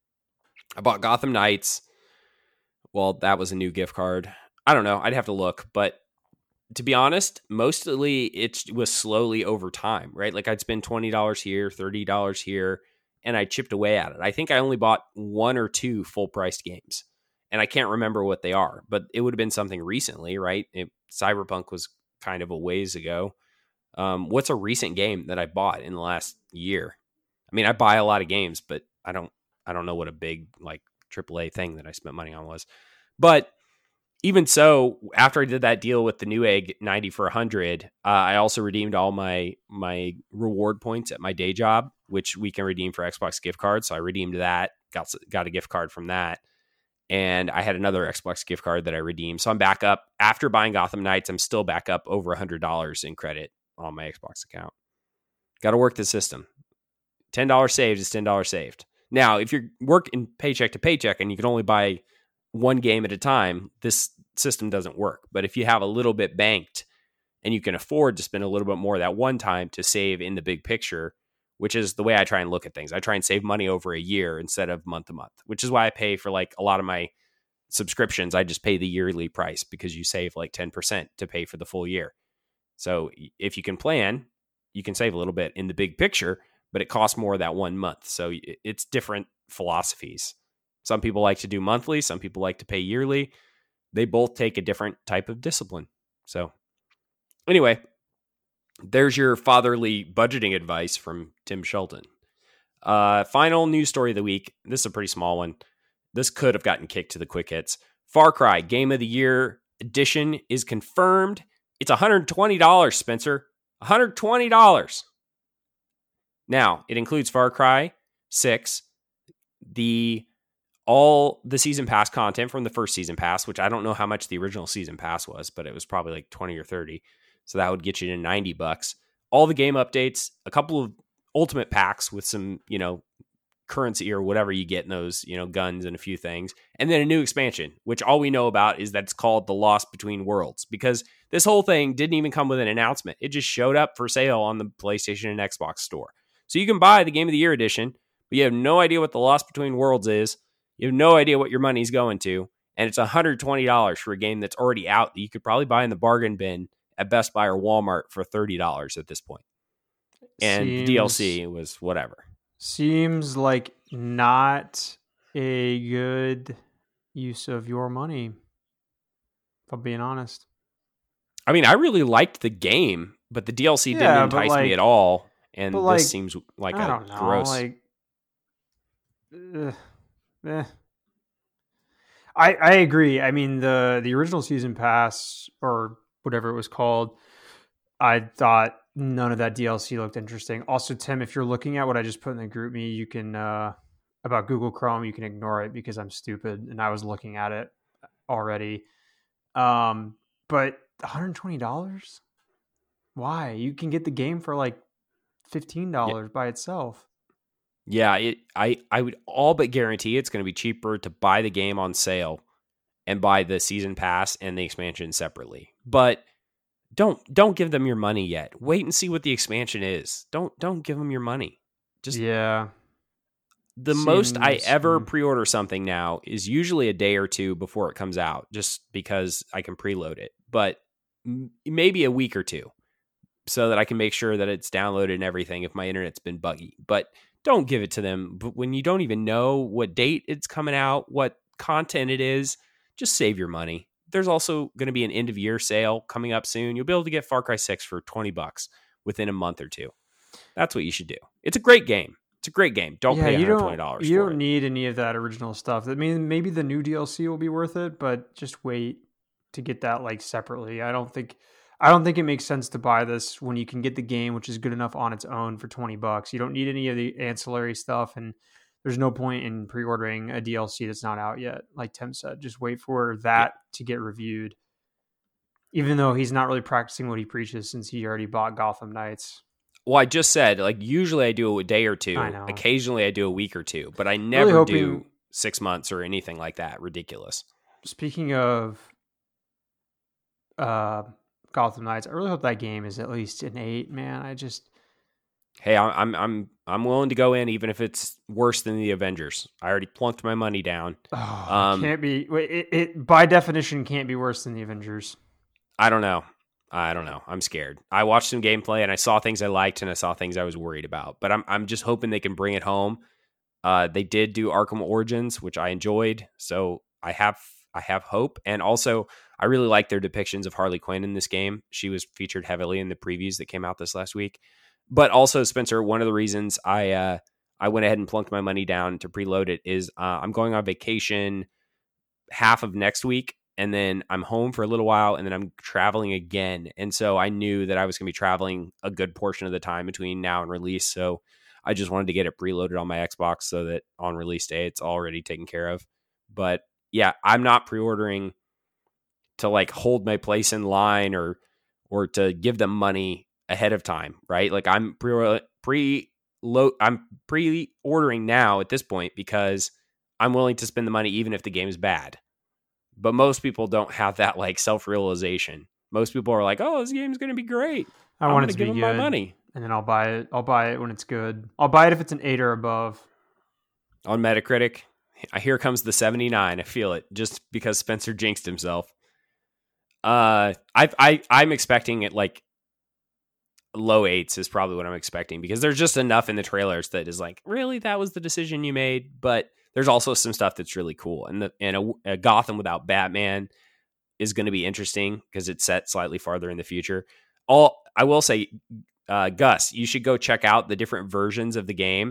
Speaker 1: I bought Gotham Knights. Well, that was a new gift card. I don't know. I'd have to look. But to be honest, mostly it was slowly over time, right? Like I'd spend twenty dollars here, thirty dollars here, and I chipped away at it. I think I only bought one or two full-priced games. And I can't remember what they are, but it would have been something recently, right? It, Cyberpunk was kind of a ways ago. Um, what's a recent game that I bought in the last year? I mean, I buy a lot of games, but I don't I don't know what a big like triple A thing that I spent money on was. But even so, after I did that deal with the Newegg ninety for one hundred, uh, I also redeemed all my my reward points at my day job, which we can redeem for Xbox gift cards. So I redeemed that, got got a gift card from that. And I had another Xbox gift card that I redeemed. So I'm back up. After buying Gotham Knights, I'm still back up over one hundred dollars in credit on my Xbox account. Got to work the system. ten dollars saved is ten dollars saved. Now, if you're working paycheck to paycheck and you can only buy one game at a time, this system doesn't work. But if you have a little bit banked and you can afford to spend a little bit more that one time to save in the big picture, which is the way I try and look at things. I try and save money over a year instead of month to month, which is why I pay for like a lot of my subscriptions. I just pay the yearly price because you save like ten percent to pay for the full year. So if you can plan, you can save a little bit in the big picture, but it costs more that one month. So it's different philosophies. Some people like to do monthly. Some people like to pay yearly. They both take a different type of discipline. So anyway, there's your fatherly budgeting advice from Tim Shelton. Uh, final news story of the week. This is a pretty small one. This could have gotten kicked to the quick hits. Far Cry Game of the Year edition is confirmed. It's one hundred twenty dollars, Spencer. one hundred twenty dollars. Now, it includes Far Cry six, the all the season pass content from the first season pass, which I don't know how much the original season pass was, but it was probably like twenty or thirty. So that would get you to ninety bucks. All the game updates, a couple of ultimate packs with some, you know, currency or whatever you get in those, you know, guns and a few things. And then a new expansion, which all we know about is that it's called The Lost Between Worlds, because this whole thing didn't even come with an announcement. It just showed up for sale on the PlayStation and Xbox store. So you can buy the Game of the Year edition, but you have no idea what The Lost Between Worlds is. You have no idea what your money's going to. And it's one hundred twenty dollars for a game that's already out that you could probably buy in the bargain bin at Best Buy or Walmart for thirty dollars at this point. And seems, the D L C was whatever.
Speaker 3: Seems like not a good use of your money, if I'm being honest.
Speaker 1: I mean, I really liked the game, but the D L C yeah, didn't entice like, me at all. And this like, seems like I a don't know, gross...
Speaker 3: Like, uh, eh. I, I agree. I mean, the, the original season pass, or whatever it was called, I thought none of that D L C looked interesting. Also, Tim, if you're looking at what I just put in the group me, you can, uh, about Google Chrome, you can ignore it because I'm stupid and I was looking at it already. Um, but one hundred twenty dollars? Why? You can get the game for like fifteen dollars yeah. by itself.
Speaker 1: Yeah, it, I, I would all but guarantee it's going to be cheaper to buy the game on sale and buy the season pass and the expansion separately. But don't don't give them your money yet. Wait and see what the expansion is. Don't don't give them your money. Just
Speaker 3: yeah.
Speaker 1: The Seems, most I ever pre-order something now is usually a day or two before it comes out, just because I can preload it. But maybe a week or two, so that I can make sure that it's downloaded and everything if my internet's been buggy. But don't give it to them. But when you don't even know what date it's coming out, what content it is, just save your money. There's also going to be an end of year sale coming up soon. You'll be able to get Far Cry six for twenty bucks within a month or two. That's what you should do. It's a great game. It's a great game. Don't
Speaker 3: yeah,
Speaker 1: pay
Speaker 3: one hundred twenty
Speaker 1: dollars
Speaker 3: dollars. You
Speaker 1: for
Speaker 3: don't
Speaker 1: it.
Speaker 3: need any of that original stuff. I mean, maybe the new D L C will be worth it, but just wait to get that like separately. I don't think I don't think it makes sense to buy this when you can get the game, which is good enough on its own, for twenty bucks. You don't need any of the ancillary stuff, and there's no point in pre-ordering a D L C that's not out yet. Like Tim said, just wait for that yeah. to get reviewed. Even though he's not really practicing what he preaches, since he already bought Gotham Knights.
Speaker 1: Well, I just said, like, usually I do a day or two.
Speaker 3: I know.
Speaker 1: Occasionally I do a week or two, but I never really hoping, do six months or anything like that. Ridiculous.
Speaker 3: Speaking of uh, Gotham Knights, I really hope that game is at least an eight, man. I just...
Speaker 1: Hey, I'm I'm I'm willing to go in even if it's worse than the Avengers. I already plunked my money down.
Speaker 3: Oh, um, can't be... It, it, by definition, can't be worse than the Avengers.
Speaker 1: I don't know. I don't know. I'm scared. I watched some gameplay and I saw things I liked and I saw things I was worried about. But I'm I'm just hoping they can bring it home. Uh, they did do Arkham Origins, which I enjoyed, so I have I have hope. And also, I really like their depictions of Harley Quinn in this game. She was featured heavily in the previews that came out this last week. But also, Spencer, one of the reasons I uh, I went ahead and plunked my money down to preload it is uh, I'm going on vacation half of next week. And then I'm home for a little while, and then I'm traveling again. And so I knew that I was going to be traveling a good portion of the time between now and release. So I just wanted to get it preloaded on my Xbox so that on release day, it's already taken care of. But yeah, I'm not pre-ordering to like hold my place in line or or to give them money ahead of time, right? Like I'm pre pre load I'm pre-ordering now at this point because I'm willing to spend the money even if the game is bad. But most people don't have that like self-realization. Most people are like, "Oh, this game's going to be great.
Speaker 3: I
Speaker 1: I'm
Speaker 3: want it to
Speaker 1: give
Speaker 3: be
Speaker 1: them
Speaker 3: good,
Speaker 1: my money,
Speaker 3: and then I'll buy it. I'll buy it when it's good. I'll buy it if it's an eight or above."
Speaker 1: On Metacritic, here comes the seventy-nine. I feel it just because Spencer jinxed himself. Uh, I I I'm expecting it like low eights is probably what I'm expecting because there's just enough in the trailers that is like, really, that was the decision you made, but. There's also some stuff that's really cool. And, the, and a, a Gotham without Batman is going to be interesting because it's set slightly farther in the future. All I will say, uh, Gus, you should go check out the different versions of the game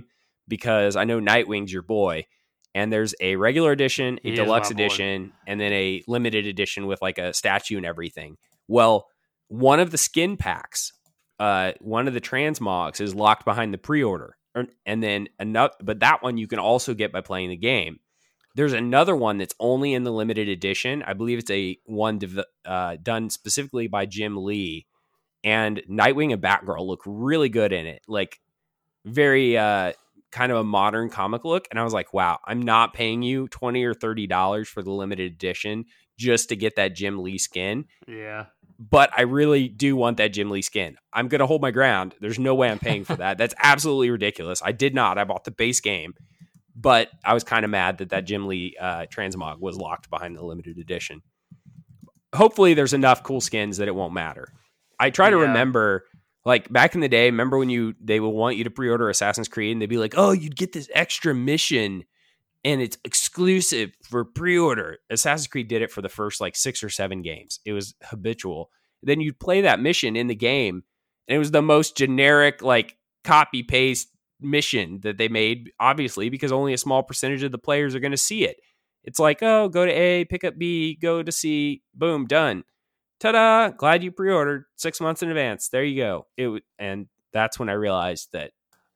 Speaker 1: because I know Nightwing's your boy. And there's a regular edition, a
Speaker 2: He is
Speaker 1: deluxe
Speaker 2: my boy.
Speaker 1: edition, and then a limited edition with like a statue and everything. Well, one of the skin packs, uh, one of the transmogs is locked behind the pre-order. And then another, but that one you can also get by playing the game. There's another one that's only in the limited edition. I believe it's a one div- uh, done specifically by Jim Lee. And Nightwing and Batgirl look really good in it. Like very uh, kind of a modern comic look. And I was like, wow, I'm not paying you twenty or thirty dollars for the limited edition just to get that Jim Lee skin.
Speaker 2: Yeah.
Speaker 1: But I really do want that Jim Lee skin. I'm going to hold my ground. There's no way I'm paying for that. That's absolutely ridiculous. I did not. I bought the base game. But I was kind of mad that that Jim Lee uh, transmog was locked behind the limited edition. Hopefully there's enough cool skins that it won't matter. I try to
Speaker 2: Yeah.
Speaker 1: remember, like back in the day, remember when you they will want you to pre-order Assassin's Creed and they'd be like, oh, you'd get this extra mission and it's exclusive for pre-order. Assassin's Creed did it for the first like six or seven games. It was habitual. Then you'd play that mission in the game, and it was the most generic, like copy paste mission that they made, obviously, because only a small percentage of the players are going to see it. It's like, oh, go to A, pick up B, go to C, boom, done. Ta-da! Glad you pre-ordered six months in advance. There you go. It w- and that's when I realized that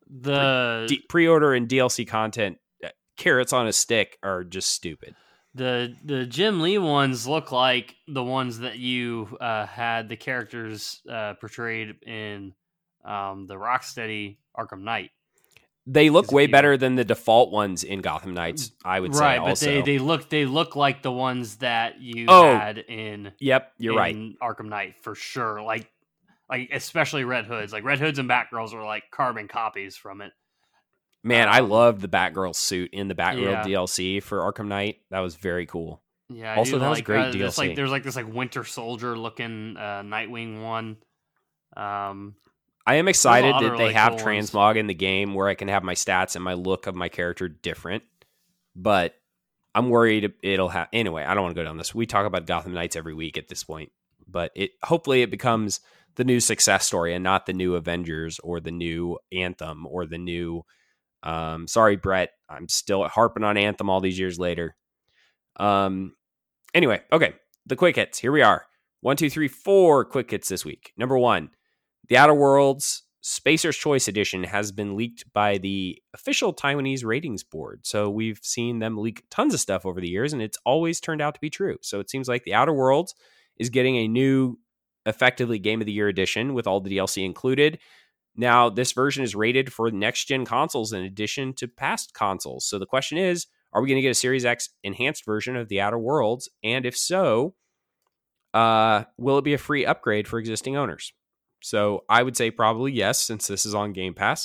Speaker 2: The
Speaker 1: D- pre-order and D L C content, uh, carrots on a stick, are just stupid.
Speaker 2: The the Jim Lee ones look like the ones that you uh, had the characters uh, portrayed in um, the Rocksteady Arkham Knight.
Speaker 1: They look
Speaker 2: Because
Speaker 1: way
Speaker 2: if you-
Speaker 1: better than the default ones in Gotham Knights, I would say.
Speaker 2: Right, but
Speaker 1: also.
Speaker 2: they, they look they look like the ones that you
Speaker 1: Oh,
Speaker 2: had in
Speaker 1: Yep, you're right.
Speaker 2: in Arkham Knight for sure. Like like especially Red Hoods. Like Red Hoods and Batgirls were like carbon copies from it.
Speaker 1: Man, I
Speaker 2: um,
Speaker 1: loved the Batgirl suit in the Batgirl
Speaker 2: Yeah.
Speaker 1: D L C for Arkham Knight. That was very cool.
Speaker 2: Yeah. I
Speaker 1: Also,
Speaker 2: do
Speaker 1: that was
Speaker 2: like,
Speaker 1: great
Speaker 2: uh,
Speaker 1: D L
Speaker 2: there's
Speaker 1: C.
Speaker 2: Like there's like this like Winter Soldier looking uh, Nightwing one. Um.
Speaker 1: I am excited
Speaker 2: other
Speaker 1: that they
Speaker 2: really
Speaker 1: have
Speaker 2: cool ones.
Speaker 1: transmog in the game where I can have my stats and my look of my character different. But I'm worried it'll have anyway. I don't want to go down this. We talk about Gotham Knights every week at this point, but it hopefully it becomes the new success story and not the new Avengers or the new Anthem or the new. Um, sorry, Brett. I'm still harping on Anthem all these years later. Um. Anyway, okay. The quick hits. Here we are. One, two, three, four quick hits this week. Number one. The Outer Worlds Spacer's Choice Edition has been leaked by the official Taiwanese ratings board. So we've seen them leak tons of stuff over the years, and it's always turned out to be true. So it seems like the Outer Worlds is getting a new, effectively Game of the Year edition with all the D L C included. Now, this version is rated for next-gen consoles in addition to past consoles. So the question is, are we going to get a Series X enhanced version of the Outer Worlds? And if so, uh, will it be a free upgrade for existing owners? So I would say probably yes, since this is on Game Pass,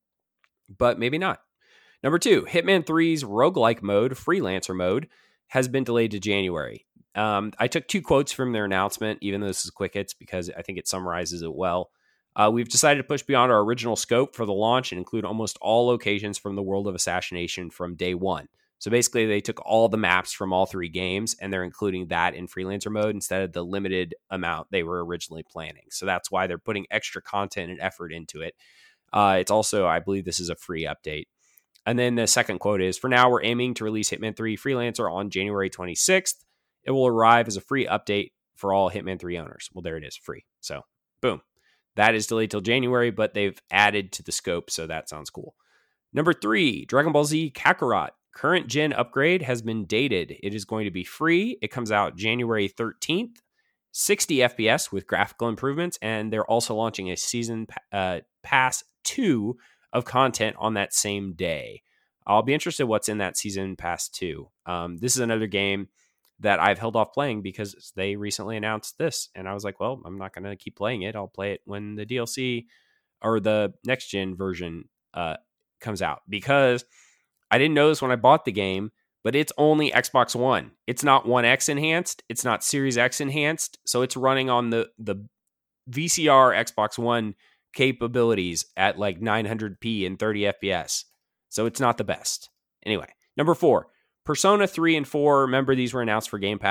Speaker 1: but maybe not. Number two, Hitman three's roguelike mode, Freelancer mode, has been delayed to January. Um, I took two quotes from their announcement, even though this is quick hits, because I think it summarizes it well. Uh, we've decided to push beyond our original scope for the launch and include almost all locations from the world of Assassination from day one. So basically, they took all the maps from all three games, and they're including that in Freelancer mode instead of the limited amount they were originally planning. So that's why they're putting extra content and effort into it. Uh, it's also, I believe this is a free update. And then the second quote is, for now, we're aiming to release Hitman three Freelancer on January twenty-sixth. It will arrive as a free update for all Hitman three owners. Well, there it is, free. So, boom. That is delayed till January, but they've added to the scope, so that sounds cool. Number three, Dragon Ball Z Kakarot. Current gen upgrade has been dated. It is going to be free. It comes out January thirteenth, sixty F P S with graphical improvements, and they're also launching a season uh, pass two of content on that same day. I'll be interested what's in that season pass two. Um, this is another game that I've held off playing because they recently announced this, and I was like, well, I'm not going to keep playing it. I'll play it when the D L C or the next gen version uh, comes out, because I didn't know this when I bought the game, but it's only Xbox One. It's not One X enhanced. It's not Series X enhanced. So it's running on the, the V C R Xbox One capabilities at like nine hundred p and thirty F P S. So it's not the best. Anyway, number four, Persona three and four. Remember, these were announced for Game Pass.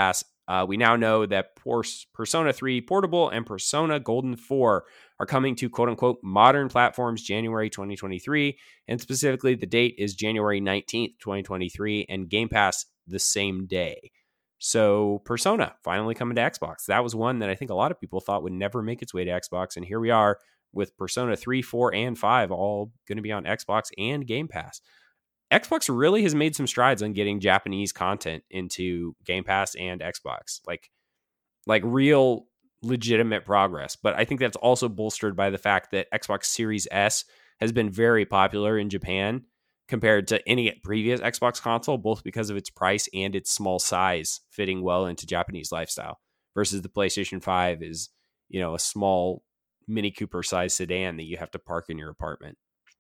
Speaker 1: Uh, we now know that Persona three Portable and Persona Golden four are coming to quote-unquote modern platforms January twenty twenty-three, and specifically the date is January nineteenth, twenty twenty-three, and Game Pass the same day. So Persona finally coming to Xbox. That was one that I think a lot of people thought would never make its way to Xbox, and here we are with Persona three, four, and five all going to be on Xbox and Game Pass. Xbox really has made some strides on getting Japanese content into Game Pass and Xbox, like like real legitimate progress. But I think that's also bolstered by the fact that Xbox Series S has been very popular in Japan compared to any previous Xbox console, both because of its price and its small size fitting well into Japanese lifestyle, versus the PlayStation five is, you know, a small Mini Cooper size sedan that you have to park in your apartment.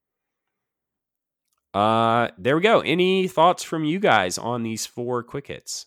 Speaker 1: Uh, there we go. Any thoughts from you guys on these four quick hits?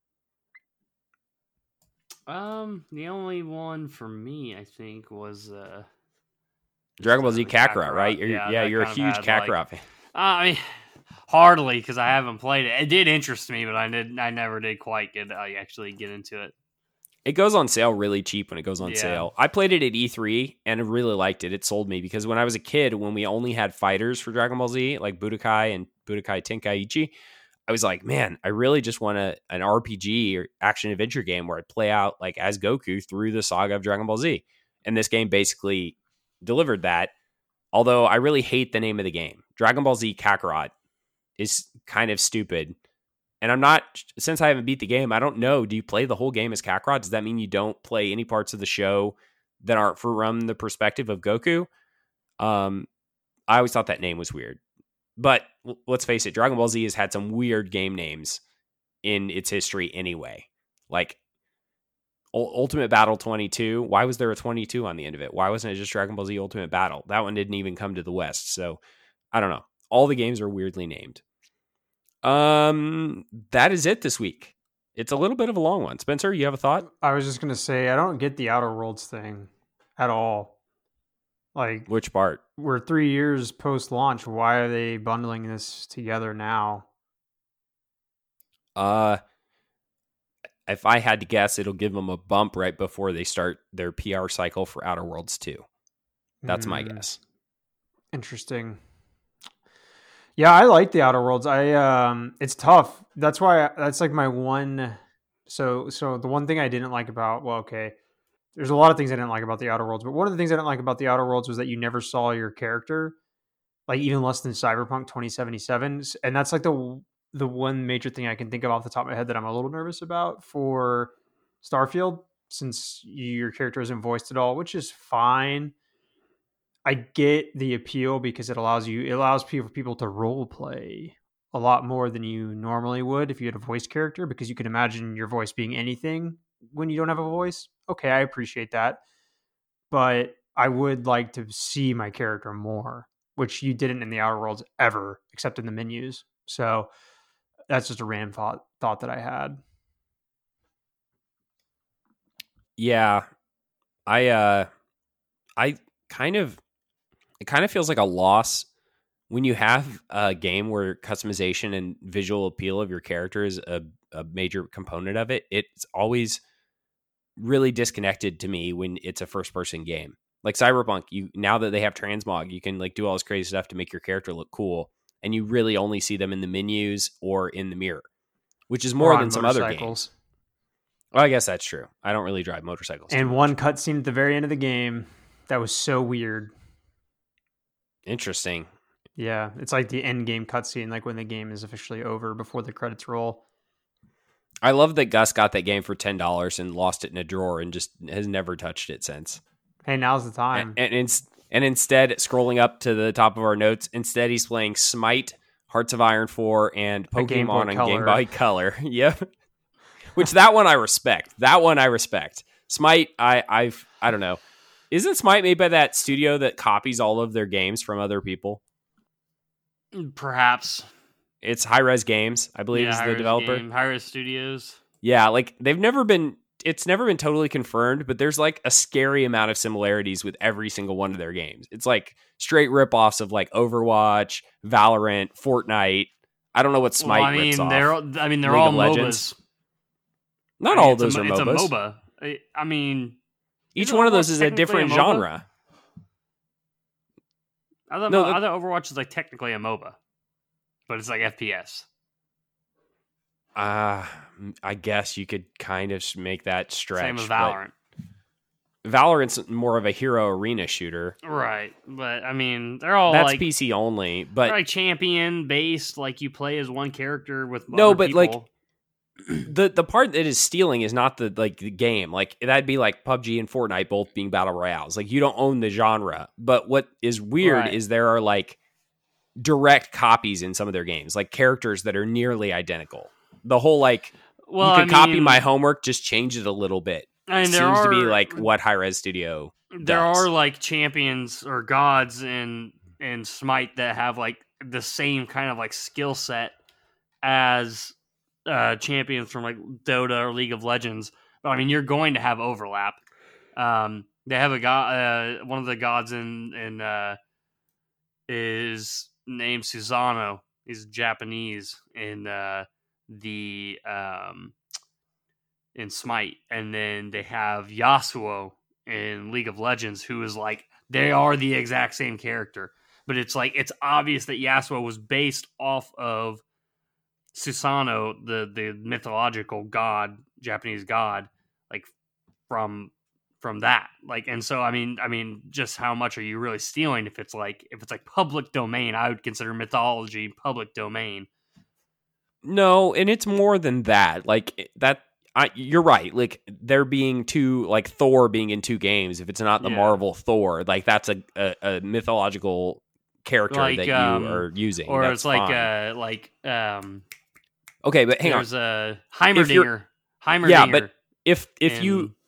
Speaker 2: Um, the only one for me, I think, was uh,
Speaker 1: Dragon Ball Z Kakarot,
Speaker 2: Kakarot,
Speaker 1: right? You're,
Speaker 2: yeah,
Speaker 1: yeah,
Speaker 2: that
Speaker 1: you're a
Speaker 2: kind of
Speaker 1: huge
Speaker 2: had,
Speaker 1: Kakarot
Speaker 2: like-
Speaker 1: fan.
Speaker 2: Uh, I mean, hardly because I haven't played it. It did interest me, but I did. I never did quite get. I actually get into it.
Speaker 1: It goes on sale really cheap when it goes on
Speaker 2: Yeah.
Speaker 1: sale. I played it at E three and really liked it. It sold me because when I was a kid, when we only had fighters for Dragon Ball Z, like Budokai and Budokai Tenkaichi, I was like, man, I really just want a, an R P G or action adventure game where I play out like as Goku through the saga of Dragon Ball Z. And this game basically delivered that. Although I really hate the name of the game. Dragon Ball Z Kakarot is kind of stupid. And I'm not, since I haven't beat the game, I don't know. Do you play the whole game as Kakarot? Does that mean you don't play any parts of the show that aren't from the perspective of Goku? Um, I always thought that name was weird. But let's face it, Dragon Ball Z has had some weird game names in its history anyway. Like Ultimate Battle twenty-two. Why was there a twenty-two on the end of it? Why wasn't it just Dragon Ball Z Ultimate Battle? That one didn't even come to the West. So I don't know. All the games are weirdly named. Um, that is it this week. It's a little bit of a long one. Spencer, you have a thought?
Speaker 3: I was just gonna say I don't get the Outer Worlds thing at all. Like,
Speaker 1: Which part?
Speaker 3: we're three years post launch. Why are they bundling this together now?
Speaker 1: Uh, if I had to guess, it'll give them a bump right before they start their P R cycle for Outer Worlds two. That's my
Speaker 3: Hmm,
Speaker 1: guess.
Speaker 3: Interesting. Yeah, I like the Outer Worlds. I um, it's tough. That's why I, that's like my one. So so the one thing I didn't like about well, okay, there's a lot of things I didn't like about the Outer Worlds, but one of the things I didn't like about the Outer Worlds was that you never saw your character, like even less than Cyberpunk twenty seventy-seven, and that's like the the one major thing I can think of off the top of my head that I'm a little nervous about for Starfield, since your character isn't voiced at all, which is fine. I get the appeal because it allows you it allows people people to role play a lot more than you normally would if you had a voice character, because you can imagine your voice being anything when you don't have a voice. Okay, I appreciate that. But I would like to see my character more, which you didn't in the Outer Worlds ever, except in the menus. So that's just a random thought thought that I had.
Speaker 1: Yeah, I uh, I kind of it kind of feels like a loss when you have a game where customization and visual appeal of your character is a, a major component of it. It's always really disconnected to me when it's a first person game. Like Cyberpunk, you now that they have transmog, you can like do all this crazy stuff to make your character look cool, and you really only see them in the menus or in the mirror, which is more
Speaker 3: Or on
Speaker 1: than some other
Speaker 3: motorcycles.
Speaker 1: games. Well, I guess that's true. I don't really drive motorcycles. too
Speaker 3: And
Speaker 1: much.
Speaker 3: one cutscene at the very end of the game that was so weird.
Speaker 1: Interesting.
Speaker 3: Yeah, it's like the end game cutscene, like when the game is officially over before the credits roll.
Speaker 1: I love that Gus got that game for ten dollars and lost it in a drawer and just has never touched it since.
Speaker 3: Hey, now's the time.
Speaker 1: And, and, ins- and instead, scrolling up to the top of our notes, instead he's playing Smite, Hearts of Iron four, and
Speaker 3: A Game Boy
Speaker 1: Pokemon on Game
Speaker 3: Color.
Speaker 1: Boy Color. Yep. Which that one I respect. That one I respect. Smite, I I've I don't know. Isn't Smite made by that studio that copies all of their games from other people?
Speaker 2: Perhaps.
Speaker 1: It's High Res Games, I believe,
Speaker 2: yeah,
Speaker 1: is the
Speaker 2: Hi-Res
Speaker 1: developer.
Speaker 2: Game, Hi-Res Studios.
Speaker 1: Yeah, like they've never been it's never been totally confirmed, but there's like a scary amount of similarities with every single one of their games. It's like straight ripoffs of like Overwatch, Valorant, Fortnite. I don't know what Smite
Speaker 2: well, I mean,
Speaker 1: rips off.
Speaker 2: they're I mean they're
Speaker 1: League
Speaker 2: all
Speaker 1: of
Speaker 2: MOBAs.
Speaker 1: Legends. Not
Speaker 2: I mean,
Speaker 1: all of
Speaker 2: it's
Speaker 1: those
Speaker 2: a,
Speaker 1: are
Speaker 2: it's
Speaker 1: MOBAs.
Speaker 2: a MOBA. I, I mean,
Speaker 1: Each
Speaker 2: isn't
Speaker 1: one of
Speaker 2: Overwatch
Speaker 1: those is a
Speaker 2: technically
Speaker 1: different
Speaker 2: MOBA?
Speaker 1: genre.
Speaker 2: I thought,
Speaker 1: No,
Speaker 2: Mo-
Speaker 1: the-
Speaker 2: I thought Overwatch is like technically a MOBA, but it's like F P S.
Speaker 1: Uh, I guess you could kind of make that stretch.
Speaker 2: Same with
Speaker 1: but
Speaker 2: Valorant.
Speaker 1: Valorant's more of a hero arena shooter.
Speaker 2: Right, but I mean, they're all
Speaker 1: That's
Speaker 2: like
Speaker 1: P C only,
Speaker 2: they're
Speaker 1: but
Speaker 2: like champion based. Like you play as one character with
Speaker 1: No,
Speaker 2: other
Speaker 1: but, like,
Speaker 2: people.
Speaker 1: the the part that is stealing is not the like the game. Like that'd be like P U B G and Fortnite both being battle royales. Like you don't own the genre. But what is weird
Speaker 2: Right.
Speaker 1: is there are like direct copies in some of their games, like characters that are nearly identical. The whole like
Speaker 2: well,
Speaker 1: you can
Speaker 2: I
Speaker 1: copy
Speaker 2: mean,
Speaker 1: my homework, just change it a little bit.
Speaker 2: I mean,
Speaker 1: It
Speaker 2: there
Speaker 1: seems
Speaker 2: are,
Speaker 1: to be like what Hi-Rez Studio
Speaker 2: there
Speaker 1: does.
Speaker 2: are like champions or gods in in Smite that have like the same kind of like skill set as uh, champions from like Dota or League of Legends. But I mean, you're going to have overlap. Um, they have a god. Uh, one of the gods in in uh, is named Susano. He's Japanese in uh, the um, in Smite, and then they have Yasuo in League of Legends, who is like they are the exact same character, but it's like it's obvious that Yasuo was based off of Susano, the the mythological god, Japanese god, like from from that. Like, and so I mean, I mean, just how much are you really stealing? If it's like if it's like public domain, I would consider mythology public domain.
Speaker 1: No, and it's more than that. Like that, I, you're right. Like there being two, like Thor being in two games. If it's not the
Speaker 2: Yeah.
Speaker 1: Marvel Thor, like that's a a, a mythological character
Speaker 2: Like,
Speaker 1: that you
Speaker 2: um,
Speaker 1: are using.
Speaker 2: Or
Speaker 1: That's
Speaker 2: it's like
Speaker 1: fine.
Speaker 2: uh like um
Speaker 1: okay, but hang on.
Speaker 2: there's a
Speaker 1: If you're-
Speaker 2: Heimerdinger. Heimerdinger.
Speaker 1: Yeah, but if if you
Speaker 2: in-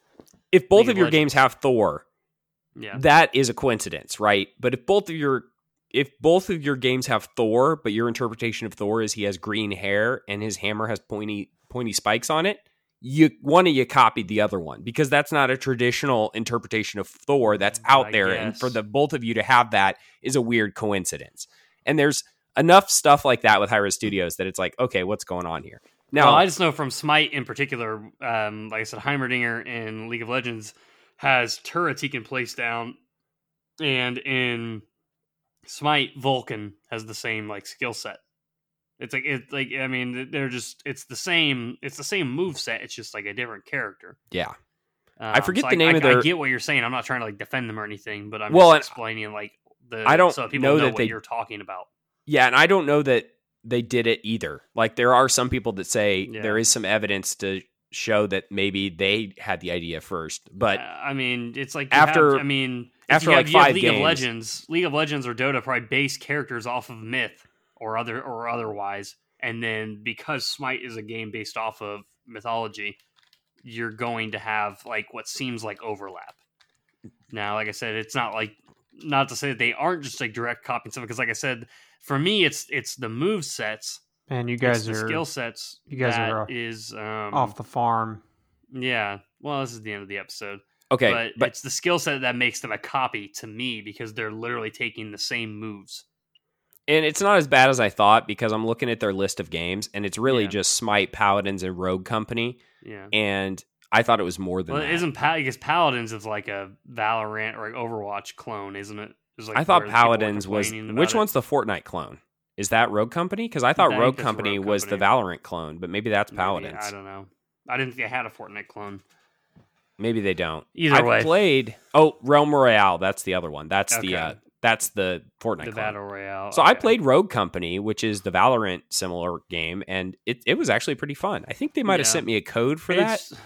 Speaker 1: if both
Speaker 2: League
Speaker 1: of
Speaker 2: of
Speaker 1: your games
Speaker 2: Legends.
Speaker 1: have Thor,
Speaker 2: yeah.
Speaker 1: that is a coincidence, right? But if both of your if both of your games have Thor, but your interpretation of Thor is he has green hair and his hammer has pointy pointy spikes on it, you one of you copied the other one because that's not a traditional interpretation of Thor that's out
Speaker 2: I
Speaker 1: there, and for
Speaker 2: guess.
Speaker 1: the both of you to have that is a weird coincidence. And there's enough stuff like that with Hi-Rez Studios that it's like, okay, what's going on here? Now,
Speaker 2: Well, I just know from Smite in particular, um, like I said, Heimerdinger in League of Legends has turrets he can place down, and in Smite, Vulcan has the same like skill set. It's like it like I mean they're just it's the same it's the same move set. It's just like a different character.
Speaker 1: yeah.
Speaker 2: Um,
Speaker 1: I forget
Speaker 2: so
Speaker 1: the name
Speaker 2: I,
Speaker 1: of their-
Speaker 2: I get what you're saying. I'm not trying to like defend them or anything, but I'm
Speaker 1: Well, and
Speaker 2: just explaining like the
Speaker 1: I don't
Speaker 2: so people
Speaker 1: know
Speaker 2: know,
Speaker 1: that
Speaker 2: what
Speaker 1: they-
Speaker 2: you're talking about.
Speaker 1: Yeah, and I don't know that they did it either. Like there are some people that say
Speaker 2: Yeah.
Speaker 1: there is some evidence to show that maybe they had the idea first, but
Speaker 2: Uh, I mean, it's like you
Speaker 1: after-
Speaker 2: have- I mean, if
Speaker 1: after
Speaker 2: you
Speaker 1: like
Speaker 2: have, you have
Speaker 1: five
Speaker 2: League
Speaker 1: games-
Speaker 2: of Legends, League of Legends or Dota probably base characters off of myth or other or otherwise, and then because Smite is a game based off of mythology, you're going to have like what seems like overlap. Now, like I said, it's not like not to say that they aren't just like direct copying stuff because, like I said, for me, it's it's the move sets,
Speaker 3: Man, you
Speaker 2: it's
Speaker 3: guys
Speaker 2: the
Speaker 3: are
Speaker 2: skill sets.
Speaker 3: you guys
Speaker 2: that
Speaker 3: are, uh,
Speaker 2: is um,
Speaker 3: off the farm.
Speaker 2: Yeah, well, this is the end of the episode.
Speaker 1: okay,
Speaker 2: but,
Speaker 1: but,
Speaker 2: it's the skill set that makes them a copy to me because they're literally taking the same moves.
Speaker 1: and it's not as bad as I thought because I'm looking at their list of games and it's really
Speaker 2: Yeah.
Speaker 1: just Smite, Paladins, and Rogue Company,
Speaker 2: Yeah.
Speaker 1: and I thought it was more than
Speaker 2: Well,
Speaker 1: that.
Speaker 2: it isn't pa- because Paladins is like a Valorant or like Overwatch clone, isn't it? It's like
Speaker 1: I thought
Speaker 2: where people were
Speaker 1: Paladins was
Speaker 2: complaining about
Speaker 1: which
Speaker 2: it.
Speaker 1: one's the Fortnite clone? Is that Rogue Company? Because I thought
Speaker 2: I think
Speaker 1: Rogue
Speaker 2: that's
Speaker 1: Company
Speaker 2: Rogue
Speaker 1: was the
Speaker 2: Company.
Speaker 1: Valorant clone, but maybe that's
Speaker 2: Maybe,
Speaker 1: Paladins.
Speaker 2: I don't know. I didn't think I had a Fortnite clone.
Speaker 1: Maybe they don't.
Speaker 2: Either
Speaker 1: I've
Speaker 2: way.
Speaker 1: played. Oh, Realm Royale. That's the other one. That's the
Speaker 2: Okay.
Speaker 1: uh, that's the Fortnite
Speaker 2: The
Speaker 1: clone.
Speaker 2: Battle Royale.
Speaker 1: So I
Speaker 2: okay.
Speaker 1: played Rogue Company, which is the Valorant similar game, and it, it was actually pretty fun. I think they might have
Speaker 2: Yeah.
Speaker 1: sent me a code for that
Speaker 2: It's-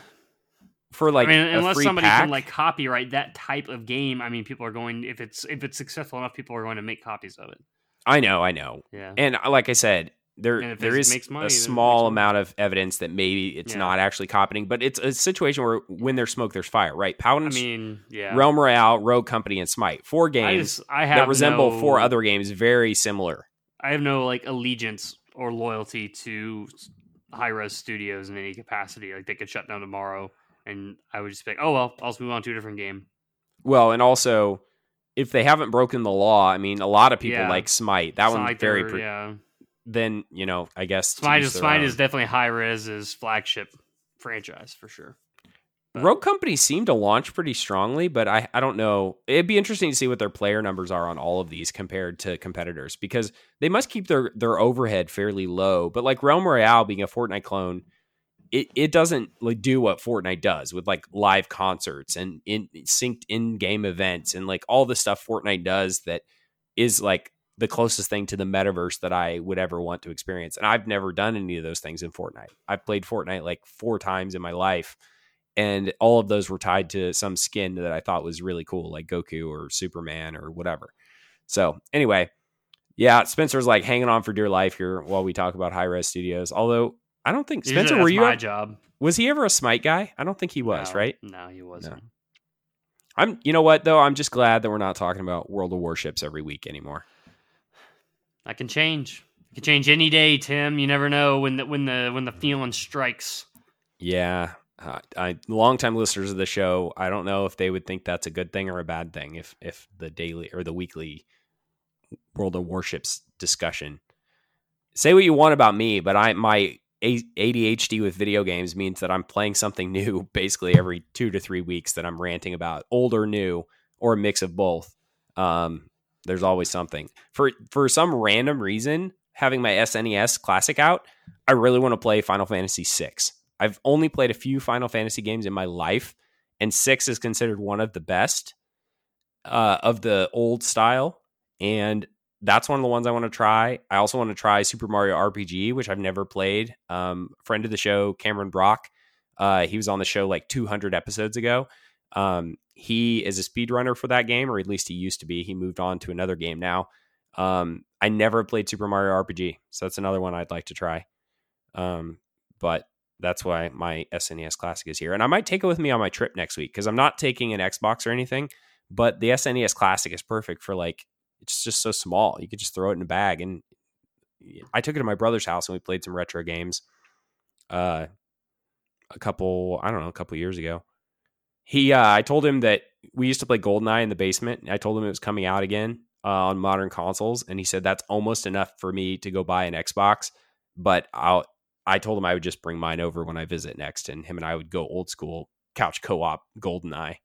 Speaker 1: for like
Speaker 2: I mean,
Speaker 1: a
Speaker 2: unless
Speaker 1: free
Speaker 2: somebody
Speaker 1: pack.
Speaker 2: can like copyright that type of game, I mean, people are going if it's if it's successful enough, people are going to make copies of it.
Speaker 1: I know, I know,
Speaker 2: Yeah.
Speaker 1: and uh, like I said, there
Speaker 2: And if
Speaker 1: there
Speaker 2: it
Speaker 1: is
Speaker 2: makes money,
Speaker 1: a
Speaker 2: then it
Speaker 1: small
Speaker 2: makes money.
Speaker 1: amount of evidence that maybe it's
Speaker 2: Yeah.
Speaker 1: not actually copying, but it's a situation where when there's smoke, there's fire, right?
Speaker 2: I
Speaker 1: Paladins,
Speaker 2: mean, yeah.
Speaker 1: Realm Royale, Rogue Company, and Smite, four
Speaker 2: I
Speaker 1: games
Speaker 2: just I have
Speaker 1: that resemble
Speaker 2: no,
Speaker 1: four other games very similar.
Speaker 2: I have no like allegiance or loyalty to Hi-Rez Studios in any capacity. Like they could shut down tomorrow, and I would just be like, oh well, I'll just move on to a different game.
Speaker 1: Well, and also, if they haven't broken the law, I mean, a lot of people
Speaker 2: Yeah.
Speaker 1: like Smite. That
Speaker 2: It's not
Speaker 1: one's
Speaker 2: like
Speaker 1: very.
Speaker 2: they're-
Speaker 1: Pre-
Speaker 2: yeah.
Speaker 1: then you know, I guess to
Speaker 2: Smite
Speaker 1: each
Speaker 2: is
Speaker 1: their
Speaker 2: Smite
Speaker 1: own.
Speaker 2: is definitely Hi-Rez's flagship franchise for sure. But
Speaker 1: Rogue Company seemed to launch pretty strongly, but I, I don't know. It'd be interesting to see what their player numbers are on all of these compared to competitors, because they must keep their, their overhead fairly low. But like Realm Royale being a Fortnite clone, it, it doesn't like do what Fortnite does with like live concerts and in synced in-game events and like all the stuff Fortnite does that is like the closest thing to the metaverse that I would ever want to experience. And I've never done any of those things in Fortnite. I've played Fortnite like four times in my life. And all of those were tied to some skin that I thought was really cool, like Goku or Superman or whatever. So anyway, yeah, Spencer's like hanging on for dear life here while we talk about Hi-Res Studios. Although I don't think
Speaker 2: usually
Speaker 1: Spencer,
Speaker 2: that's
Speaker 1: were you
Speaker 2: my
Speaker 1: ever,
Speaker 2: job?
Speaker 1: was he ever a Smite guy? I don't think he was,
Speaker 2: No,
Speaker 1: right?
Speaker 2: No, he wasn't.
Speaker 1: No. I'm, you know what though? I'm just glad that we're not talking about World of Warships every week anymore.
Speaker 2: That can change. It can change any day, Tim. You never know when the when the when the feeling strikes.
Speaker 1: Yeah. Uh, I longtime listeners of the show, I don't know if they would think that's a good thing or a bad thing if if the daily or the weekly World of Warships discussion. Say what you want about me, but I my A D H D with video games means that I'm playing something new basically every two to three weeks that I'm ranting about, old or new, or a mix of both. Um, there's always something. For for some random reason, having my S N E S Classic out, I really want to play Final Fantasy six. I've only played a few Final Fantasy games in my life, and six is considered one of the best uh, of the old style, and that's one of the ones I want to try. I also want to try Super Mario R P G, which I've never played. Um, friend of the show, Cameron Brock, uh, he was on the show like two hundred episodes ago. Um, he is a speedrunner for that game, or at least he used to be. He moved on to another game now. Um, I never played Super Mario R P G, so that's another one I'd like to try. Um, but that's why my S N E S Classic is here. And I might take it with me on my trip next week, because I'm not taking an Xbox or anything, but the S N E S Classic is perfect for like, it's just so small. You could just throw it in a bag. And I took it to my brother's house and we played some retro games uh, a couple, I don't know, a couple years ago. He, uh, I told him that we used to play GoldenEye in the basement. I told him it was coming out again uh, on modern consoles. And he said, that's almost enough for me to go buy an Xbox, but I'll, I told him I would just bring mine over when I visit next, and him and I would go old school couch co-op GoldenEye.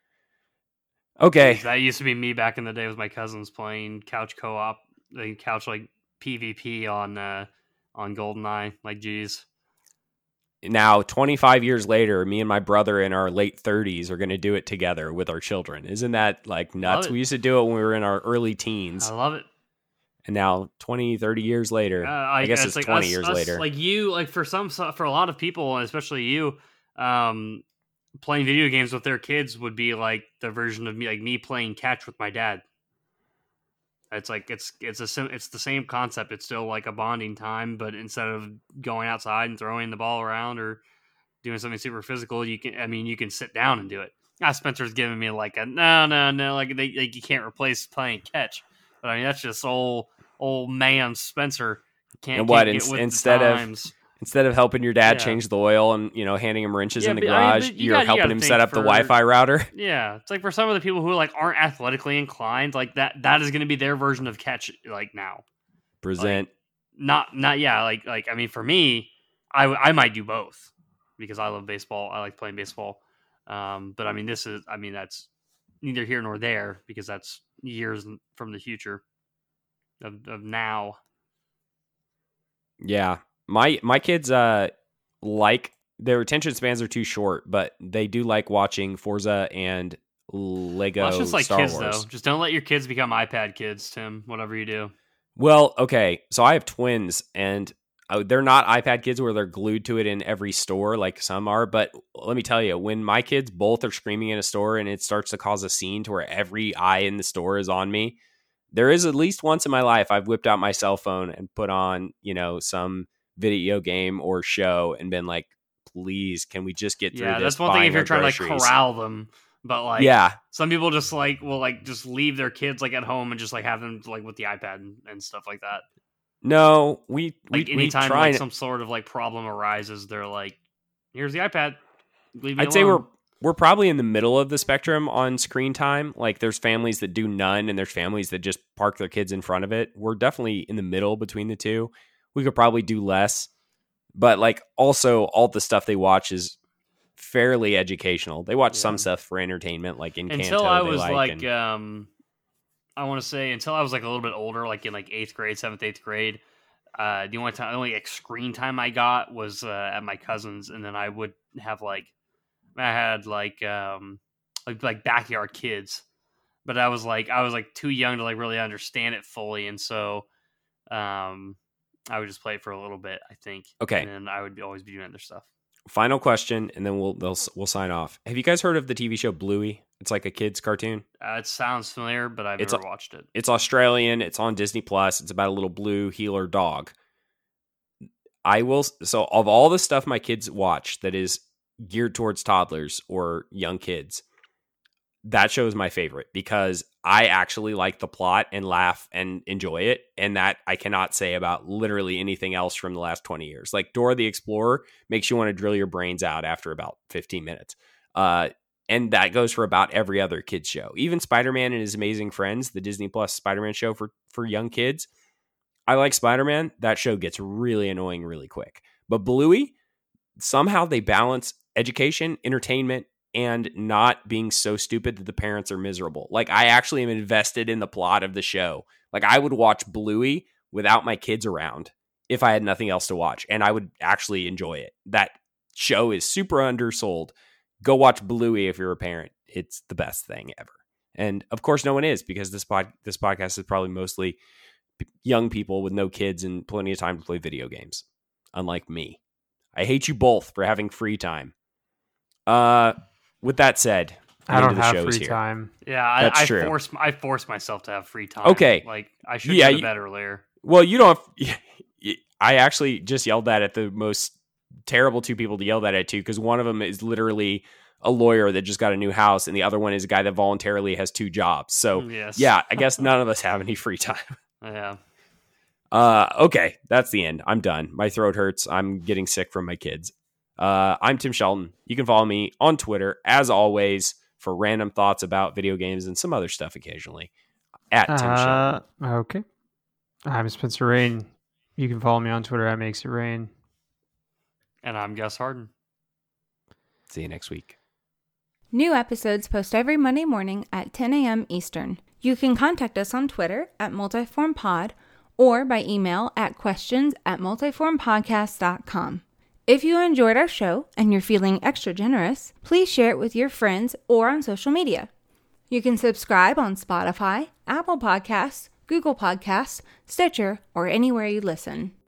Speaker 1: Okay.
Speaker 2: That used to be me back in the day with my cousins playing couch co-op, like couch like PvP on uh, on GoldenEye. Like, geez.
Speaker 1: Now, twenty-five years later, me and my brother in our late thirties are going to do it together with our children. Isn't that like nuts? We used to do it when we were in our early teens.
Speaker 2: I love it.
Speaker 1: And now twenty, thirty years later, uh, I, I guess it's
Speaker 2: like
Speaker 1: twenty
Speaker 2: us,
Speaker 1: years
Speaker 2: us,
Speaker 1: later.
Speaker 2: Like you, like for some, for a lot of people, and especially you, um, playing video games with their kids would be like the version of me, like me playing catch with my dad. It's like, it's, it's a, it's the same concept. It's still like a bonding time, but instead of going outside and throwing the ball around or doing something super physical, you can, I mean, you can sit down and do it. Ah, Spencer's giving me like a, no, no, no, like they, like you can't replace playing catch. But I mean, that's just old, old man Spencer. Can't,
Speaker 1: and what
Speaker 2: can't
Speaker 1: in, instead of instead of helping your dad yeah. change the oil and you know handing him wrenches
Speaker 2: yeah,
Speaker 1: in the
Speaker 2: but,
Speaker 1: garage,
Speaker 2: I mean, you
Speaker 1: you're
Speaker 2: gotta,
Speaker 1: helping
Speaker 2: you
Speaker 1: him set up
Speaker 2: for,
Speaker 1: the Wi-Fi router.
Speaker 2: Yeah, it's like for some of the people who like aren't athletically inclined, like that that is going to be their version of catch. Like now,
Speaker 1: present
Speaker 2: like, not not yeah. Like like I mean, for me, I I might do both because I love baseball. I like playing baseball. Um, but I mean, this is I mean that's neither here nor there because that's years from the future. Of, of now.
Speaker 1: Yeah. My my kids uh like their attention spans are too short, but they do like watching Forza and Lego
Speaker 2: well, it's just like
Speaker 1: Star
Speaker 2: kids,
Speaker 1: Wars.
Speaker 2: Though. Just don't let your kids become iPad kids, Tim, whatever you do.
Speaker 1: Well, okay. So I have twins and uh, they're not iPad kids where they're glued to it in every store like some are, but let me tell you, when my kids both are screaming in a store and it starts to cause a scene to where every eye in the store is on me, there is at least once in my life I've whipped out my cell phone and put on, you know, some video game or show and been like, please, can we just get through
Speaker 2: yeah,
Speaker 1: this?
Speaker 2: Yeah, that's one thing if you're trying
Speaker 1: groceries.
Speaker 2: to like corral them. But like,
Speaker 1: yeah,
Speaker 2: some people just like will like just leave their kids like at home and just like have them like with the iPad and, and stuff like that.
Speaker 1: No, we
Speaker 2: like
Speaker 1: we,
Speaker 2: anytime
Speaker 1: we try
Speaker 2: like
Speaker 1: and,
Speaker 2: some sort of like problem arises, they're like, here's the iPad. Leave me
Speaker 1: I'd
Speaker 2: alone.
Speaker 1: say we're we're probably in the middle of the spectrum on screen time. Like there's families that do none and there's families that just park their kids in front of it. We're definitely in the middle between the two. We could probably do less. but like also all the stuff they watch is fairly educational. They watch
Speaker 2: Yeah.
Speaker 1: some stuff for entertainment, like in
Speaker 2: Until
Speaker 1: Encanto,
Speaker 2: I
Speaker 1: they
Speaker 2: was
Speaker 1: like,
Speaker 2: like,
Speaker 1: and-
Speaker 2: um, I want to say until I was like a little bit older, like in like eighth grade, seventh, eighth grade. Uh, the only time, the only like screen time I got was uh, at my cousin's, and then I would have like, I had like, um, like like backyard kids, but I was like, I was like too young to like really understand it fully, and so, um, I would just play it for a little bit, I think.
Speaker 1: Okay.
Speaker 2: and then I would be, always be doing other stuff.
Speaker 1: Final question, and then we'll they'll, we'll sign off. Have you guys heard of the T V show Bluey? It's like a kids cartoon.
Speaker 2: Uh, it sounds familiar, but I've
Speaker 1: It's
Speaker 2: never
Speaker 1: a-
Speaker 2: watched it.
Speaker 1: It's Australian. It's on Disney Plus. It's about a little blue heeler dog. I will. So of all the stuff my kids watch that is geared towards toddlers or young kids, that show is my favorite because I actually like the plot and laugh and enjoy it. And that I cannot say about literally anything else from the last twenty years. Like Dora the Explorer makes you want to drill your brains out after about fifteen minutes. Uh, and that goes for about every other kids show. Even Spider-Man and His Amazing Friends, the Disney Plus Spider-Man show for, for young kids. I like Spider-Man. That show gets really annoying really quick. But Bluey, somehow they balance education, entertainment, and not being so stupid that the parents are miserable. Like, I actually am invested in the plot of the show. Like, I would watch Bluey without my kids around if I had nothing else to watch, and I would actually enjoy it. That show is super undersold. Go watch Bluey if you're a parent. It's the best thing ever. And of course, no one is, because this pod this podcast is probably mostly p- young people with no kids and plenty of time to play video games, unlike me. I hate you both for having free time. Uh, with that said, the
Speaker 3: I
Speaker 1: end
Speaker 3: don't
Speaker 1: of the
Speaker 3: have
Speaker 1: show is
Speaker 3: free
Speaker 1: here.
Speaker 3: time.
Speaker 2: Yeah, I,
Speaker 1: That's
Speaker 2: I
Speaker 1: true.
Speaker 2: force I force myself to have free time.
Speaker 1: Okay.
Speaker 2: like I should
Speaker 1: Yeah,
Speaker 2: go to
Speaker 1: you-
Speaker 2: bed earlier.
Speaker 1: Well, you don't. Have, I actually just yelled that at the most terrible two people to yell that at too, because one of them is literally a lawyer that just got a new house, and the other one is a guy that voluntarily has two jobs. So
Speaker 2: Yes.
Speaker 1: yeah, I guess none of us have any free time.
Speaker 2: Yeah.
Speaker 1: Uh, okay, that's the end. I'm done. My throat hurts. I'm getting sick from my kids. Uh, I'm Tim Shelton. You can follow me on Twitter, as always, for random thoughts about video games and some other stuff occasionally. At Tim Shelton.
Speaker 3: Uh, okay. I'm Spencer Rain. You can follow me on Twitter at Makes It Rain.
Speaker 2: And I'm Gus Harden.
Speaker 1: See you next week.
Speaker 4: New episodes post every Monday morning at ten a.m. Eastern. You can contact us on Twitter at multiformpod or by email at questions at multiformpodcast dot com. If you enjoyed our show and you're feeling extra generous, please share it with your friends or on social media. You can subscribe on Spotify, Apple Podcasts, Google Podcasts, Stitcher, or anywhere you listen.